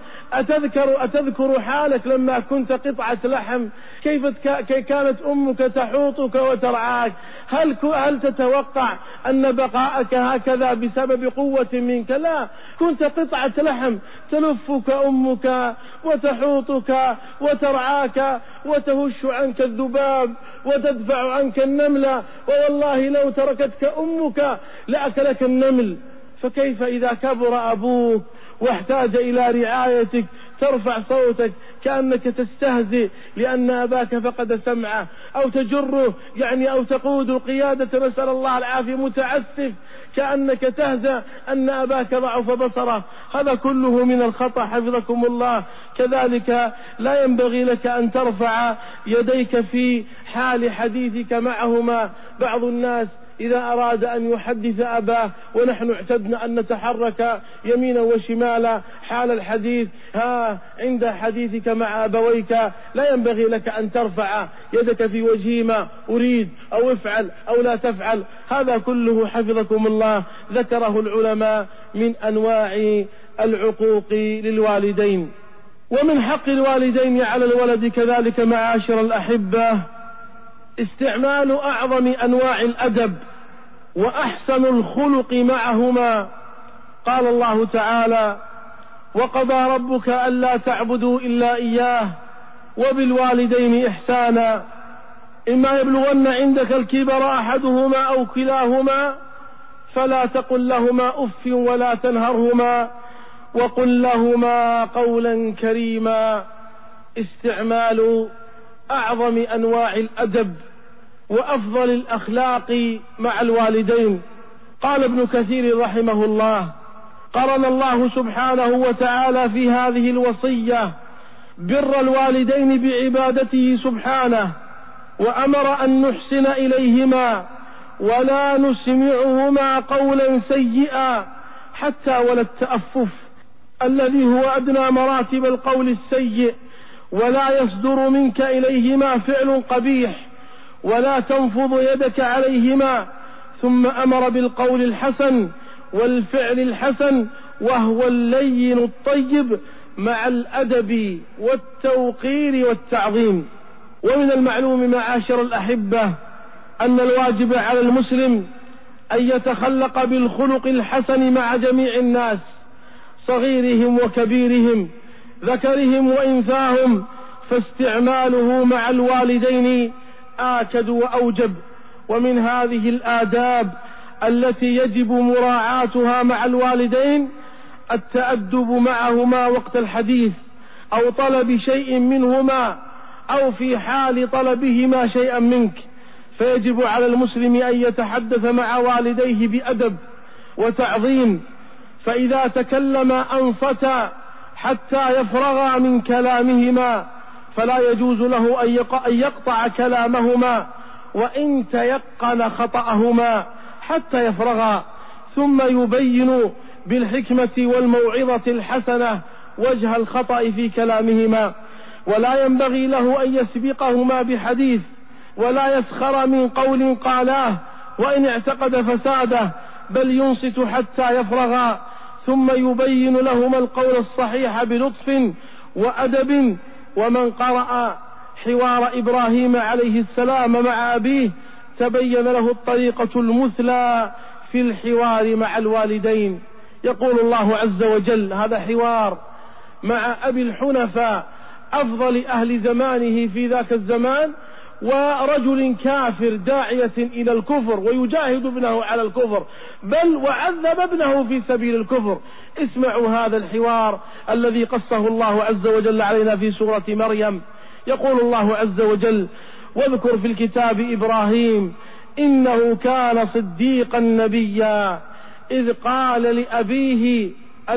أتذكر حالك لما كنت قطعة لحم، كيف كانت أمك تحوطك وترعاك؟ هل تتوقع أن بقاءك هكذا بسبب قوة منك؟ لا، كنت قطعة لحم تلفك أمك وتحوطك وترعاك وتهش عنك الذباب وتدفع عنك النملة، والله لو تركتك أمك لأكلك النمل. فكيف إذا كبر أبوك واحتاج إلى رعايتك ترفع صوتك كأنك تستهزئ لأن أباك فقد سمعه، أو تجره أو تقود القيادة نسأل الله العافية متعسف كأنك تهزأ أن أباك ضعف بصره. هذا كله من الخطأ حفظكم الله. كذلك لا ينبغي لك أن ترفع يديك في حال حديثك معهما. بعض الناس إذا أراد أن يحدث أباه، ونحن اعتدنا أن نتحرك يمينا وشمالا حال الحديث، عند حديثك مع أبويك لا ينبغي لك أن ترفع يدك في وجههما أريد أو افعل أو لا تفعل. هذا كله حفظكم الله ذكره العلماء من أنواع العقوق للوالدين. ومن حق الوالدين على الولد كذلك معاشر الأحبة استعمال أعظم أنواع الأدب وأحسن الخلق معهما. قال الله تعالى: وقضى ربك ألا تعبدوا إلا إياه وبالوالدين إحسانا إما يبلغن عندك الكبر أحدهما أو كلاهما فلا تقل لهما أف ولا تنهرهما وقل لهما قولا كريما. استعمال أعظم أنواع الأدب وأفضل الأخلاق مع الوالدين. قال ابن كثير رحمه الله: قرن الله سبحانه وتعالى في هذه الوصية بر الوالدين بعبادته سبحانه، وأمر أن نحسن إليهما ولا نسمعهما قولا سيئا حتى ولا التأفف الذي هو أدنى مراتب القول السيء، ولا يصدر منك إليهما فعل قبيح، ولا تنفض يدك عليهما. ثم أمر بالقول الحسن والفعل الحسن وهو اللين الطيب مع الأدب والتوقير والتعظيم. ومن المعلوم معاشر الأحبة أن الواجب على المسلم أن يتخلق بالخلق الحسن مع جميع الناس صغيرهم وكبيرهم ذكرهم وإنثاهم، فاستعماله مع الوالدين آكد وأوجب. ومن هذه الآداب التي يجب مراعاتها مع الوالدين التأدب معهما وقت الحديث أو طلب شيء منهما أو في حال طلبهما شيئا منك، فيجب على المسلم أن يتحدث مع والديه بأدب وتعظيم، فإذا تكلم أنصتا حتى يفرغا من كلامهما فلا يجوز له أن يقطع كلامهما وإن تيقن خطأهما حتى يفرغا، ثم يبين بالحكمة والموعظة الحسنة وجه الخطأ في كلامهما. ولا ينبغي له أن يسبقهما بحديث ولا يسخر من قول قالاه وإن اعتقد فساده، بل ينصت حتى يفرغا، ثم يبين لهما القول الصحيح بلطف وأدب. ومن قرأ حوار إبراهيم عليه السلام مع أبيه تبين له الطريقة المثلى في الحوار مع الوالدين. يقول الله عز وجل: هذا حوار مع أبي الحنفاء أفضل أهل زمانه في ذاك الزمان، ورجل كافر داعية إلى الكفر ويجاهد ابنه على الكفر، بل وعذب ابنه في سبيل الكفر. اسمعوا هذا الحوار الذي قصه الله عز وجل علينا في سورة مريم. يقول الله عز وجل: واذكر في الكتاب إبراهيم إنه كان صديقا نبيا إذ قال لأبيه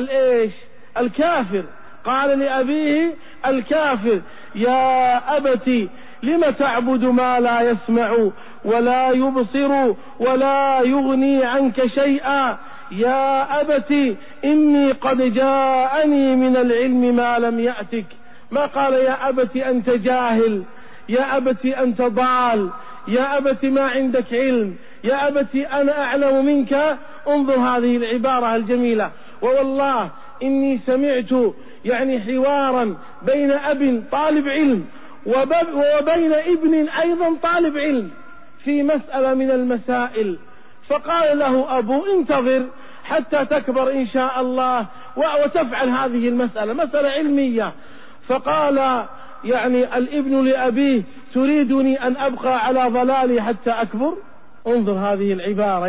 الكافر، قال لأبيه الكافر: يا أبت لم تعبد ما لا يسمع ولا يبصر ولا يغني عنك شيئا، يا أبت إني قد جاءني من العلم ما لم يأتك. ما قال يا أبت أنت جاهل، يا أبت أنت ضال، يا أبت ما عندك علم، يا أبت أنا أعلم منك. انظر هذه العبارة الجميلة. ووالله إني سمعت حوارا بين أب طالب علم وبين ابن أيضا طالب علم في مسألة من المسائل، فقال له أبو: انتظر حتى تكبر إن شاء الله وتفعل هذه المسألة، مسألة علمية. فقال الابن لأبيه: تريدني أن أبقى على ضلالي حتى أكبر؟ انظر هذه العبارة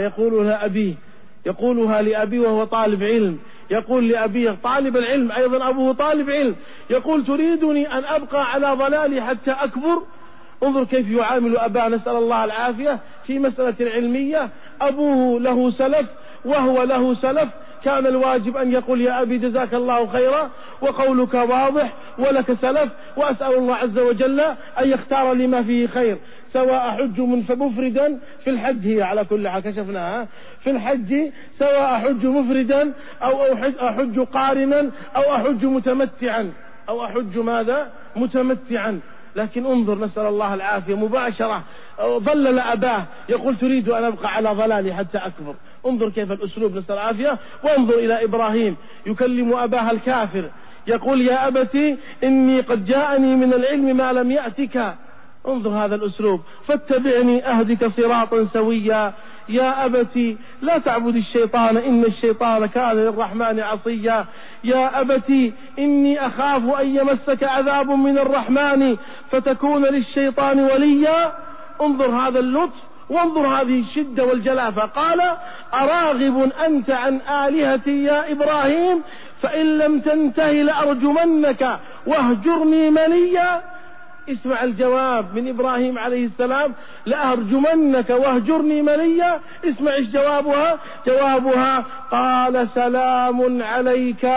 يقولها لأبيه وهو طالب علم، يقول لأبيه طالب العلم أيضا أبوه طالب علم، يقول: تريدني أن أبقى على ضلالي حتى أكبر؟ انظر كيف يعامل أباه، نسأل الله العافية، في مسألة علمية. أبوه له سلف وهو له سلف، كان الواجب أن يقول: يا أبي جزاك الله خيرا وقولك واضح ولك سلف، وأسأل الله عز وجل أن يختار لما فيه خير، سواء أحج مفردا في الحج، هي على كل حال كشفناها في الحج، سواء أحج مفردا أو أحج قارنا أو أحج متمتعا أو أحج متمتعا. لكن انظر، نسأل الله العافية، مباشرة ضلل أباه، يقول: تريد أن أبقى على ضلالي حتى أكبر. انظر كيف الأسلوب، نسأل العافية. وانظر إلى إبراهيم يكلم أباه الكافر، يقول: يا أبتي إني قد جاءني من العلم ما لم يأتك. انظر هذا الأسلوب: فاتبعني أهدك صراطا سويا، يا أبتي لا تعبد الشيطان إن الشيطان كان للرحمن عصيا، يا أبتي إني أخاف أن يمسك عذاب من الرحمن فتكون للشيطان وليا. انظر هذا اللطف وانظر هذه الشدة والجلافة. قال: أراغب أنت عن آلهتي يا إبراهيم فإن لم تنتهي لأرجمنك واهجرني مليا. اسمع الجواب من إبراهيم عليه السلام: لأرجمنك واهجرني مليا. اسمع ايش جوابها: قال: سلام عليك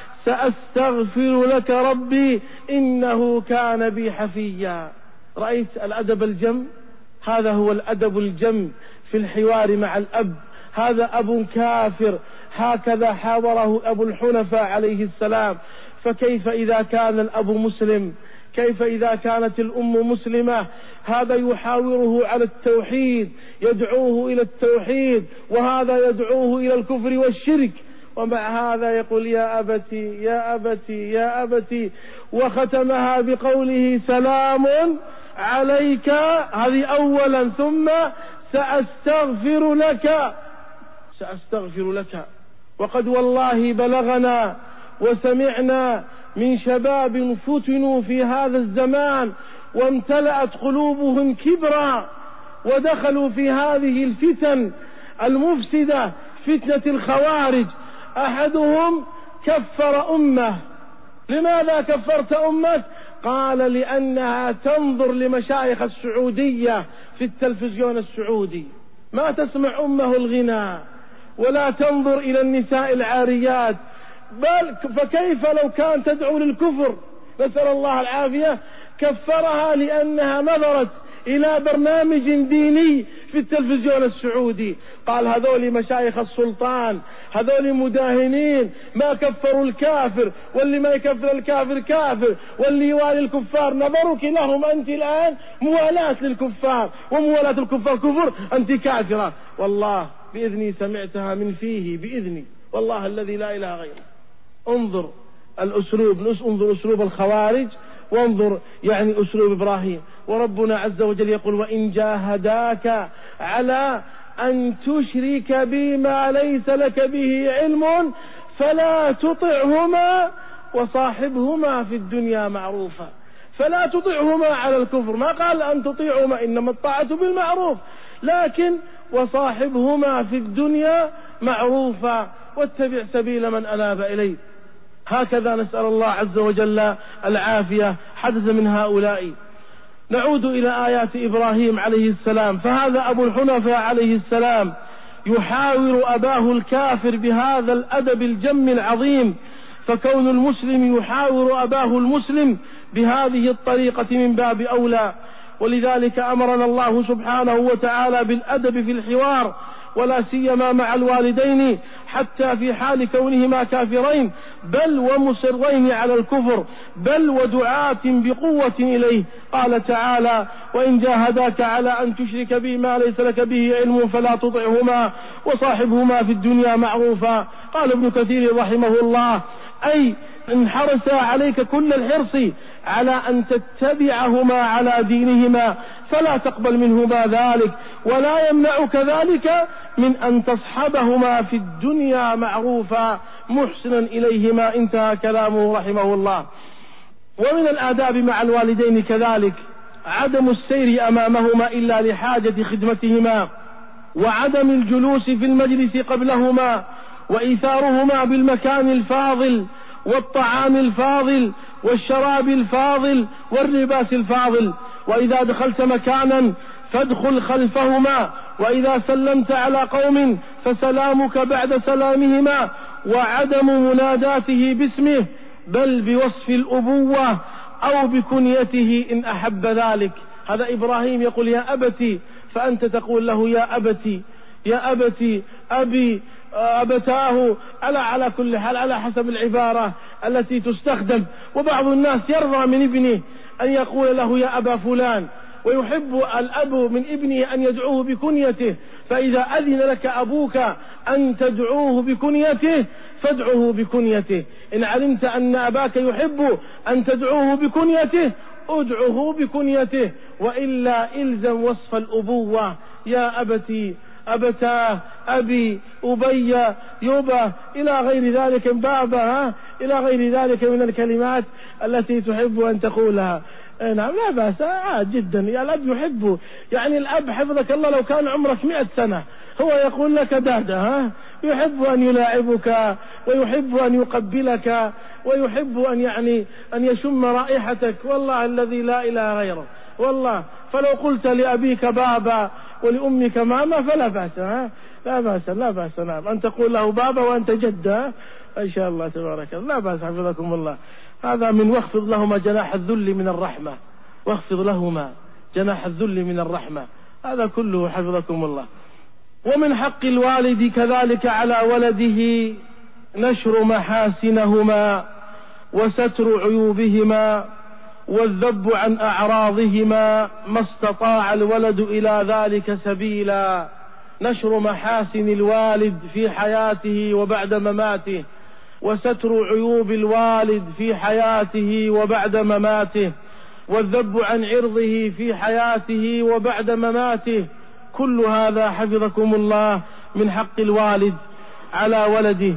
سأستغفر لك ربي إنه كان بي حفيا. رأيت الأدب الجم؟ هذا هو الأدب الجم في الحوار مع الأب. هذا أب كافر، هكذا حاوره أبو الحنفاء عليه السلام. فكيف إذا كان الأب مسلم؟ كيف إذا كانت الأم مسلمة؟ هذا يحاوره على التوحيد، يدعوه إلى التوحيد، وهذا يدعوه إلى الكفر والشرك، ومع هذا يقول: يا أبتي يا أبتي يا أبتي. وختمها بقوله: سلام عليك، هذه أولا، ثم سأستغفر لك. وقد والله بلغنا وسمعنا من شباب فتنوا في هذا الزمان وامتلأت قلوبهم كبرا ودخلوا في هذه الفتن المفسدة، فتنة الخوارج. أحدهم كفر أمه. لماذا كفرت أمك؟ قال: لأنها تنظر لمشايخ السعودية في التلفزيون السعودي، ما تسمع أمه الغناء ولا تنظر إلى النساء العاريات، بل فكيف لو كان تدعو للكفر؟ نسأل الله العافية. كفرها لأنها نظرت إلى برنامج ديني في التلفزيون السعودي، قال هذول مشايخ السلطان، هذول مداهنين، ما كفروا الكافر، واللي ما يكفر الكافر كافر، واللي يوالي الكفار نظرك لهم أنت الآن موالاة للكفار، وموالاة الكفار كفر، أنت كافرة. والله بإذني سمعتها من فيه، بإذني والله الذي لا إله غيره. انظر الأسلوب، انظر أسلوب الخوارج، وانظر يعني أسلوب إبراهيم. وربنا عز وجل يقول وإن جاهداك على أن تشرك بي ما ليس لك به علم فلا تطعهما وصاحبهما في الدنيا معروفا. فلا تطعهما على الكفر، ما قال أن تطيعهما، إنما الطاعة بالمعروف، لكن وصاحبهما في الدنيا معروفا واتبع سبيل من أناب إليه. هكذا نسأل الله عز وجل العافية حدث من هؤلاء. نعود إلى آيات إبراهيم عليه السلام، فهذا أبو الحنفاء عليه السلام يحاور أباه الكافر بهذا الأدب الجم العظيم، فكون المسلم يحاور أباه المسلم بهذه الطريقة من باب أولى. ولذلك أمرنا الله سبحانه وتعالى بالأدب في الحوار، ولا سيما مع الوالدين، حتى في حال كونهما كافرين بل ومصرين على الكفر، بل ودعاة بقوة إليه. قال تعالى وإن جاهداك على أن تشرك بي ما ليس لك به علم فلا تطعهما وصاحبهما في الدنيا معروفا. قال ابن كثير رحمه الله أي إن حرص عليك كل الحرص على أن تتبعهما على دينهما فلا تقبل منهما ذلك، ولا يمنعك ذلك من أن تصحبهما في الدنيا معروفا محسنا إليهما. انتهى كلامه رحمه الله. ومن الآداب مع الوالدين كذلك عدم السير أمامهما إلا لحاجة خدمتهما، وعدم الجلوس في المجلس قبلهما، وإيثارهما بالمكان الفاضل والطعام الفاضل والشراب الفاضل واللباس الفاضل. وإذا دخلت مكانا فادخل خلفهما، وإذا سلمت على قوم فسلامك بعد سلامهما، وعدم مناداته باسمه بل بوصف الأبوة أو بكنيته إن أحب ذلك. هذا إبراهيم يقول يا أبتي، فأنت تقول له يا أبتي، يا أبتي، أبي، أبتاه، على كل حال على حسب العبارة التي تستخدم. وبعض الناس يرضى من ابنه أن يقول له يا أبا فلان، ويحب الأب من ابنه أن يدعوه بكنيته، فإذا أذن لك أبوك أن تدعوه بكنيته فادعوه بكنيته. إن علمت أن أباك يحب أن تدعوه بكنيته ادعوه بكنيته، وإلا إلزم وصف الأبوة، يا أبتي، أبتاه، أبي، أبي، يبا، إلى غير ذلك بابا، إلى غير ذلك من الكلمات التي تحب أن تقولها. نعم لا بأس، جدا، يا الأب يحبه، يعني الأب حفظك الله لو كان عمرك 100 سنة هو يقول لك دادا، يحب أن يلاعبك، ويحب أن يقبلك، ويحب أن يشم رائحتك، والله الذي لا إله غيره. والله فلو قلت لأبيك بابا ولأمك ماما فلا بأس، لا بأس، لا بأس، نعم، أن تقول له بابا وأنت جد، إن شاء الله تبارك الله، لا بأس حفظكم الله. هذا من واخفض لهما جناح الذل من الرحمة، واخفض لهما جناح الذل من الرحمة، هذا كله حفظكم الله. ومن حق الوالد كذلك على ولده نشر محاسنهما وستر عيوبهما والذب عن أعراضهما ما استطاع الولد إلى ذلك سبيلا. نشر محاسن الوالد في حياته وبعد مماته، وستر عيوب الوالد في حياته وبعد مماته، والذب عن عرضه في حياته وبعد مماته، كل هذا حفظكم الله من حق الوالد على ولده.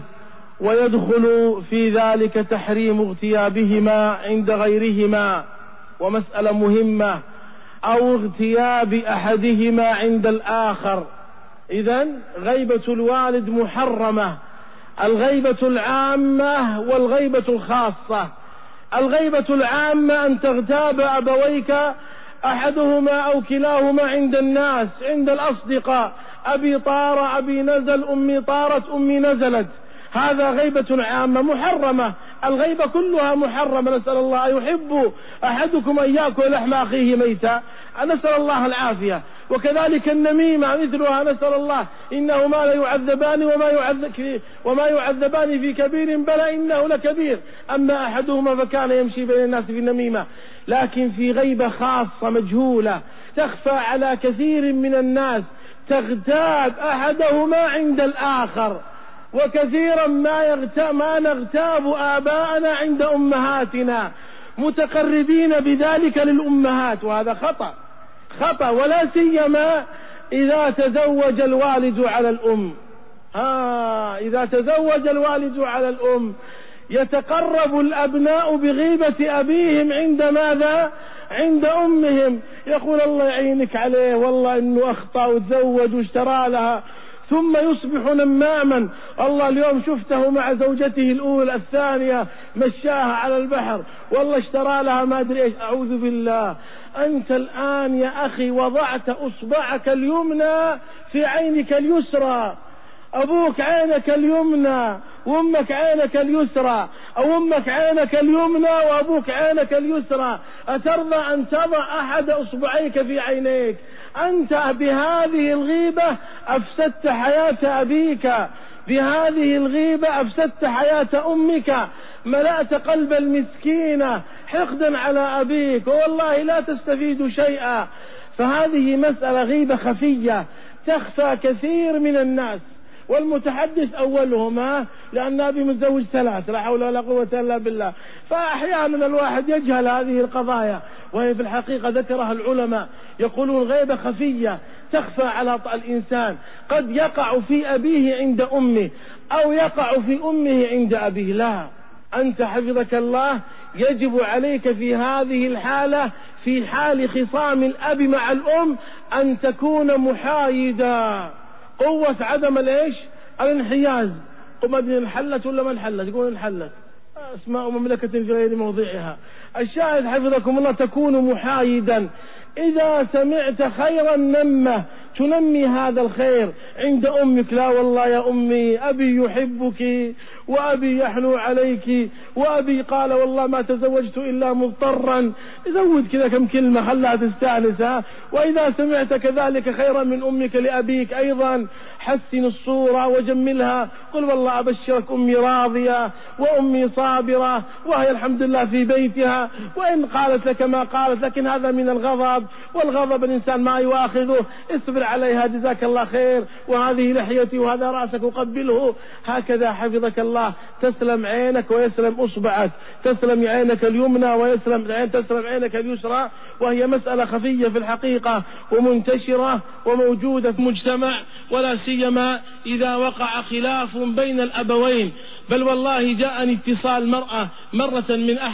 ويدخل في ذلك تحريم اغتيابهما عند غيرهما، ومسألة مهمة، أو اغتياب أحدهما عند الآخر. إذن غيبة الوالد محرمة، الغيبة العامة والغيبة الخاصة. الغيبة العامة أن تغتاب أبويك أحدهما أو كلاهما عند الناس، عند الأصدقاء، أبي طار، أبي نزل، أمي طارت، أمي نزلت، هذا غيبة عامة محرمة، الغيبة كلها محرمة. نسأل الله. يحب أحدكم أن يأكل لحم أخيه ميتا، نسأل الله العافية. وكذلك النميمة مثلها، نسأل الله. إنهما لا يعذبان وما يعذبان في كبير بلى إنه لكبير، أما أحدهما فكان يمشي بين الناس في النميمة. لكن في غيبة خاصة مجهولة تخفى على كثير من الناس، تغتاب أحدهما عند الآخر، وكثيرا ما نغتاب آباءنا عند أمهاتنا متقربين بذلك للأمهات، وهذا خطأ، ولا سيما إذا تزوج الوالد على الأم. إذا تزوج الوالد على الأم يتقرب الأبناء بغيبة أبيهم عند ماذا؟ عند أمهم. يقول الله يعينك عليه، والله إنه أخطأ وتزوج واشترى لها، ثم يصبح نماما. الله اليوم شفته مع زوجته الأولى الثانية مشاها على البحر، والله اشترى لها ما أدري إيش. أعوذ بالله. أنت الآن يا أخي وضعت أصبعك اليمنى في عينك اليسرى، أبوك عينك اليمنى وأمك عينك اليسرى، أو أمك عينك اليمنى وأبوك عينك اليسرى. أترضى أن تضع أحد أصبعيك في عينيك؟ أنت بهذه الغيبة أفسدت حياة أبيك، بهذه الغيبة أفسدت حياة أمك، ملأت قلب المسكينة حقدا على أبيك، والله لا تستفيد شيئا. فهذه مسألة غيبة خفية تخفى كثير من الناس، والمتحدث أولهما، لأن أبي متزوج 3، لا حول ولا قوة إلا بالله. فأحيانا الواحد يجهل هذه القضايا، وهي في الحقيقة ذكرها العلماء، يقولون غيبة خفية تخفى على الإنسان، قد يقع في أبيه عند أمه، أو يقع في أمه عند أبيه. لا، أنت حفظك الله يجب عليك في هذه الحالة، في حال خصام الأب مع الأم، أن تكون محايدا. قوة عدم الانحياز. قم ابن انحلت ولا ما انحلت؟ يقول انحلت، اسماء مملكة في غير موضعها. الشاهد حفظكم الله تكون محايدا. إذا سمعت خيرا تنمي هذا الخير عند أمك. لا والله يا أمي أبي يحبك، وأبي يحنو عليك، وأبي قال والله ما تزوجت إلا مضطرا. زود كذا كم كلمة خلها تستانس. وإذا سمعت كذلك خيرا من أمك لأبيك أيضا حسن الصورة وجملها. قل والله أبشرك أمي راضية وأمي صابرة، وهي الحمد لله في بيتها، وإن قالت لك ما قالت، لكن هذا من الغضب، والغضب الإنسان ما يؤاخذه، اصبر عليها جزاك الله خير، وهذه لحيتي وهذا رأسك وقبله. هكذا حفظك الله تسلم عينك ويسلم أصبعك، تسلم عينك اليمنى تسلم عينك اليسرى. وهي مسألة خفية في الحقيقة ومنتشرة وموجودة في المجتمع، ولا سيما إذا وقع خلاف بين الأبوين. بل والله جاءني اتصال مرة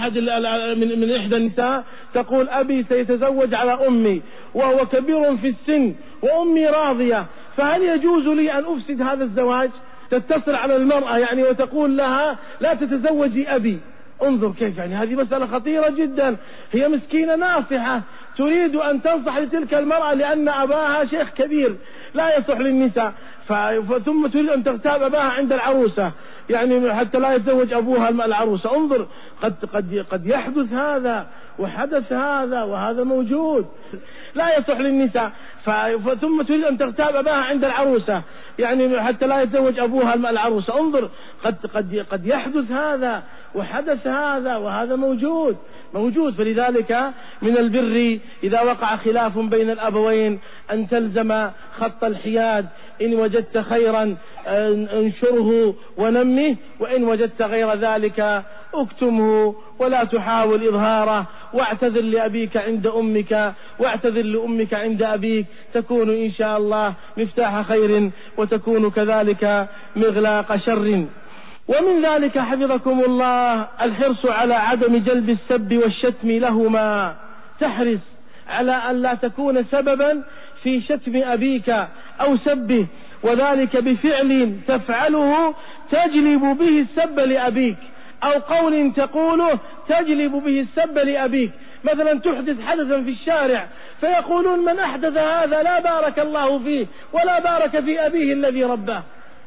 من إحدى النساء تقول أبي سيتزوج على أمي وهو كبير في السن وأمي راضية، فهل يجوز لي أن أفسد هذا الزواج؟ تتصل على المرأة يعني وتقول لها لا تتزوجي أبي. انظر كيف، يعني هذه مسألة خطيرة جدا. هي مسكينة ناصحة تريد أن تنصح لتلك المرأة لأن أباها شيخ كبير لا يصح للنساء، ثم تريد أن تغتاب أباها عند العروسة، يعني حتى لا يتزوج أبوها العروسة. انظر، قد يحدث هذا وحدث هذا، وهذا موجود لا يصح للنساء، ثم تريد أن تغتاب أباها عند العروسة، يعني حتى لا يتزوج أبوها العروسة. انظر، قد يحدث هذا وحدث هذا، وهذا موجود. فلذلك من البر إذا وقع خلاف بين الأبوين أن تلزم خط الحياد. إن وجدت خيرا انشره ونمه، وإن وجدت غير ذلك اكتمه ولا تحاول إظهاره، واعتذر لأبيك عند أمك، واعتذر لأمك عند أبيك، تكون إن شاء الله مفتاح خير، وتكون كذلك مغلاق شر. ومن ذلك حفظكم الله الحرص على عدم جلب السب والشتم لهما. تحرص على أن لا تكون سببا في شتم أبيك أو سبه، وذلك بفعل تفعله تجلب به السب لأبيك، أو قول تقوله تجلب به السب لأبيك. مثلا تحدث حدثا في الشارع فيقولون من أحدث هذا لا بارك الله فيه ولا بارك في أبيه الذي رباه.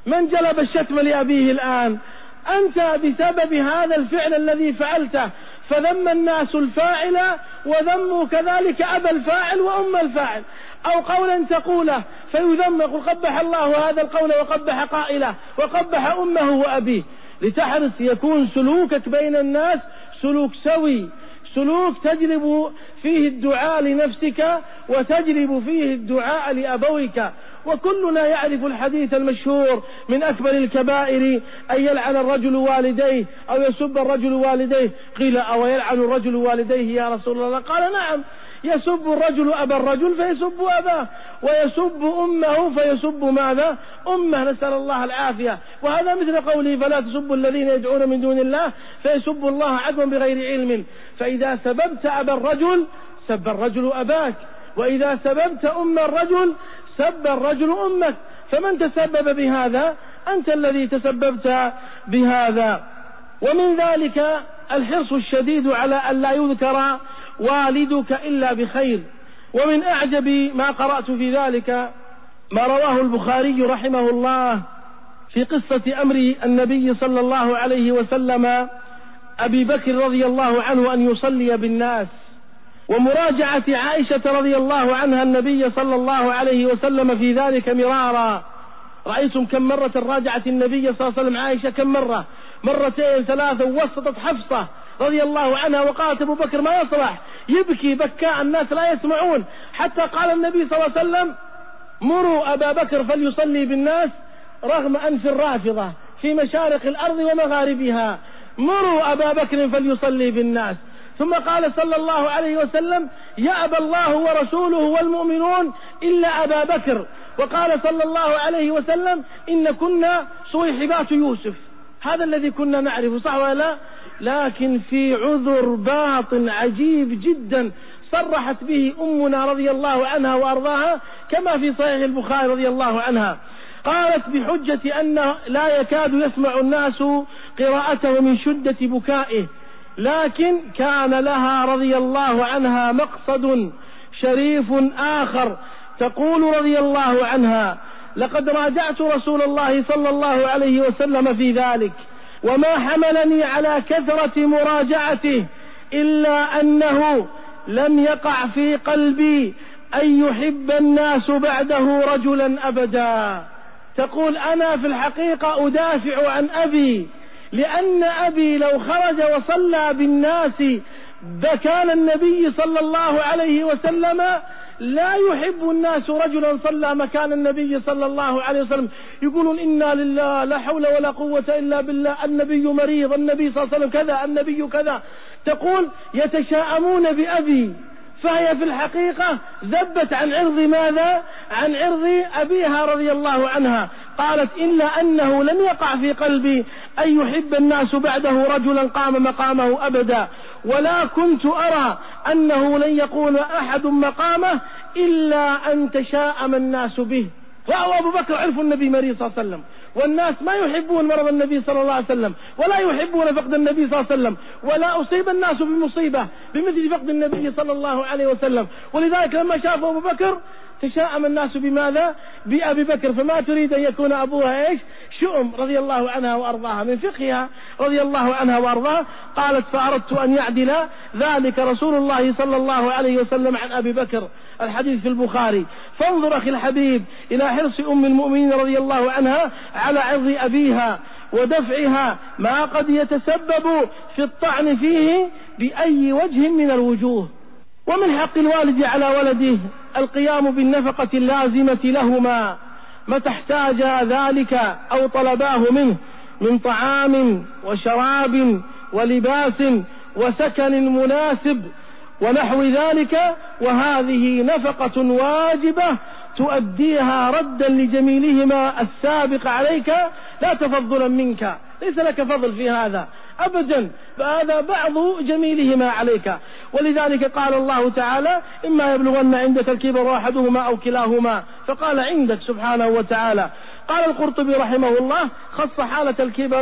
من جلب الشتم لأبيه الآن؟ أنت بسبب هذا الفعل الذي فعلته، فذم الناس الفاعل وذموا كذلك أبا الفاعل وأم الفاعل، أو قولا تقوله فيذم، يقول قبح الله هذا القول وقبح قائله وقبح أمه وأبيه. لتحرص يكون سلوكك بين الناس سلوك سوي، سلوك تجلب فيه الدعاء لنفسك وتجلب فيه الدعاء لأبويك. وكلنا يعرف الحديث المشهور: من أكبر الكبائر أن يلعن الرجل والديه أو يسب الرجل والديه. قيل: أو يلعن الرجل والديه يا رسول الله؟ قال: نعم، يسب الرجل أبا الرجل فيسب أباه، ويسب أمه فيسب ماذا؟ أمه، نسأل الله العافية. وهذا مثل قوله: فلا تسبوا الذين يدعون من دون الله فيسبوا الله عدوا بغير علم. فإذا سببت أبا الرجل سب الرجل أباك، وإذا سببت أم الرجل سب الرجل أمك. فمن تسبب بهذا؟ أنت الذي تسببت بهذا. ومن ذلك الحرص الشديد على أن لا يذكر والدك إلا بخير. ومن أعجب ما قرأت في ذلك ما رواه البخاري رحمه الله في قصة أمر النبي صلى الله عليه وسلم أبي بكر رضي الله عنه أن يصلي بالناس، ومراجعة عائشة رضي الله عنها النبي صلى الله عليه وسلم في ذلك مرارا. رأيتم كم مرة راجعت النبي صلى الله عليه وسلم عائشة؟ كم مرة؟ مرتين ثلاثة. وسطت حفصة رضي الله عنها وقالت: أبو بكر ما يصلح، يبكي بكاء الناس لا يسمعون. حتى قال النبي صلى الله عليه وسلم: مروا أبا بكر فليصلي بالناس رغم أنف الرافضة في مشارق الأرض ومغاربها، مروا أبا بكر فليصلي بالناس. ثم قال صلى الله عليه وسلم: يأبى الله ورسوله والمؤمنون إلا أبا بكر. وقال صلى الله عليه وسلم: إن كنا صيحبات يوسف. هذا الذي كنا نعرفه، صح ولا لا؟ لكن في عذر باطن عجيب جدا صرحت به أمنا رضي الله عنها وأرضاها كما في صحيح البخاري رضي الله عنها، قالت بحجة أن لا يكاد يسمع الناس قراءته من شدة بكائه، لكن كان لها رضي الله عنها مقصد شريف آخر. تقول رضي الله عنها: لقد راجعت رسول الله صلى الله عليه وسلم في ذلك، وما حملني على كثرة مراجعته إلا أنه لم يقع في قلبي أن يحب الناس بعده رجلا أبدا. تقول: أنا في الحقيقة أدافع عن أبي، لأن أبي لو خرج وصلى بالناس كان النبي صلى الله عليه وسلم لا يحب الناس رجلا صلى مكان النبي صلى الله عليه وسلم. يقولون: إنا لله لا حول ولا قوة إلا بالله، النبي مريض، النبي صلى الله عليه وسلم كذا، النبي كذا. تقول: يتشاءمون بأبي، فهي في الحقيقة ذبت عن عرض ماذا؟ عن عرض أبيها رضي الله عنها. قالت: إلا أنه لم يقع في قلبي أن يحب الناس بعده رجلا قام مقامه أبدا، ولا كنت أرى أنه لن يقول أحد مقامه إلا أن تشاءم الناس به. رأوا أبو بكر عرفوا النبي مريض صلى الله عليه وسلم، والناس ما يحبون مرض النبي صلى الله عليه وسلم، ولا يحبون فقد النبي صلى الله عليه وسلم، ولا أصيب الناس بمصيبة بمثل فقد النبي صلى الله عليه وسلم. ولذلك لما شافوا أبو بكر تشاءم الناس بماذا؟ بأبي بكر. فما تريد أن يكون أبوها إيش؟ شؤم رضي الله عنها وأرضاها. من فقهها رضي الله عنها وأرضاها قالت: فأردت أن يعدل ذلك رسول الله صلى الله عليه وسلم عن أبي بكر. الحديث في البخاري. فانظر أخي الحبيب إلى حرص أم المؤمنين رضي الله عنها على عرض أبيها ودفعها ما قد يتسبب في الطعن فيه بأي وجه من الوجوه. ومن حق الوالد على ولده القيام بالنفقة اللازمة لهما متى احتاج ذلك أو طلباه منه من طعام وشراب ولباس وسكن مناسب ونحو ذلك، وهذه نفقة واجبة تؤديها ردا لجميلهما السابق عليك لا تفضلا منك، ليس لك فضل في هذا أبدا، فهذا بعض جميلهما عليك. ولذلك قال الله تعالى: إما يبلغن عندك الكبر أحدهما أو كلاهما، فقال عندك سبحانه وتعالى. قال القرطبي رحمه الله: خص حالة الكبر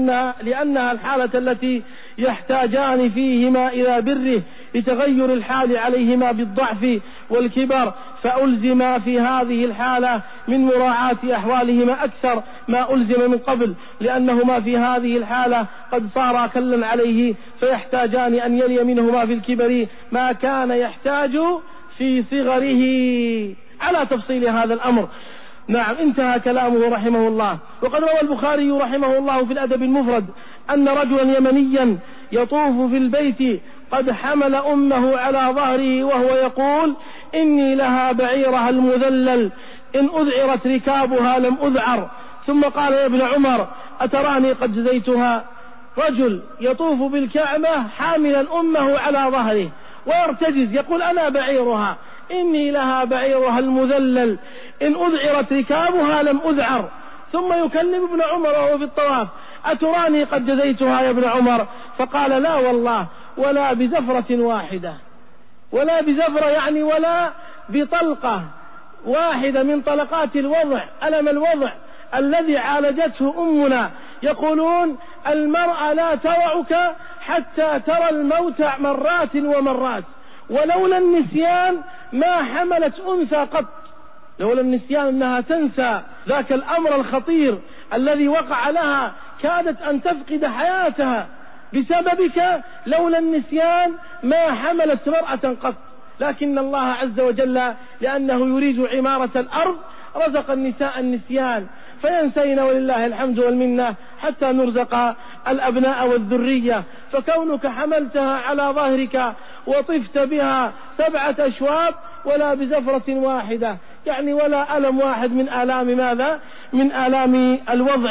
لأنها الحالة التي يحتاجان فيهما إلى بره لتغير الحال عليهما بالضعف والكبر، فألزم في هذه الحالة من مراعاة أحوالهما أكثر ما ألزم من قبل، لأنهما في هذه الحالة قد صار كلا عليه، فيحتاجان أن يلي منهما في الكبر ما كان يحتاج في صغره، على تفصيل هذا الأمر. نعم، انتهى كلامه رحمه الله. وقد روى البخاري رحمه الله في الأدب المفرد أن رجلا يمنيا يطوف في البيت قد حمل أمه على ظهره وهو يقول: إني لها بعيرها المذلل، إن أذعرت ركابها لم أذعر. ثم قال: يا ابن عمر أتراني قد جزيتها؟ رجل يطوف بالكعبة حاملا أمه على ظهره ويرتجز يقول: أنا بعيرها، إني لها بعيرها المذلل، إن أذعرت ركابها لم أذعر. ثم يكلم ابن عمر وهو في الطواف: أتراني قد جزيتها يا ابن عمر؟ فقال: لا والله، ولا بزفرة واحدة، ولا بزفرة يعني ولا بطلقة واحدة من طلقات الوضع، ألم الوضع الذي عالجته أمنا. يقولون: المرأة لا توعك حتى ترى الموت مرات ومرات، ولولا النسيان ما حملت أنثى قط، لولا النسيان أنها تنسى ذاك الأمر الخطير الذي وقع لها، كادت أن تفقد حياتها بسببك، لولا النسيان ما حملت مرأة قط. لكن الله عز وجل لأنه يريد عمارة الأرض رزق النساء النسيان فينسين، ولله الحمد والمنة، حتى نرزق الأبناء والذرية. فكونك حملتها على ظهرك وطفت بها 7 أشواط ولا بزفرة واحدة، يعني ولا ألم واحد من آلام ماذا؟ من آلام الوضع.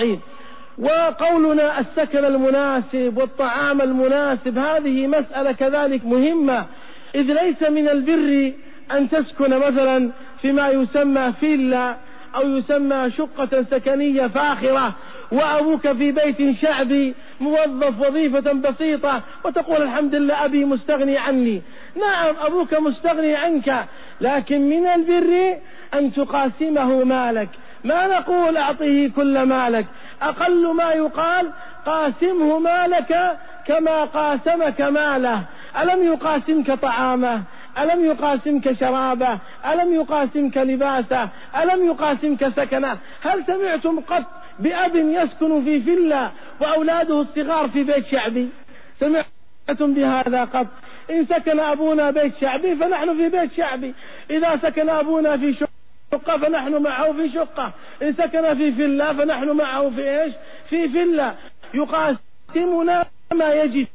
وقولنا السكن المناسب والطعام المناسب هذه مسألة كذلك مهمة، إذ ليس من البر أن تسكن مثلا فيما يسمى فيلا أو يسمى شقة سكنية فاخرة، وأبوك في بيت شعبي موظف وظيفة بسيطة، وتقول: الحمد لله أبي مستغني عني. نعم، أبوك مستغني عنك، لكن من البر أن تقاسمه مالك. ما نقول أعطيه كل مالك، أقل ما يقال قاسمه مالك كما قاسمك ماله. ألم يقاسمك طعامه؟ ألم يقاسمك شرابه؟ ألم يقاسمك لباسه؟ ألم يقاسمك سكنه؟ هل سمعتم قط بأب يسكن في فيلا وأولاده الصغار في بيت شعبي؟ سمعتم بهذا قط؟ إن سكن أبونا بيت شعبي فنحن في بيت شعبي، إذا سكن أبونا في شقة فنحن معه في شقة، إن سكن في فيلا فنحن معه في إيش؟ في فيلا. يقاسمنا ما يجب.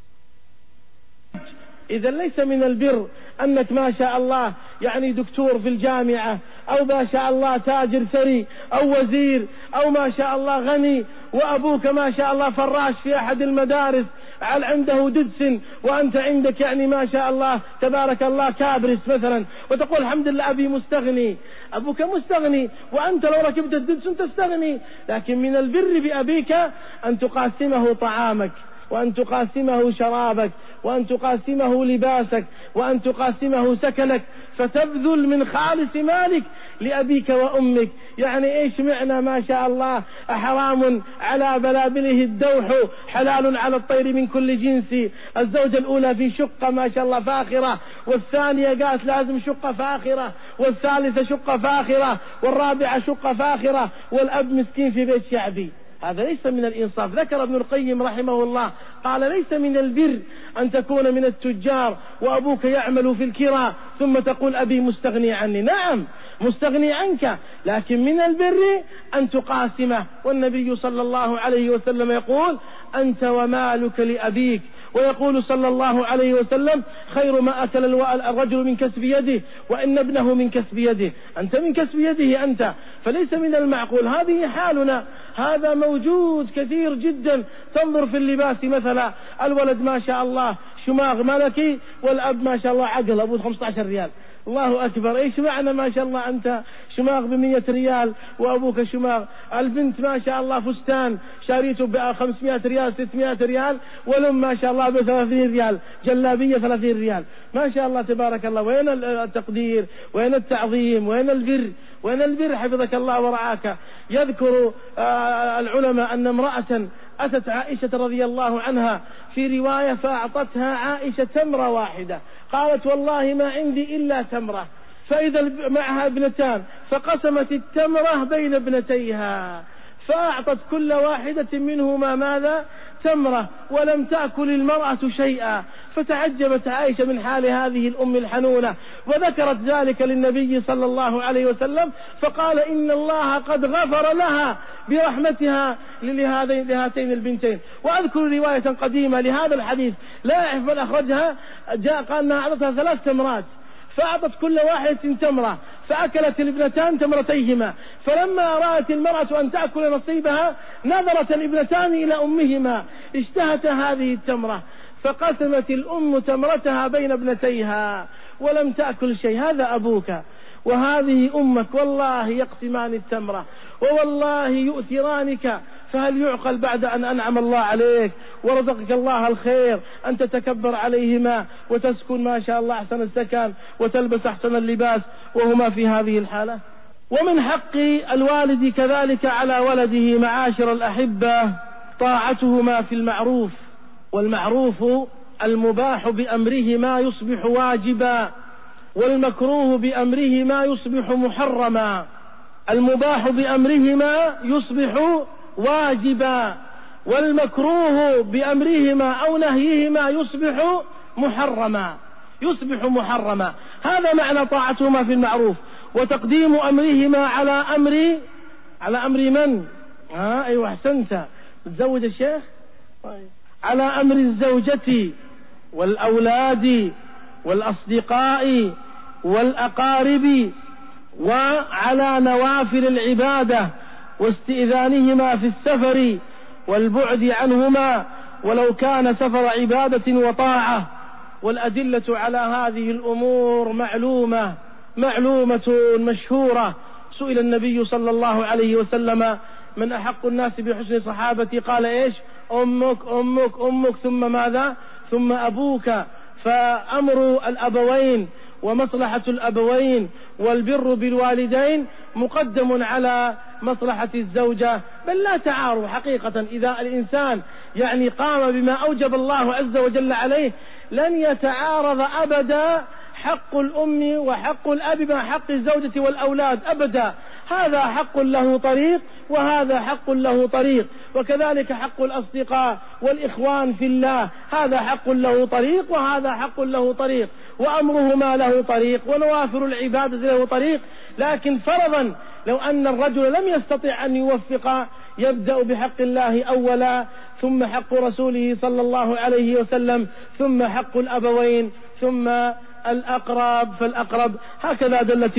إذا ليس من البر أنك ما شاء الله يعني دكتور في الجامعة، أو ما شاء الله تاجر ثري أو وزير، أو ما شاء الله غني وأبوك ما شاء الله فراش في أحد المدارس عنده ددس، وأنت عندك يعني ما شاء الله تبارك الله كابرس مثلا، وتقول: الحمد لله أبي مستغني. أبوك مستغني، وأنت لو ركبت الددس تستغني. لكن من البر بأبيك أن تقاسمه طعامك، وأن تقاسمه شرابك، وأن تقاسمه لباسك، وأن تقاسمه سكنك، فتبذل من خالص مالك لأبيك وأمك. يعني إيش معنى ما شاء الله حرام على بلابله الدوح حلال على الطير من كل جنس؟ الزوجة الأولى في شقة ما شاء الله فاخرة، والثانية قالت لازم شقة فاخرة، والثالثة شقة فاخرة، والرابعة شقة فاخرة، والأب مسكين في بيت شعبي. هذا ليس من الإنصاف. ذكر ابن القيم رحمه الله قال: ليس من البر أن تكون من التجار وأبوك يعمل في الكراء ثم تقول: أبي مستغني عني. نعم مستغني عنك، لكن من البر أن تقاسمه. والنبي صلى الله عليه وسلم يقول: أنت ومالك لأبيك. ويقول صلى الله عليه وسلم: خير ما أكل الرجل من كسب يده، وإن ابنه من كسب يده. أنت من كسب يده أنت، فليس من المعقول. هذه حالنا، هذا موجود كثير جدا. تنظر في اللباس مثلا، الولد ما شاء الله شماغ ملكي، والأب ما شاء الله عقل أبوه 15 ريال. الله أكبر. إيش معنى ما شاء الله أنت شماغ ب100 ريال وأبوك شماغ؟ البنت ما شاء الله فستان شاريته ب500 ريال 600 ريال، والأم ما شاء الله ب30 ريال جلابية 30 ريال. ما شاء الله تبارك الله. وين التقدير؟ وين التعظيم؟ وين البر؟ وين البر حفظك الله ورعاك؟ يذكر العلماء أن امرأة أتت عائشة رضي الله عنها في رواية فأعطتها عائشة تمرة واحدة، قالت: والله ما عندي إلا تمرة. فإذا معها ابنتان فقسمت التمرة بين ابنتيها فأعطت كل واحدة منهما ماذا؟ تمرة، ولم تأكل المرأة شيئا. فتعجبت عائشة من حال هذه الأم الحنونة وذكرت ذلك للنبي صلى الله عليه وسلم، فقال إن الله قد غفر لها برحمتها لهاتين البنتين. وأذكر رواية قديمة لهذا الحديث لا أعرف من أخرجها، جاء قال أنها أعطتها 3 تمرات فأعطت كل واحدة تمرة، فأكلت الابنتان تمرتيهما، فلما رأت المرأة أن تأكل نصيبها نظرت الابنتان إلى أمهما اشتهت هذه التمرة، فقسمت الأم تمرتها بين ابنتيها ولم تأكل شيء. هذا أبوك وهذه أمك والله يقسمان التمرة ووالله يؤثرانك، فهل يعقل بعد أن أنعم الله عليك ورزقك الله الخير أن تتكبر عليهما وتسكن ما شاء الله أحسن السكن وتلبس أحسن اللباس وهما في هذه الحالة؟ ومن حق الوالد كذلك على ولده معاشر الأحبة طاعتهما في المعروف، والمعروف المباح بأمرهما يصبح واجبا، والمكروه بأمرهما يصبح محرما. المباح بأمرهما يصبح واجبا، والمكروه بأمرهما أو نهيهما يصبح محرما. هذا معنى طاعتهما في المعروف، وتقديم أمرهما على أمر من؟ أيوة أحسنت، تزوج الشيخ؟ على أمر الزوجة والأولاد والأصدقاء والأقارب، وعلى نوافل العبادة واستئذانهما في السفر والبعد عنهما ولو كان سفر عبادة وطاعة. والأدلة على هذه الأمور معلومة مشهورة. سئل النبي صلى الله عليه وسلم من أحق الناس بحسن صحابتي؟ قال إيش؟ أمك ثم ماذا؟ ثم أبوك. فأمر الأبوين ومصلحة الأبوين والبر بالوالدين مقدم على مصلحة الزوجة، بل لا تعارض حقيقة. إذا الإنسان قام بما أوجب الله عز وجل عليه لن يتعارض أبدا حق الأم وحق الأب مع حق الزوجة والأولاد أبدا. هذا حق له طريق وهذا حق له طريق، وكذلك حق الأصدقاء والإخوان في الله هذا حق له طريق وهذا حق له طريق، وأمرهما له طريق ونوافل العبادة له طريق. لكن فرضا لو أن الرجل لم يستطع أن يوفق يبدأ بحق الله أولا، ثم حق رسوله صلى الله عليه وسلم، ثم حق الأبوين، ثم الأقرب فالأقرب. هكذا دلت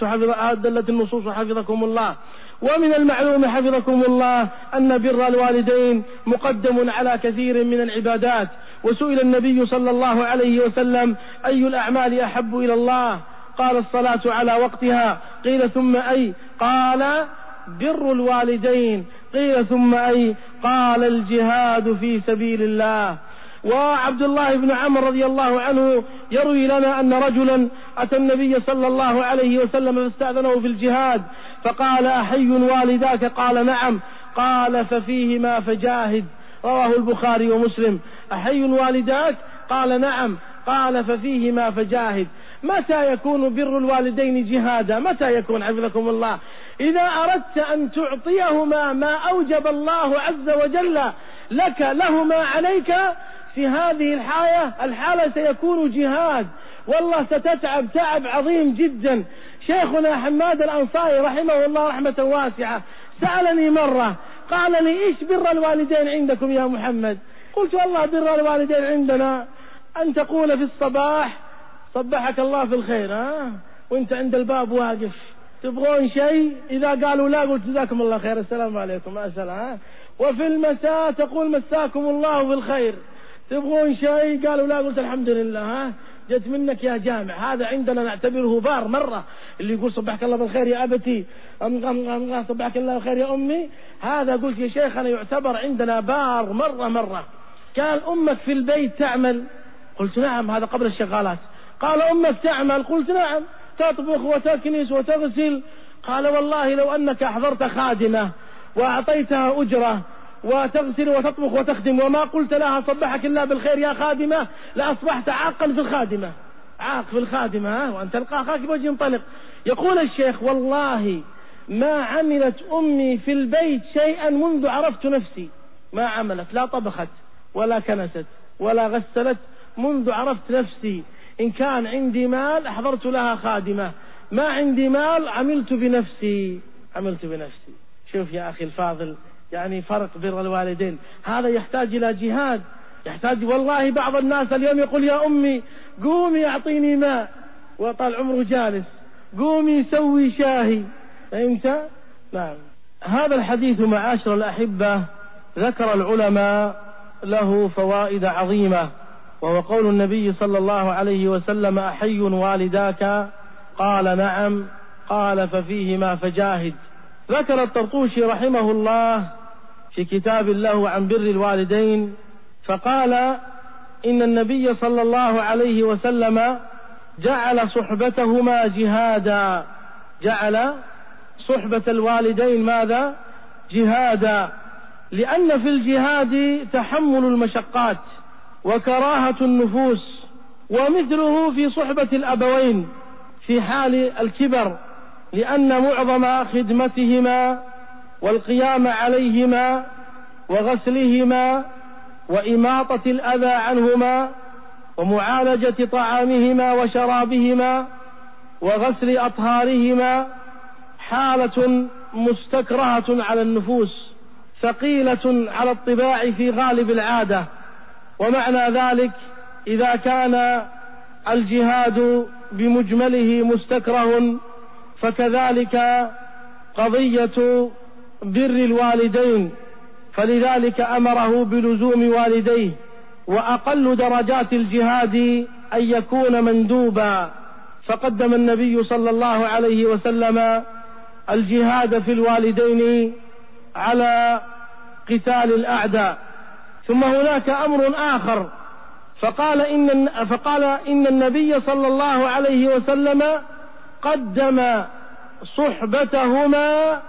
النصوص حفظكم الله. ومن المعلوم حفظكم الله أن بر الوالدين مقدم على كثير من العبادات. وسئل النبي صلى الله عليه وسلم أي الأعمال أحب إلى الله؟ قال الصلاة على وقتها. قيل ثم أي؟ قال بر الوالدين. قيل ثم أي؟ قال الجهاد في سبيل الله. وعبد الله بن عمرو رضي الله عنه يروي لنا أن رجلا أتى النبي صلى الله عليه وسلم فاستأذنه في الجهاد، فقال أحي والداك؟ قال نعم. قال ففيهما فجاهد. رواه البخاري ومسلم. أحي والداك؟ قال نعم. قال ففيهما فجاهد. متى يكون بر الوالدين جهادا؟ متى يكون حفظكم الله؟ إذا أردت أن تعطيهما ما أوجب الله عز وجل لهما عليك في هذه الحالة سيكون جهاد، والله ستتعب تعب عظيم جدا. شيخنا حماد الأنصاري رحمه الله رحمة واسعة سألني مرة قال لي إيش بر الوالدين عندكم يا محمد؟ قلت والله بر الوالدين عندنا أن تقول في الصباح صبحك الله في الخير وانت عند الباب واقف، تبغون شيء؟ إذا قالوا لا قلت جزاكم الله خير السلام عليكم مع السلامة. وفي المساء تقول مساكم الله بالخير. تبغون شيء؟ قالوا لا قلت الحمد لله جت منك يا جامع. هذا عندنا نعتبره بار مرة. اللي يقول صبحك الله بالخير يا أبتي صبحك الله بالخير يا أمي، هذا قلت يا شيخ أنا يعتبر عندنا بار مرة. قال أمك في البيت تعمل؟ قلت نعم. هذا قبل الشغالات. قال أمك تعمل؟ قلت نعم، تطبخ وتكنس وتغسل. قال والله لو أنك أحضرت خادمة وأعطيتها أجرة وتغسل وتطبخ وتخدم وما قلت لها صبحك الله بالخير يا خادمة لأصبحت عاقا في الخادمة. عاق في الخادمة وأن تلقى أخاك بوجه ينطلق. يقول الشيخ: والله ما عملت أمي في البيت شيئا منذ عرفت نفسي، ما عملت، لا طبخت ولا كنست ولا غسلت منذ عرفت نفسي. إن كان عندي مال أحضرت لها خادمة، ما عندي مال عملت بنفسي. شوف يا أخي الفاضل، يعني فرق بر الوالدين. هذا يحتاج إلى جهاد، يحتاج. والله بعض الناس اليوم يقول: يا أمي قومي أعطيني ماء، وطال عمره جالس، قومي سوي شاهي. فهمت؟ نعم. هذا الحديث معاشر الأحبة ذكر العلماء له فوائد عظيمة، وهو قول النبي صلى الله عليه وسلم: أحي والداك؟ قال: نعم. قال: ففيهما فجاهد. ذكر الطرطوشي رحمه الله في كتاب له عن بر الوالدين فقال: إن النبي صلى الله عليه وسلم جعل صحبتهما جهادا، جعل صحبة الوالدين ماذا؟ جهادا، لأن في الجهاد تحمل المشقات وكراهة النفوس، ومثله في صحبة الأبوين في حال الكبر، لأن معظم خدمتهما والقيام عليهما وغسلهما وإماطة الأذى عنهما ومعالجة طعامهما وشرابهما وغسل أطهارهما حالة مستكرهة على النفوس، ثقيلة على الطباع في غالب العادة. ومعنى ذلك إذا كان الجهاد بمجمله مستكره، فكذلك قضية بر الوالدين، فلذلك أمره بلزوم والديه. وأقل درجات الجهاد أن يكون مندوبا، فقدم النبي صلى الله عليه وسلم الجهاد في الوالدين على قتال الأعداء. ثم هناك أمر آخر، فقال إن النبي صلى الله عليه وسلم قدم صحبتهما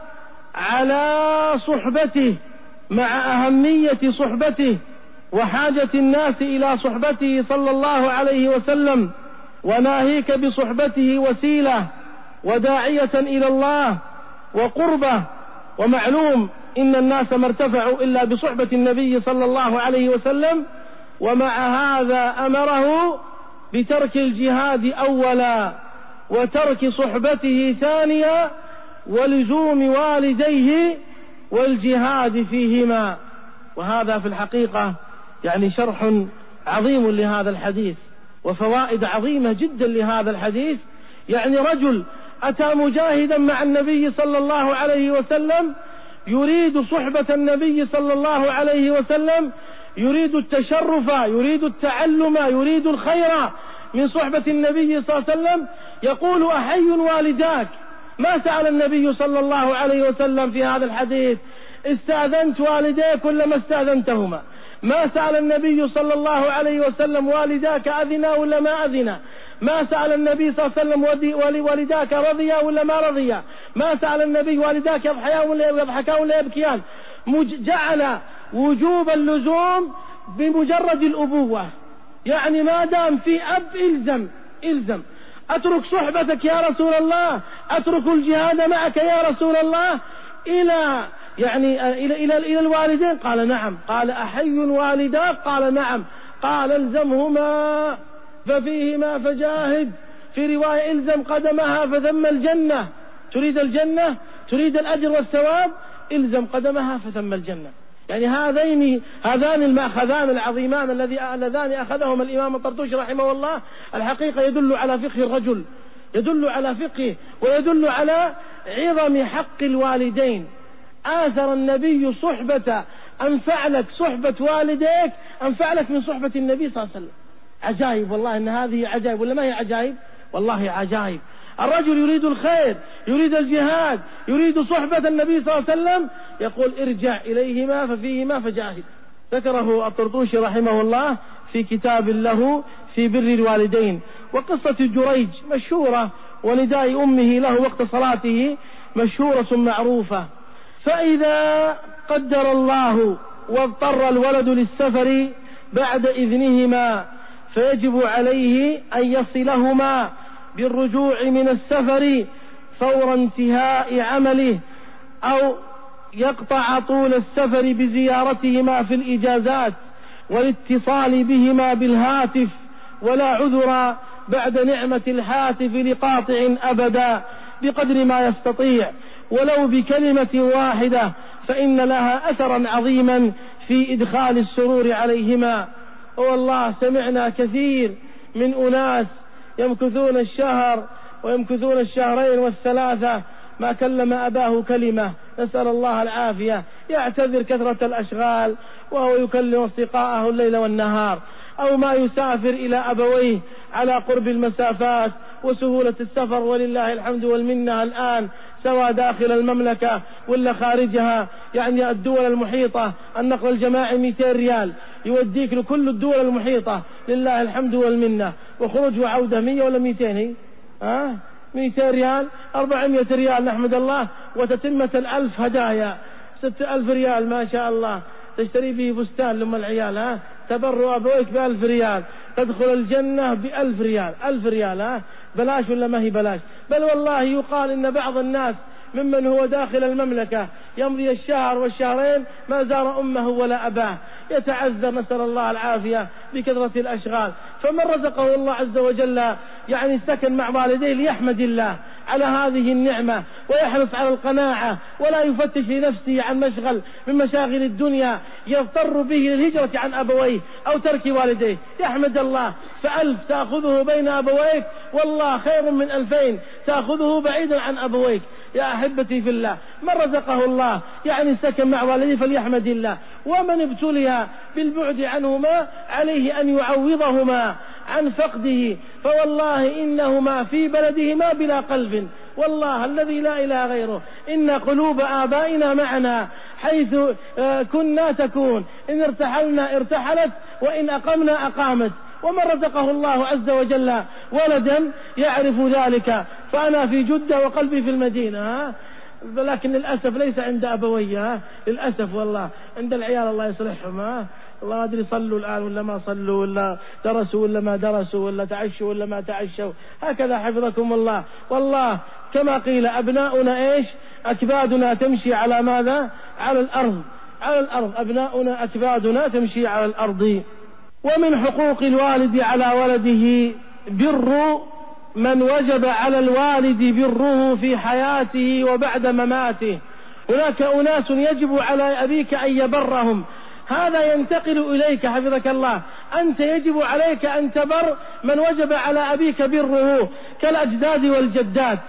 على صحبته، مع أهمية صحبته وحاجة الناس إلى صحبته صلى الله عليه وسلم، وناهيك بصحبته وسيلة وداعية إلى الله وقربة. ومعلوم إن الناس ما ارتفعوا إلا بصحبة النبي صلى الله عليه وسلم، ومع هذا أمره بترك الجهاد أولا، وترك صحبته ثانيا، ولزوم والديه والجهاد فيهما. وهذا في الحقيقة يعني شرح عظيم لهذا الحديث، وفوائد عظيمة جدا لهذا الحديث. يعني رجل أتى مجاهدا مع النبي صلى الله عليه وسلم، يريد صحبة النبي صلى الله عليه وسلم، يريد التشرف، يريد التعلم، يريد الخير من صحبة النبي صلى الله عليه وسلم، يقول: أحي والداك؟ ما سأل النبي صلى الله عليه وسلم في هذا الحديث: استأذنت والديك ولا ما استأذنتهما؟ ما سأل النبي صلى الله عليه وسلم: والداك أذنا ولا ما أذنا؟ ما سأل النبي صلى الله عليه وسلم: والداك رضيا ولا ما رضيا؟ ما سأل النبي: والداك يضحكان ولا يبكيان؟ جعل وجوب اللزوم بمجرد الأبوة، يعني ما دام في أب إلزم. أترك صحبتك يا رسول الله، أترك الجهاد معك يا رسول الله إلى الوالدين؟ قال: نعم. قال: أحي والداك؟ قال: نعم. قال: الزمهما ففيهما فجاهد. في رواية: الزم قدمها فثم الجنة. تريد الجنة، تريد الأجر والثواب، الزم قدمها فثم الجنة. يعني هذان المأخذان العظيمان اللذان أخذهما الإمام الطرطوشي رحمه الله، الحقيقة يدل على فقه الرجل، يدل على فقه، ويدل على عظم حق الوالدين. آثر النبي صحبة أنفع لك صحبة والديك، أنفع لك من صحبة النبي صلى الله عليه وسلم. عجائب والله، إن هذه عجائب ولا ما هي عجائب؟ والله عجائب. الرجل يريد الخير، يريد الجهاد، يريد صحبة النبي صلى الله عليه وسلم، يقول: ارجع إليهما ففيهما فجاهد. ذكره الطرطوشي رحمه الله في كتاب له في بر الوالدين. وقصة جريج مشهورة، ونداء أمه له وقت صلاته مشهورة معروفة. فإذا قدر الله واضطر الولد للسفر بعد إذنهما فيجب عليه أن يصلهما بالرجوع من السفر فور انتهاء عمله، أو يقطع طول السفر بزيارتهما في الإجازات والاتصال بهما بالهاتف، ولا عذر بعد نعمة الهاتف لقاطع أبدا بقدر ما يستطيع ولو بكلمة واحدة، فإن لها أثرا عظيما في إدخال السرور عليهما. والله سمعنا كثير من أناس يمكثون الشهر ويمكثون الشهرين والثلاثة ما كلم أباه كلمة، نسأل الله العافية، يعتذر كثرة الأشغال وهو يكلم أصدقاءه الليل والنهار، أو ما يسافر إلى أبويه على قرب المسافات وسهولة السفر، ولله الحمد والمنة الآن سواء داخل المملكة ولا خارجها، يعني الدول المحيطة النقل الجماعي 200 ريال يوديك لكل الدول المحيطة، لله الحمد والمنة، وخروج وعودة 100 ولا 200 200 ريال 400 ريال نحمد الله، وتتمة 1000 هدايا 6000 ريال ما شاء الله، تشتري به بستان لما العيال تبروا أبويك ب1000 ريال، تدخل الجنة ب1000 ريال 1000 ريال بلاش ولا ما هي بلاش. بل والله يقال إن بعض الناس ممن هو داخل المملكة يمضي الشهر والشهرين ما زار أمه ولا أباه، يتعذر نسأل الله العافية بكثرة الأشغال. فمن رزقه الله عز وجل يعني سكن مع والديه ليحمد الله على هذه النعمة ويحرص على القناعة، ولا يفتش لنفسه عن مشغل من مشاغل الدنيا يضطر به للهجرة عن أبويه أو ترك والديه، يحمد الله. ف1000 تأخذه بين أبويك والله خير من 2000 تأخذه بعيدا عن أبويك. يا أحبتي في الله، من رزقه الله يعني سكن مع والديه فليحمد الله، ومن ابتلي بالبعد عنهما عليه أن يعوضهما عن فقده، فوالله إنهما في بلدهما بلا قلب، والله الذي لا إله غيره، إن قلوب آبائنا معنا حيث كنا تكون، إن ارتحلنا ارتحلت وإن أقمنا أقامت. ومن رزقه الله عز وجل ولدا يعرف ذلك، فأنا في جدة وقلبي في المدينة لكن للأسف ليس عند أبوي للأسف والله عند العيال الله يصلحهم الله أدري صلوا الآن ولا ما صلوا، ولا درسوا ولا ما درسوا، ولا تعشوا ولا ما تعشوا، هكذا حفظكم الله. والله كما قيل أبناؤنا إيش أكبادنا تمشي على ماذا؟ على الأرض، على الأرض، أبناؤنا أكبادنا تمشي على الأرض. ومن حقوق الوالد على ولده بر من وجب على الوالد بره في حياته وبعد مماته. هناك أناس يجب على أبيك أن يبرهم، هذا ينتقل إليك حفظك الله، أنت يجب عليك أن تبر من وجب على أبيك بره كالأجداد والجدات،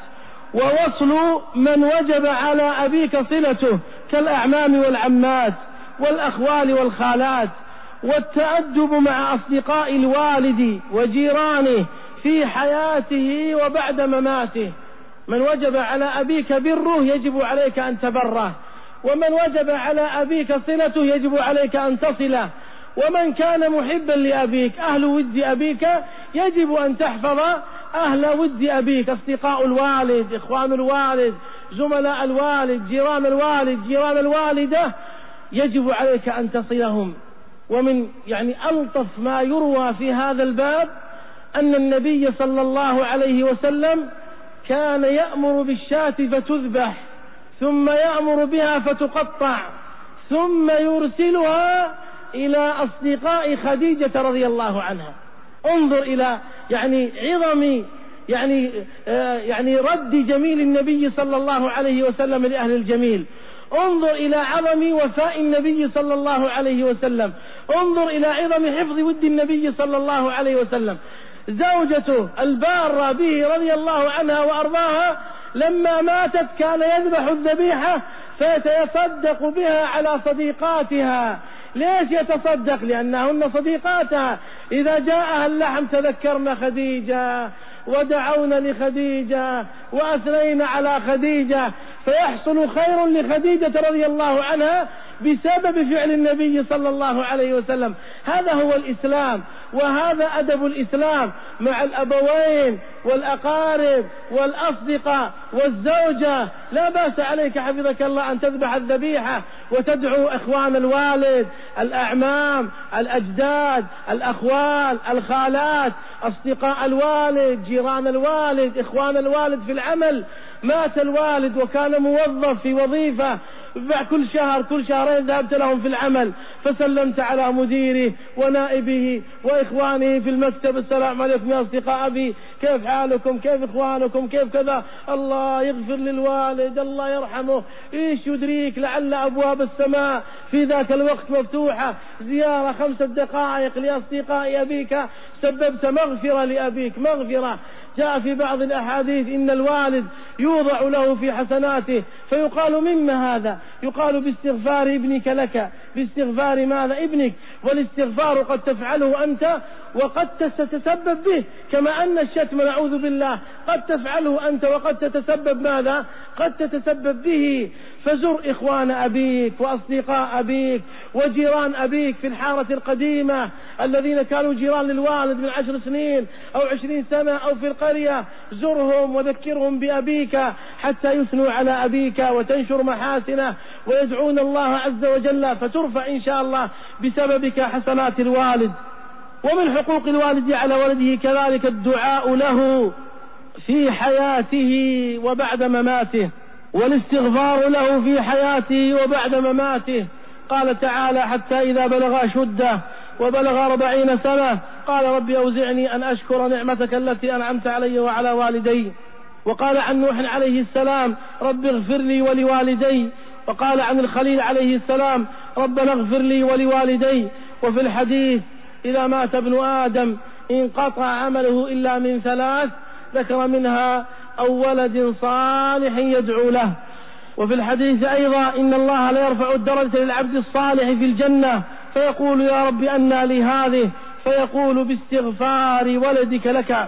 ووصل من وجب على أبيك صلته كالأعمام والعمات والأخوال والخالات، والتأدب مع أصدقاء الوالد وجيرانه في حياته وبعد مماته. من وجب على أبيك بره يجب عليك أن تبره، ومن وجب على أبيك صلته يجب عليك أن تصله. ومن كان محبا لأبيك أهل ود أبيك يجب أن تحفظ أهل ود أبيك، أصدقاء الوالد، إخوان الوالد، زملاء الوالد، جيران الوالد، جيران الوالدة، يجب عليك أن تصلهم. ومن ألطف ما يروى في هذا الباب أن النبي صلى الله عليه وسلم كان يأمر بالشاة فتذبح، ثم يأمر بها فتقطع، ثم يرسلها إلى أصدقاء خديجة رضي الله عنها. انظر إلى عظم رد جميل النبي صلى الله عليه وسلم لأهل الجميل، انظر إلى عظم وفاء النبي صلى الله عليه وسلم، انظر إلى عظم حفظ ود النبي صلى الله عليه وسلم. زوجته البارة به رضي الله عنها وأرضاها لما ماتت كان يذبح الذبيحة فيتصدق بها على صديقاتها. ليش يتصدق؟ لأنهن صديقاتها، إذا جاءها اللحم تذكرن خديجة ودعون لخديجة وأثنين على خديجة، فيحصل خير لخديجة رضي الله عنها بسبب فعل النبي صلى الله عليه وسلم. هذا هو الإسلام، وهذا أدب الإسلام مع الأبوين والأقارب والأصدقاء والزوجة. لا بأس عليك حفظك الله أن تذبح الذبيحة وتدعو إخوان الوالد، الأعمام، الأجداد، الأخوال، الخالات، أصدقاء الوالد، جيران الوالد، إخوان الوالد في العمل. مات الوالد وكان موظف في وظيفة، كل شهر كل شهرين ذهبت لهم في العمل فسلمت على مديره ونائبه وإخوانه في المكتب: السلام عليكم يا أصدقاء أبي، كيف حالكم، كيف إخوانكم، كيف كذا، الله يغفر للوالد، الله يرحمه. إيش يدريك لعل أبواب السماء في ذاك الوقت مفتوحة. زيارة 5 دقائق لأصدقاء أبيك سببت مغفرة لأبيك، مغفرة. جاء في بعض الأحاديث إن الوالد يوضع له في حسناته فيقال: مما هذا؟ يقال: باستغفار ابنك لك. باستغفار ماذا؟ ابنك. والاستغفار قد تفعله أنت وقد تتسبب به، كما أن الشتم نعوذ بالله قد تفعله أنت وقد تتسبب ماذا؟ قد تتسبب به. فزر إخوان أبيك وأصدقاء أبيك وجيران أبيك في الحارة القديمة الذين كانوا جيران للوالد من 10 سنين أو 20 سنة أو في القرية. زرهم وذكرهم بأبيك حتى يثنوا على أبيك وتنشر محاسنه ويدعون الله عز وجل، فترفع إن شاء الله بسببك حسنات الوالد. ومن حقوق الوالد على ولده كذلك الدعاء له في حياته وبعد مماته، والاستغفار له في حياته وبعد مماته. قال تعالى: حتى إذا بلغ أشده وبلغ 40 سنة قال: رب أوزعني أن أشكر نعمتك التي أنعمت علي وعلى والدي. وقال عن نوح عليه السلام: رب اغفر لي ولوالدي. وقال عن الخليل عليه السلام: ربنا اغفر لي ولوالدي. وفي الحديث: إذا مات ابن آدم انقطع عمله إلا من 3، ذكر منها أو ولد صالح يدعو له. وفي الحديث أيضا: إن الله لا يرفع الدرجة للعبد الصالح في الجنة فيقول: يا رب أنى لي هذه؟ فيقول: باستغفار ولدك لك.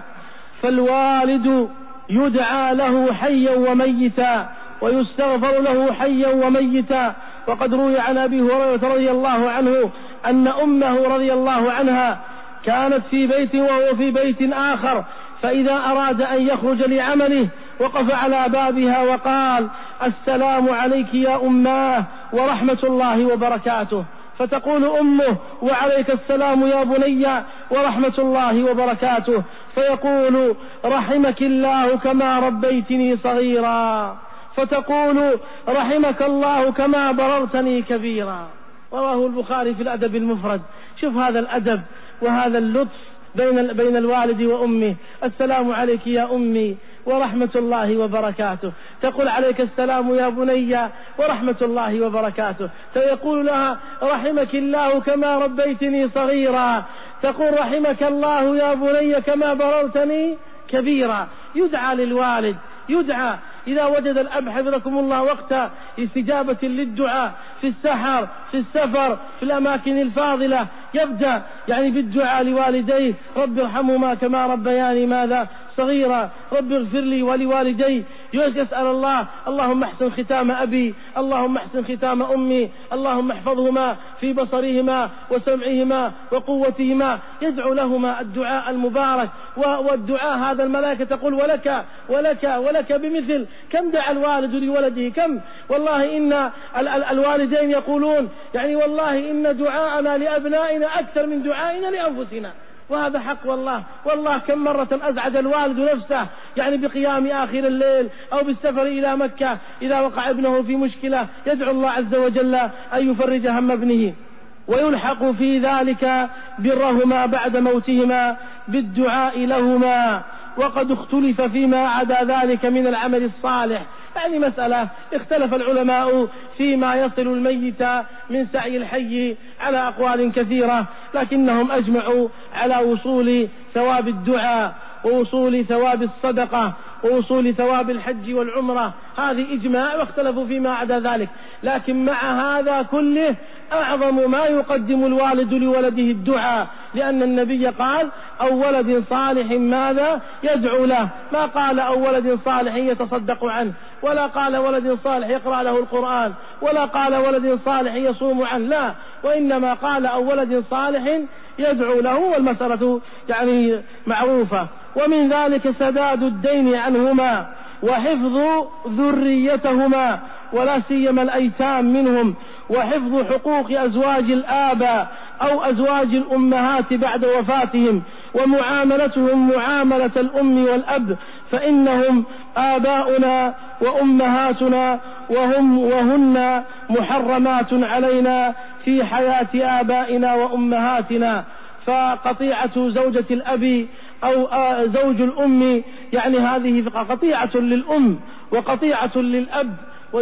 فالوالد يدعى له حيا وميتا ويستغفر له حيا وميتا. وقد روي عن أبي هريرة رضي الله عنه أن أمه رضي الله عنها كانت في بيت وهو في بيت آخر، فإذا أراد أن يخرج لعمله وقف على بابها وقال: السلام عليك يا أماه ورحمة الله وبركاته. فتقول أمه: وعليك السلام يا بني ورحمة الله وبركاته. فيقول: رحمك الله كما ربيتني صغيرا. فتقول: رحمك الله كما بررتني كبيرا. رواه البخاري في الأدب المفرد. شوف هذا الأدب وهذا اللطف بين الوالد وأمه. السلام عليك يا أمي ورحمة الله وبركاته. تقول: عليك السلام يا بني ورحمة الله وبركاته. فيقول لها: رحمك الله كما ربيتني صغيرا. تقول: رحمك الله يا بني كما بررتني كبيرا. يدعى للوالد، يدعى إذا وجد الأب حفظكم الله وقت استجابة للدعاء في السحر، في السفر، في الأماكن الفاضلة، يبدأ يعني بالدعاء لوالديه: رب ارحمهما كما ربياني ماذا؟ صغيرا. رب اغفر لي ولوالدي. يسأل الله: اللهم احسن ختام أبي، اللهم احسن ختام أمي، اللهم احفظهما في بصرهما وسمعهما وقوتهما. يدعو لهما الدعاء المبارك. والدعاء هذا الملائكة تقول: ولك ولك ولك بمثل. كم دعا الوالد لولده؟ كم؟ والله إن الوالدين يقولون يعني والله إن دعاءنا لأبنائنا أكثر من دعائنا لأنفسنا. وهذا حق والله كم مرة أزعج الوالد نفسه يعني بقيام آخر الليل أو بالسفر إلى مكة إذا وقع ابنه في مشكلة، يدعو الله عز وجل أن يفرج هم ابنه. ويلحق في ذلك برهما بعد موتهما بالدعاء لهما. وقد اختلف فيما عدا ذلك من العمل الصالح، يعني مسألة اختلف العلماء فيما يصل الميت من سعي الحي على أقوال كثيرة، لكنهم أجمعوا على وصول ثواب الدعاء ووصول ثواب الصدقة ووصول ثواب الحج والعمرة. هذه إجماع، واختلفوا فيما عدا ذلك. لكن مع هذا كله أعظم ما يقدم الوالد لولده الدعاء، لأن النبي قال: أو ولد صالح ماذا؟ يدعو له. ما قال أو ولد صالح يتصدق عنه، ولا قال ولد صالح يقرأ له القرآن، ولا قال ولد صالح يصوم عنه، لا، وإنما قال أو ولد صالح يدعو له، والمسألة يعني معروفة. ومن ذلك سداد الدين عنهما وحفظ ذريتهما ولا سيما الأيتام منهم، وحفظ حقوق أزواج الآباء أو أزواج الأمهات بعد وفاتهم، ومعاملتهم معاملة الأم والأب، فإنهم آباؤنا وأمهاتنا وهن محرمات علينا في حياة آبائنا وأمهاتنا. فقطيعة زوجة الأب أو زوج الأم يعني هذه قطيعة للأم وقطيعة للأب،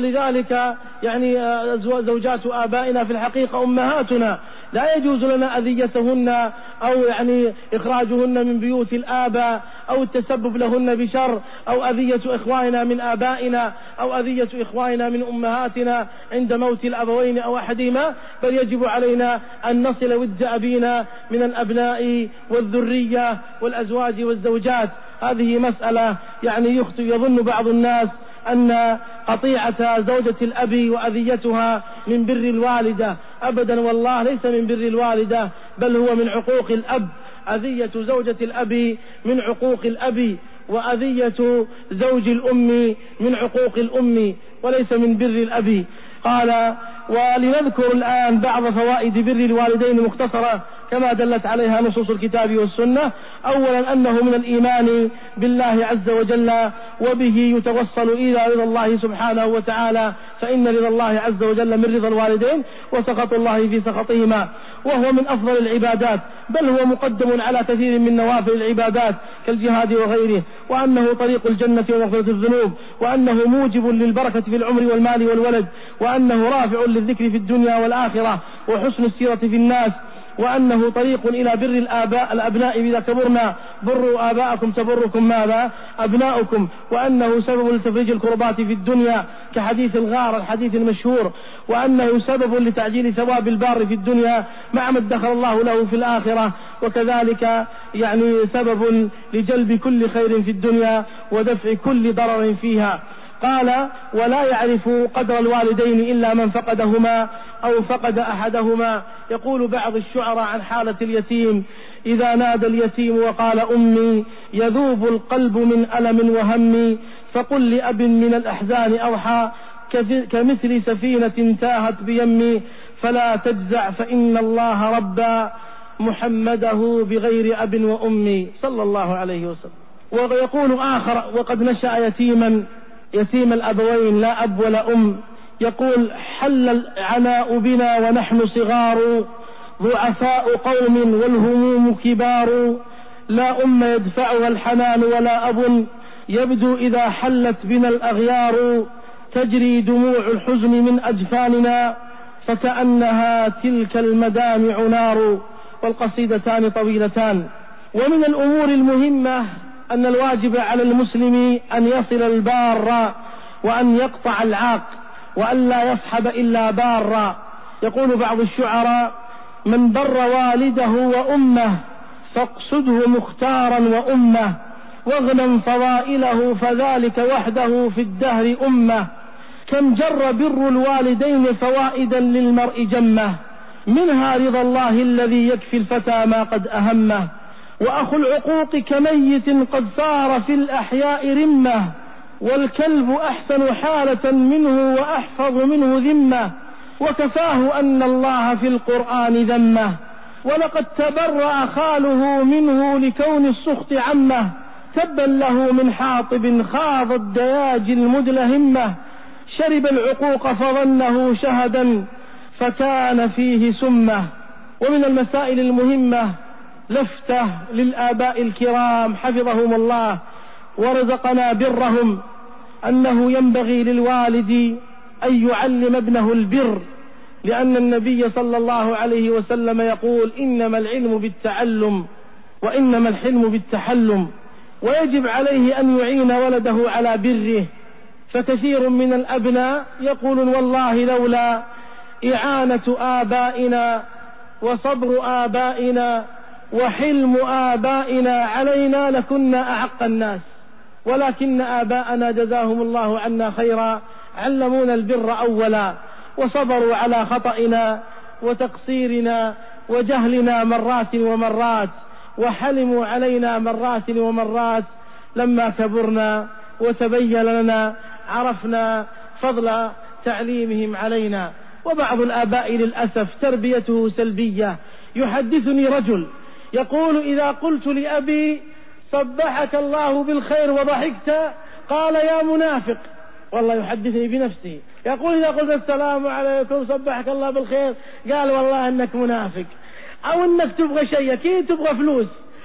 ولذلك يعني زوجات آبائنا في الحقيقة أمهاتنا، لا يجوز لنا أذيتهن أو يعني إخراجهن من بيوت الآباء أو التسبب لهن بشر أو أذية إخواننا من آبائنا أو أذية إخواننا من أمهاتنا عند موت الأبوين أو أحدهما، بل يجب علينا أن نصل ود أبينا من الأبناء والذرية والأزواج والزوجات. هذه مسألة يعني يظن بعض الناس أن قطيعة زوجة الأب وأذيتها من بر الوالدة، أبدا والله ليس من بر الوالدة، بل هو من عقوق الأب. أذية زوجة الأب من عقوق الأب، وأذية زوج الأم من عقوق الأم، وليس من بر الأب. قال: ولنذكر الآن بعض فوائد بر الوالدين مختصرة كما دلت عليها نصوص الكتاب والسنة. أولا أنه من الإيمان بالله عز وجل، وبه يتوصل إلى رضا الله سبحانه وتعالى، فإن رضا الله عز وجل من رضا الوالدين وسخط الله في سخطهما، وهو من أفضل العبادات، بل هو مقدم على كثير من نوافل العبادات كالجهاد وغيره، وأنه طريق الجنة ومغفرة الذنوب، وأنه موجب للبركة في العمر والمال والولد، وأنه رافع للذكر في الدنيا والآخرة وحسن السيرة في الناس، وأنه طريق إلى بر الأبناء إذا كبرنا، بروا آباءكم تبركم ماذا؟ أبناؤكم، وأنه سبب لتفريج الكربات في الدنيا كحديث الغار الحديث المشهور، وأنه سبب لتعجيل ثواب البار في الدنيا مع ما ادخر الله له في الآخرة، وكذلك يعني سبب لجلب كل خير في الدنيا ودفع كل ضرر فيها. قال: ولا يعرف قدر الوالدين إلا من فقدهما أو فقد أحدهما. يقول بعض الشعراء عن حالة اليتيم: إذا نادى اليتيم وقال أمي يذوب القلب من ألم وهم، فقل لأب من الأحزان أوحى كمثل سفينة تاهت بيمي، فلا تجزع فإن الله ربى محمده بغير أب وأمي صلى الله عليه وسلم. ويقول آخر: وقد نشأ يتيم الأبوين لا أب ولا أم، يقول: حل العناء بنا ونحن صغار، ضعفاء قوم والهموم كبار، لا أم يدفعها الحنان ولا أب، يبدو إذا حلت بنا الأغيار، تجري دموع الحزن من أجفاننا، فكأنها تلك المدامع نار. والقصيدتان طويلتان. ومن الأمور المهمة أن الواجب على المسلم أن يصل البار وأن يقطع العاق وأن لا يصحب إلا بارا. يقول بعض الشعراء: من بر والده وأمه فاقصده مختارا وأمه، واغنم فضائله فذلك وحده في الدهر أمه، كم جر بر الوالدين فوائدا للمرء جمه، منها رضا الله الذي يكفي الفتى ما قد أهمه، وأخو العقوق كميت قد صار في الأحياء رمة، والكلب أحسن حالة منه وأحفظ منه ذمة، وكفاه أن الله في القرآن ذمه، ولقد تبرأ خاله منه لكون السخط عمه، تبا له من حاطب خاض الدياج المدلهمة، شرب العقوق فظنه شهدا فكان فيه سمة. ومن المسائل المهمة لفتة للآباء الكرام حفظهم الله ورزقنا برهم، أنه ينبغي للوالد أن يعلم ابنه البر، لأن النبي صلى الله عليه وسلم يقول: إنما العلم بالتعلم وإنما الحلم بالتحلم، ويجب عليه أن يعين ولده على بره. فكثير من الأبناء يقولون: والله لولا إعانة آبائنا وصبر آبائنا وحلم آبائنا علينا لكنا أعق الناس، ولكن آباءنا جزاهم الله عنا خيرا علمونا البر أولا، وصبروا على خطئنا وتقصيرنا وجهلنا مرات ومرات، وحلموا علينا مرات ومرات. لما كبرنا وتبين لنا عرفنا فضل تعليمهم علينا. وبعض الآباء للأسف تربيته سلبية. يحدثني رجل يقول: إذا قلت لأبي صبحك الله بالخير وضحكت قال: يا منافق. والله يحدثني بنفسه، يقول: إذا قلت السلام عليكم صبحك الله بالخير قال: والله أنك منافق، أو أنك تبغى شيء، أكيد تبغى فلوس،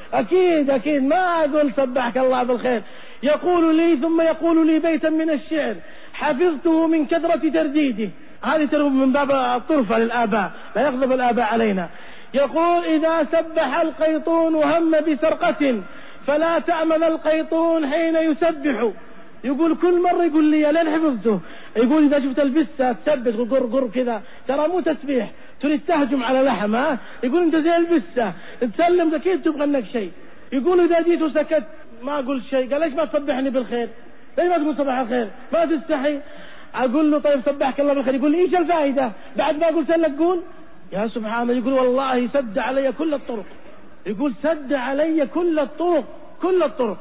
أكيد ما أقول صبحك الله بالخير. يقول لي ثم يقول لي بيتا من الشعر حفظته من كثرة ترديده. هذه ترغب من باب الطرفة للآباء، لا يغضب الآباء علينا. يقول: إذا سبح القيطون وهم بسرقة فلا تأمن القيطون حين يسبح. يقول كل مرة يقول لي لين حفظته، يقول: إذا شفت البسة تثبت قر كذا، ترى مو تسبيح، تريد تهجم على لحم. يقول: أنت زي البسة تسلم أكيد تبغى أنك شيء. يقول: إذا جيت وسكت ما أقول شيء. قال: ليش ما تصبحني بالخير؟ ليش ما تقول صباح الخير؟ ما تستحي؟ أقول له: طيب صبحك الله بالخير. يقول لي: إيش الفائدة بعد ما قلت لك قول؟ يا سبحان الله. يقول: والله سد علي كل الطرق. يقول: سد علي كل الطرق.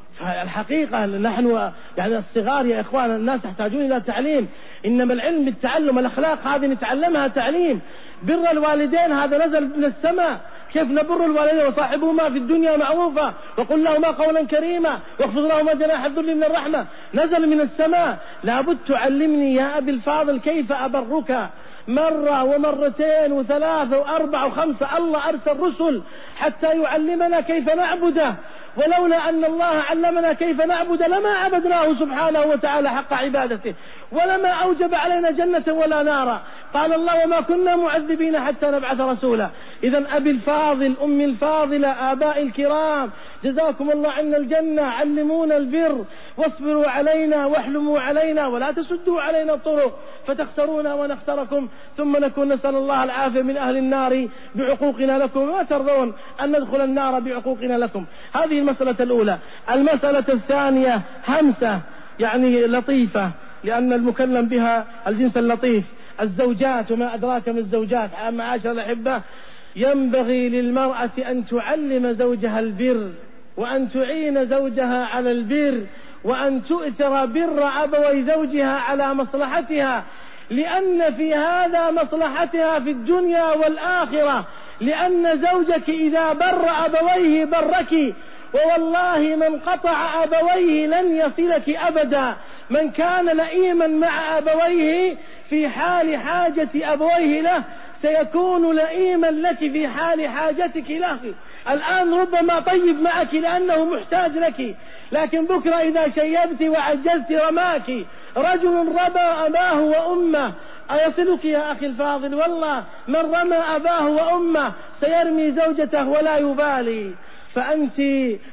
فالحقيقة نحن يعني الصغار يا إخوان الناس يحتاجون إلى تعليم. إنما العلم بالتعلم، الأخلاق هذه نتعلمها تعليم. بر الوالدين هذا نزل من السماء. كيف نبر الوالدين وصاحبهما في الدنيا معروفة وقل لهما قولا كريما واخفض لهما جناح الذل من الرحمة، نزل من السماء. لابد تعلمني يا أبي الفاضل كيف أبرك. مرة ومرتين وثلاث وأربع وخمسة. الله أرسل رسل حتى يعلمنا كيف نعبده، ولولا أن الله علمنا كيف نعبد لما عبدناه سبحانه وتعالى حق عبادته، ولما أوجب علينا جنة ولا نارا. قال الله: وما كنا معذبين حتى نبعث رسولا. إذن أبي الفاضل، أمي الفاضلة، آباء الكرام، جزاكم الله عنا الجنة، علمونا البر واصبروا علينا واحلموا علينا ولا تسدوا علينا الطرق فتخسرونا ونخسركم ثم نكون نسأل الله العافية من أهل النار بعقوقنا لكم، وما ترضون أن ندخل النار بعقوقنا لكم. هذه المسألة الأولى. المسألة الثانية همسة يعني لطيفة، لأن المكلم بها الجنس اللطيف. الزوجات وما أدراك من الزوجات. معاشر الأحبة، ينبغي للمرأة أن تعلم زوجها البر، وأن تعين زوجها على البر، وأن تؤثر بر أبوي زوجها على مصلحتها، لأن في هذا مصلحتها في الدنيا والآخرة. لأن زوجك إذا بر أبويه برك، ووالله من قطع أبويه لن يصلك أبدا. من كان لئيما مع أبويه في حال حاجة أبويه له سيكون لئيما لك في حال حاجتك له. الآن ربما طيب معك لأنه محتاج لك، لكن بكرة إذا شيبت وعجزت رماك. رجل رمى أباه وأمه أيصلك يا أخي الفاضل؟ والله من رمى أباه وأمه سيرمي زوجته ولا يبالي. فأنت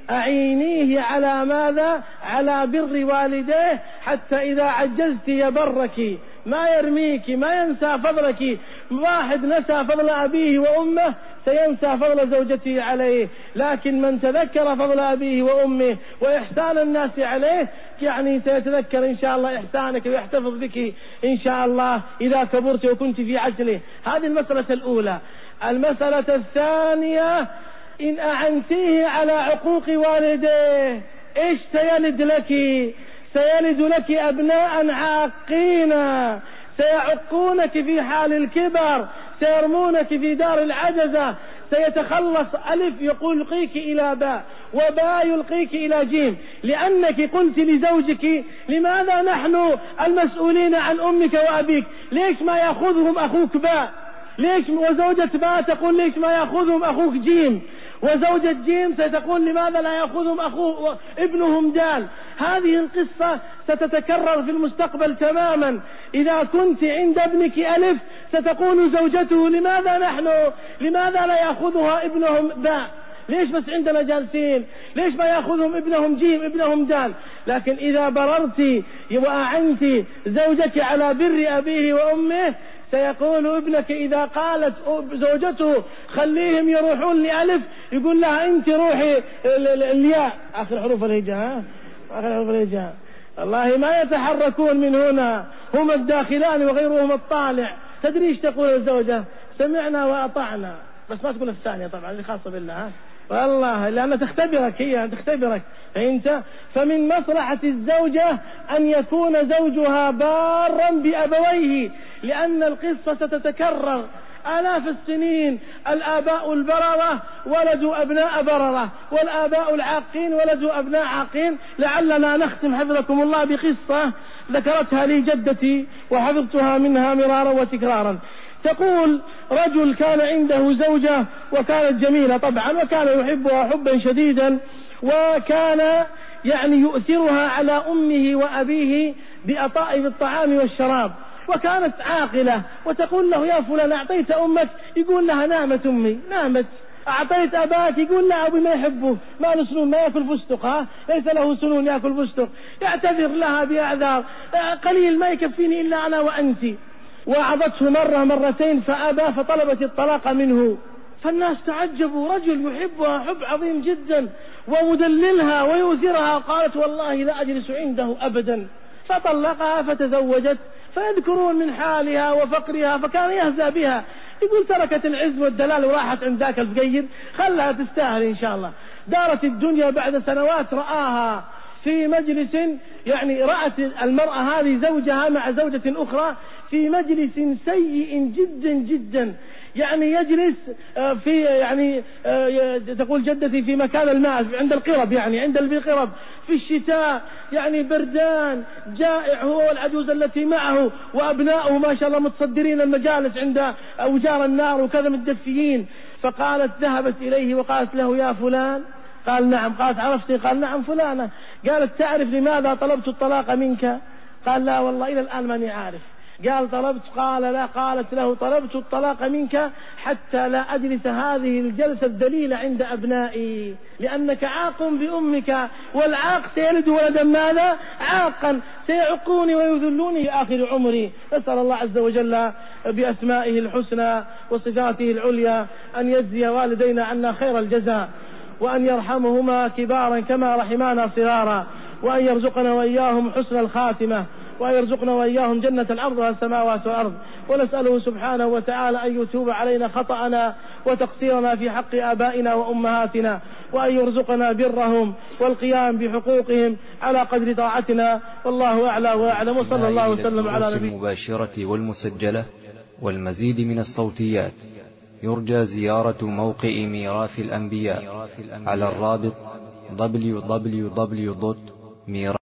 أعينيه على ماذا؟ على بر والديه، حتى إذا عجزت يبرك، ما يرميك، ما ينسى فضلك. واحد نسى فضل أبيه وأمه سينسى فضل زوجته عليه، لكن من تذكر فضل أبيه وأمه وإحسان الناس عليه يعني سيتذكر إن شاء الله إحسانك ويحتفظ بك إن شاء الله إذا كبرت وكنت في عجله. هذه المسألة الأولى. المسألة الثانية: إن أعنتيه على عقوق والديه إيش سيلد لك؟ سيلد لك أبناء عاقين سيعقونك في حال الكبر، سيرمونك في دار العجزة. سيتخلص ألف يلقيك إلى باء، وباء يلقيك إلى جيم، لأنك قلت لزوجك: لماذا نحن المسؤولين عن أمك وأبيك؟ ليش ما يأخذهم أخوك باء؟ ليش؟ وزوجة باء تقول: ليش ما يأخذهم أخوك جيم؟ وزوجة جيم ستقول: لماذا لا يأخذهم ابنهم دال؟ هذه القصة ستتكرر في المستقبل تماما. إذا كنت عند ابنك ألف ستقول زوجته: لماذا لا يأخذها ابنهم باء؟ ليش بس عندنا جالسين؟ ليش ما يأخذهم ابنهم جيم ابنهم دال؟ لكن إذا بررت وأعنت زوجك على بر أبيه وأمه سيقول ابنك إذا قالت زوجته خليهم يروحون لألف يقول لها أنت روحي الياء آخر حروف الهجاء. آخر حروف الهجاء والله ما يتحركون من هنا، هم الداخلان وغيرهم الطالع. تدري ايش تقول الزوجة؟ سمعنا وأطعنا. بس ما تقول الثانية طبعا اللي خاصة بالله، ها؟ والله لأنها تختبرك، هي تختبرك، فأنت فمن مصلحة الزوجة أن يكون زوجها بارا بأبويه، لأن القصة ستتكرر آلاف السنين. الآباء البررة ولدوا أبناء بررة، والآباء العاقين ولدوا أبناء عاقين. لعلنا نختم حفظكم الله بقصة ذكرتها لي جدتي وحفظتها منها مرارا وتكرارا. تقول رجل كان عنده زوجة وكانت جميلة طبعا، وكان يحبها حبا شديدا، وكان يؤثرها على أمه وأبيه بأطائب الطعام والشراب، وكانت عاقلة. وتقول له يا فلان أعطيت أمك؟ يقول لها نامت أمي، نامت. أعطيت أباك؟ يقول لا أبي ما يحبه، ما له سنون، ما يأكل فستق، ليس له سنون يأكل فستق. يعتذر لها بأعذار، قليل ما يكفيني إلا أنا وأنت. وعظته مرة مرتين فأبى، فطلبت الطلاق منه. فالناس تعجبوا، رجل يحبها حب عظيم جدا ومدللها ويؤثرها. قالت والله لا أجلس عنده أبدا. فطلقها فتزوجت، فيذكرون من حالها وفقرها، فكان يهزأ بها، يقول تركت العز والدلال وراحت عند ذاك الفقير، خلها تستاهل إن شاء الله. دارت الدنيا بعد سنوات، رآها في مجلس، رأت المرأة هذه زوجها مع زوجة أخرى في مجلس سيء جدا جدا، يجلس في تقول جدتي في مكان الماء عند القرب، عند القرب في الشتاء، بردان جائع، هو والعجوز التي معه وأبناؤه ما شاء الله متصدرين المجالس عند أوجار النار وكذا متدفيين. فقالت ذهبت إليه وقالت له يا فلان؟ قال نعم. قالت عرفتي؟ قال نعم فلانة. قالت تعرف لماذا طلبت الطلاق منك؟ قال لا والله إلى الآن ماني عارف. قال طلبت؟ قال لا. قالت له طلبت الطلاق منك حتى لا أجلس هذه الجلسة الذليلة عند أبنائي، لأنك عاق بأمك، والعاق سيلد ولدا ماذا؟ عاقا، سيعقوني ويذلوني في آخر عمري. نسأل الله عز وجل بأسمائه الحسنى وصفاته العليا أن يجزي والدينا عنا خير الجزاء، وأن يرحمهما كبارا كما رحمانا صغارا، وأن يرزقنا وإياهم حسن الخاتمة، وأن يرزقنا وإياهم جنة عرضها السماوات والأرض. ونسأله سبحانه وتعالى أن يتوب علينا خطأنا وتقصيرنا في حق آبائنا وأمهاتنا، وأن يرزقنا برهم والقيام بحقوقهم على قدر طاعتنا. والله أعلى وأعلم، وصلى الله وسلم على نبينا. المباشرة والمسجلة والمزيد من الصوتيات يرجى زيارة موقع ميراث الأنبياء على الرابط www.mirath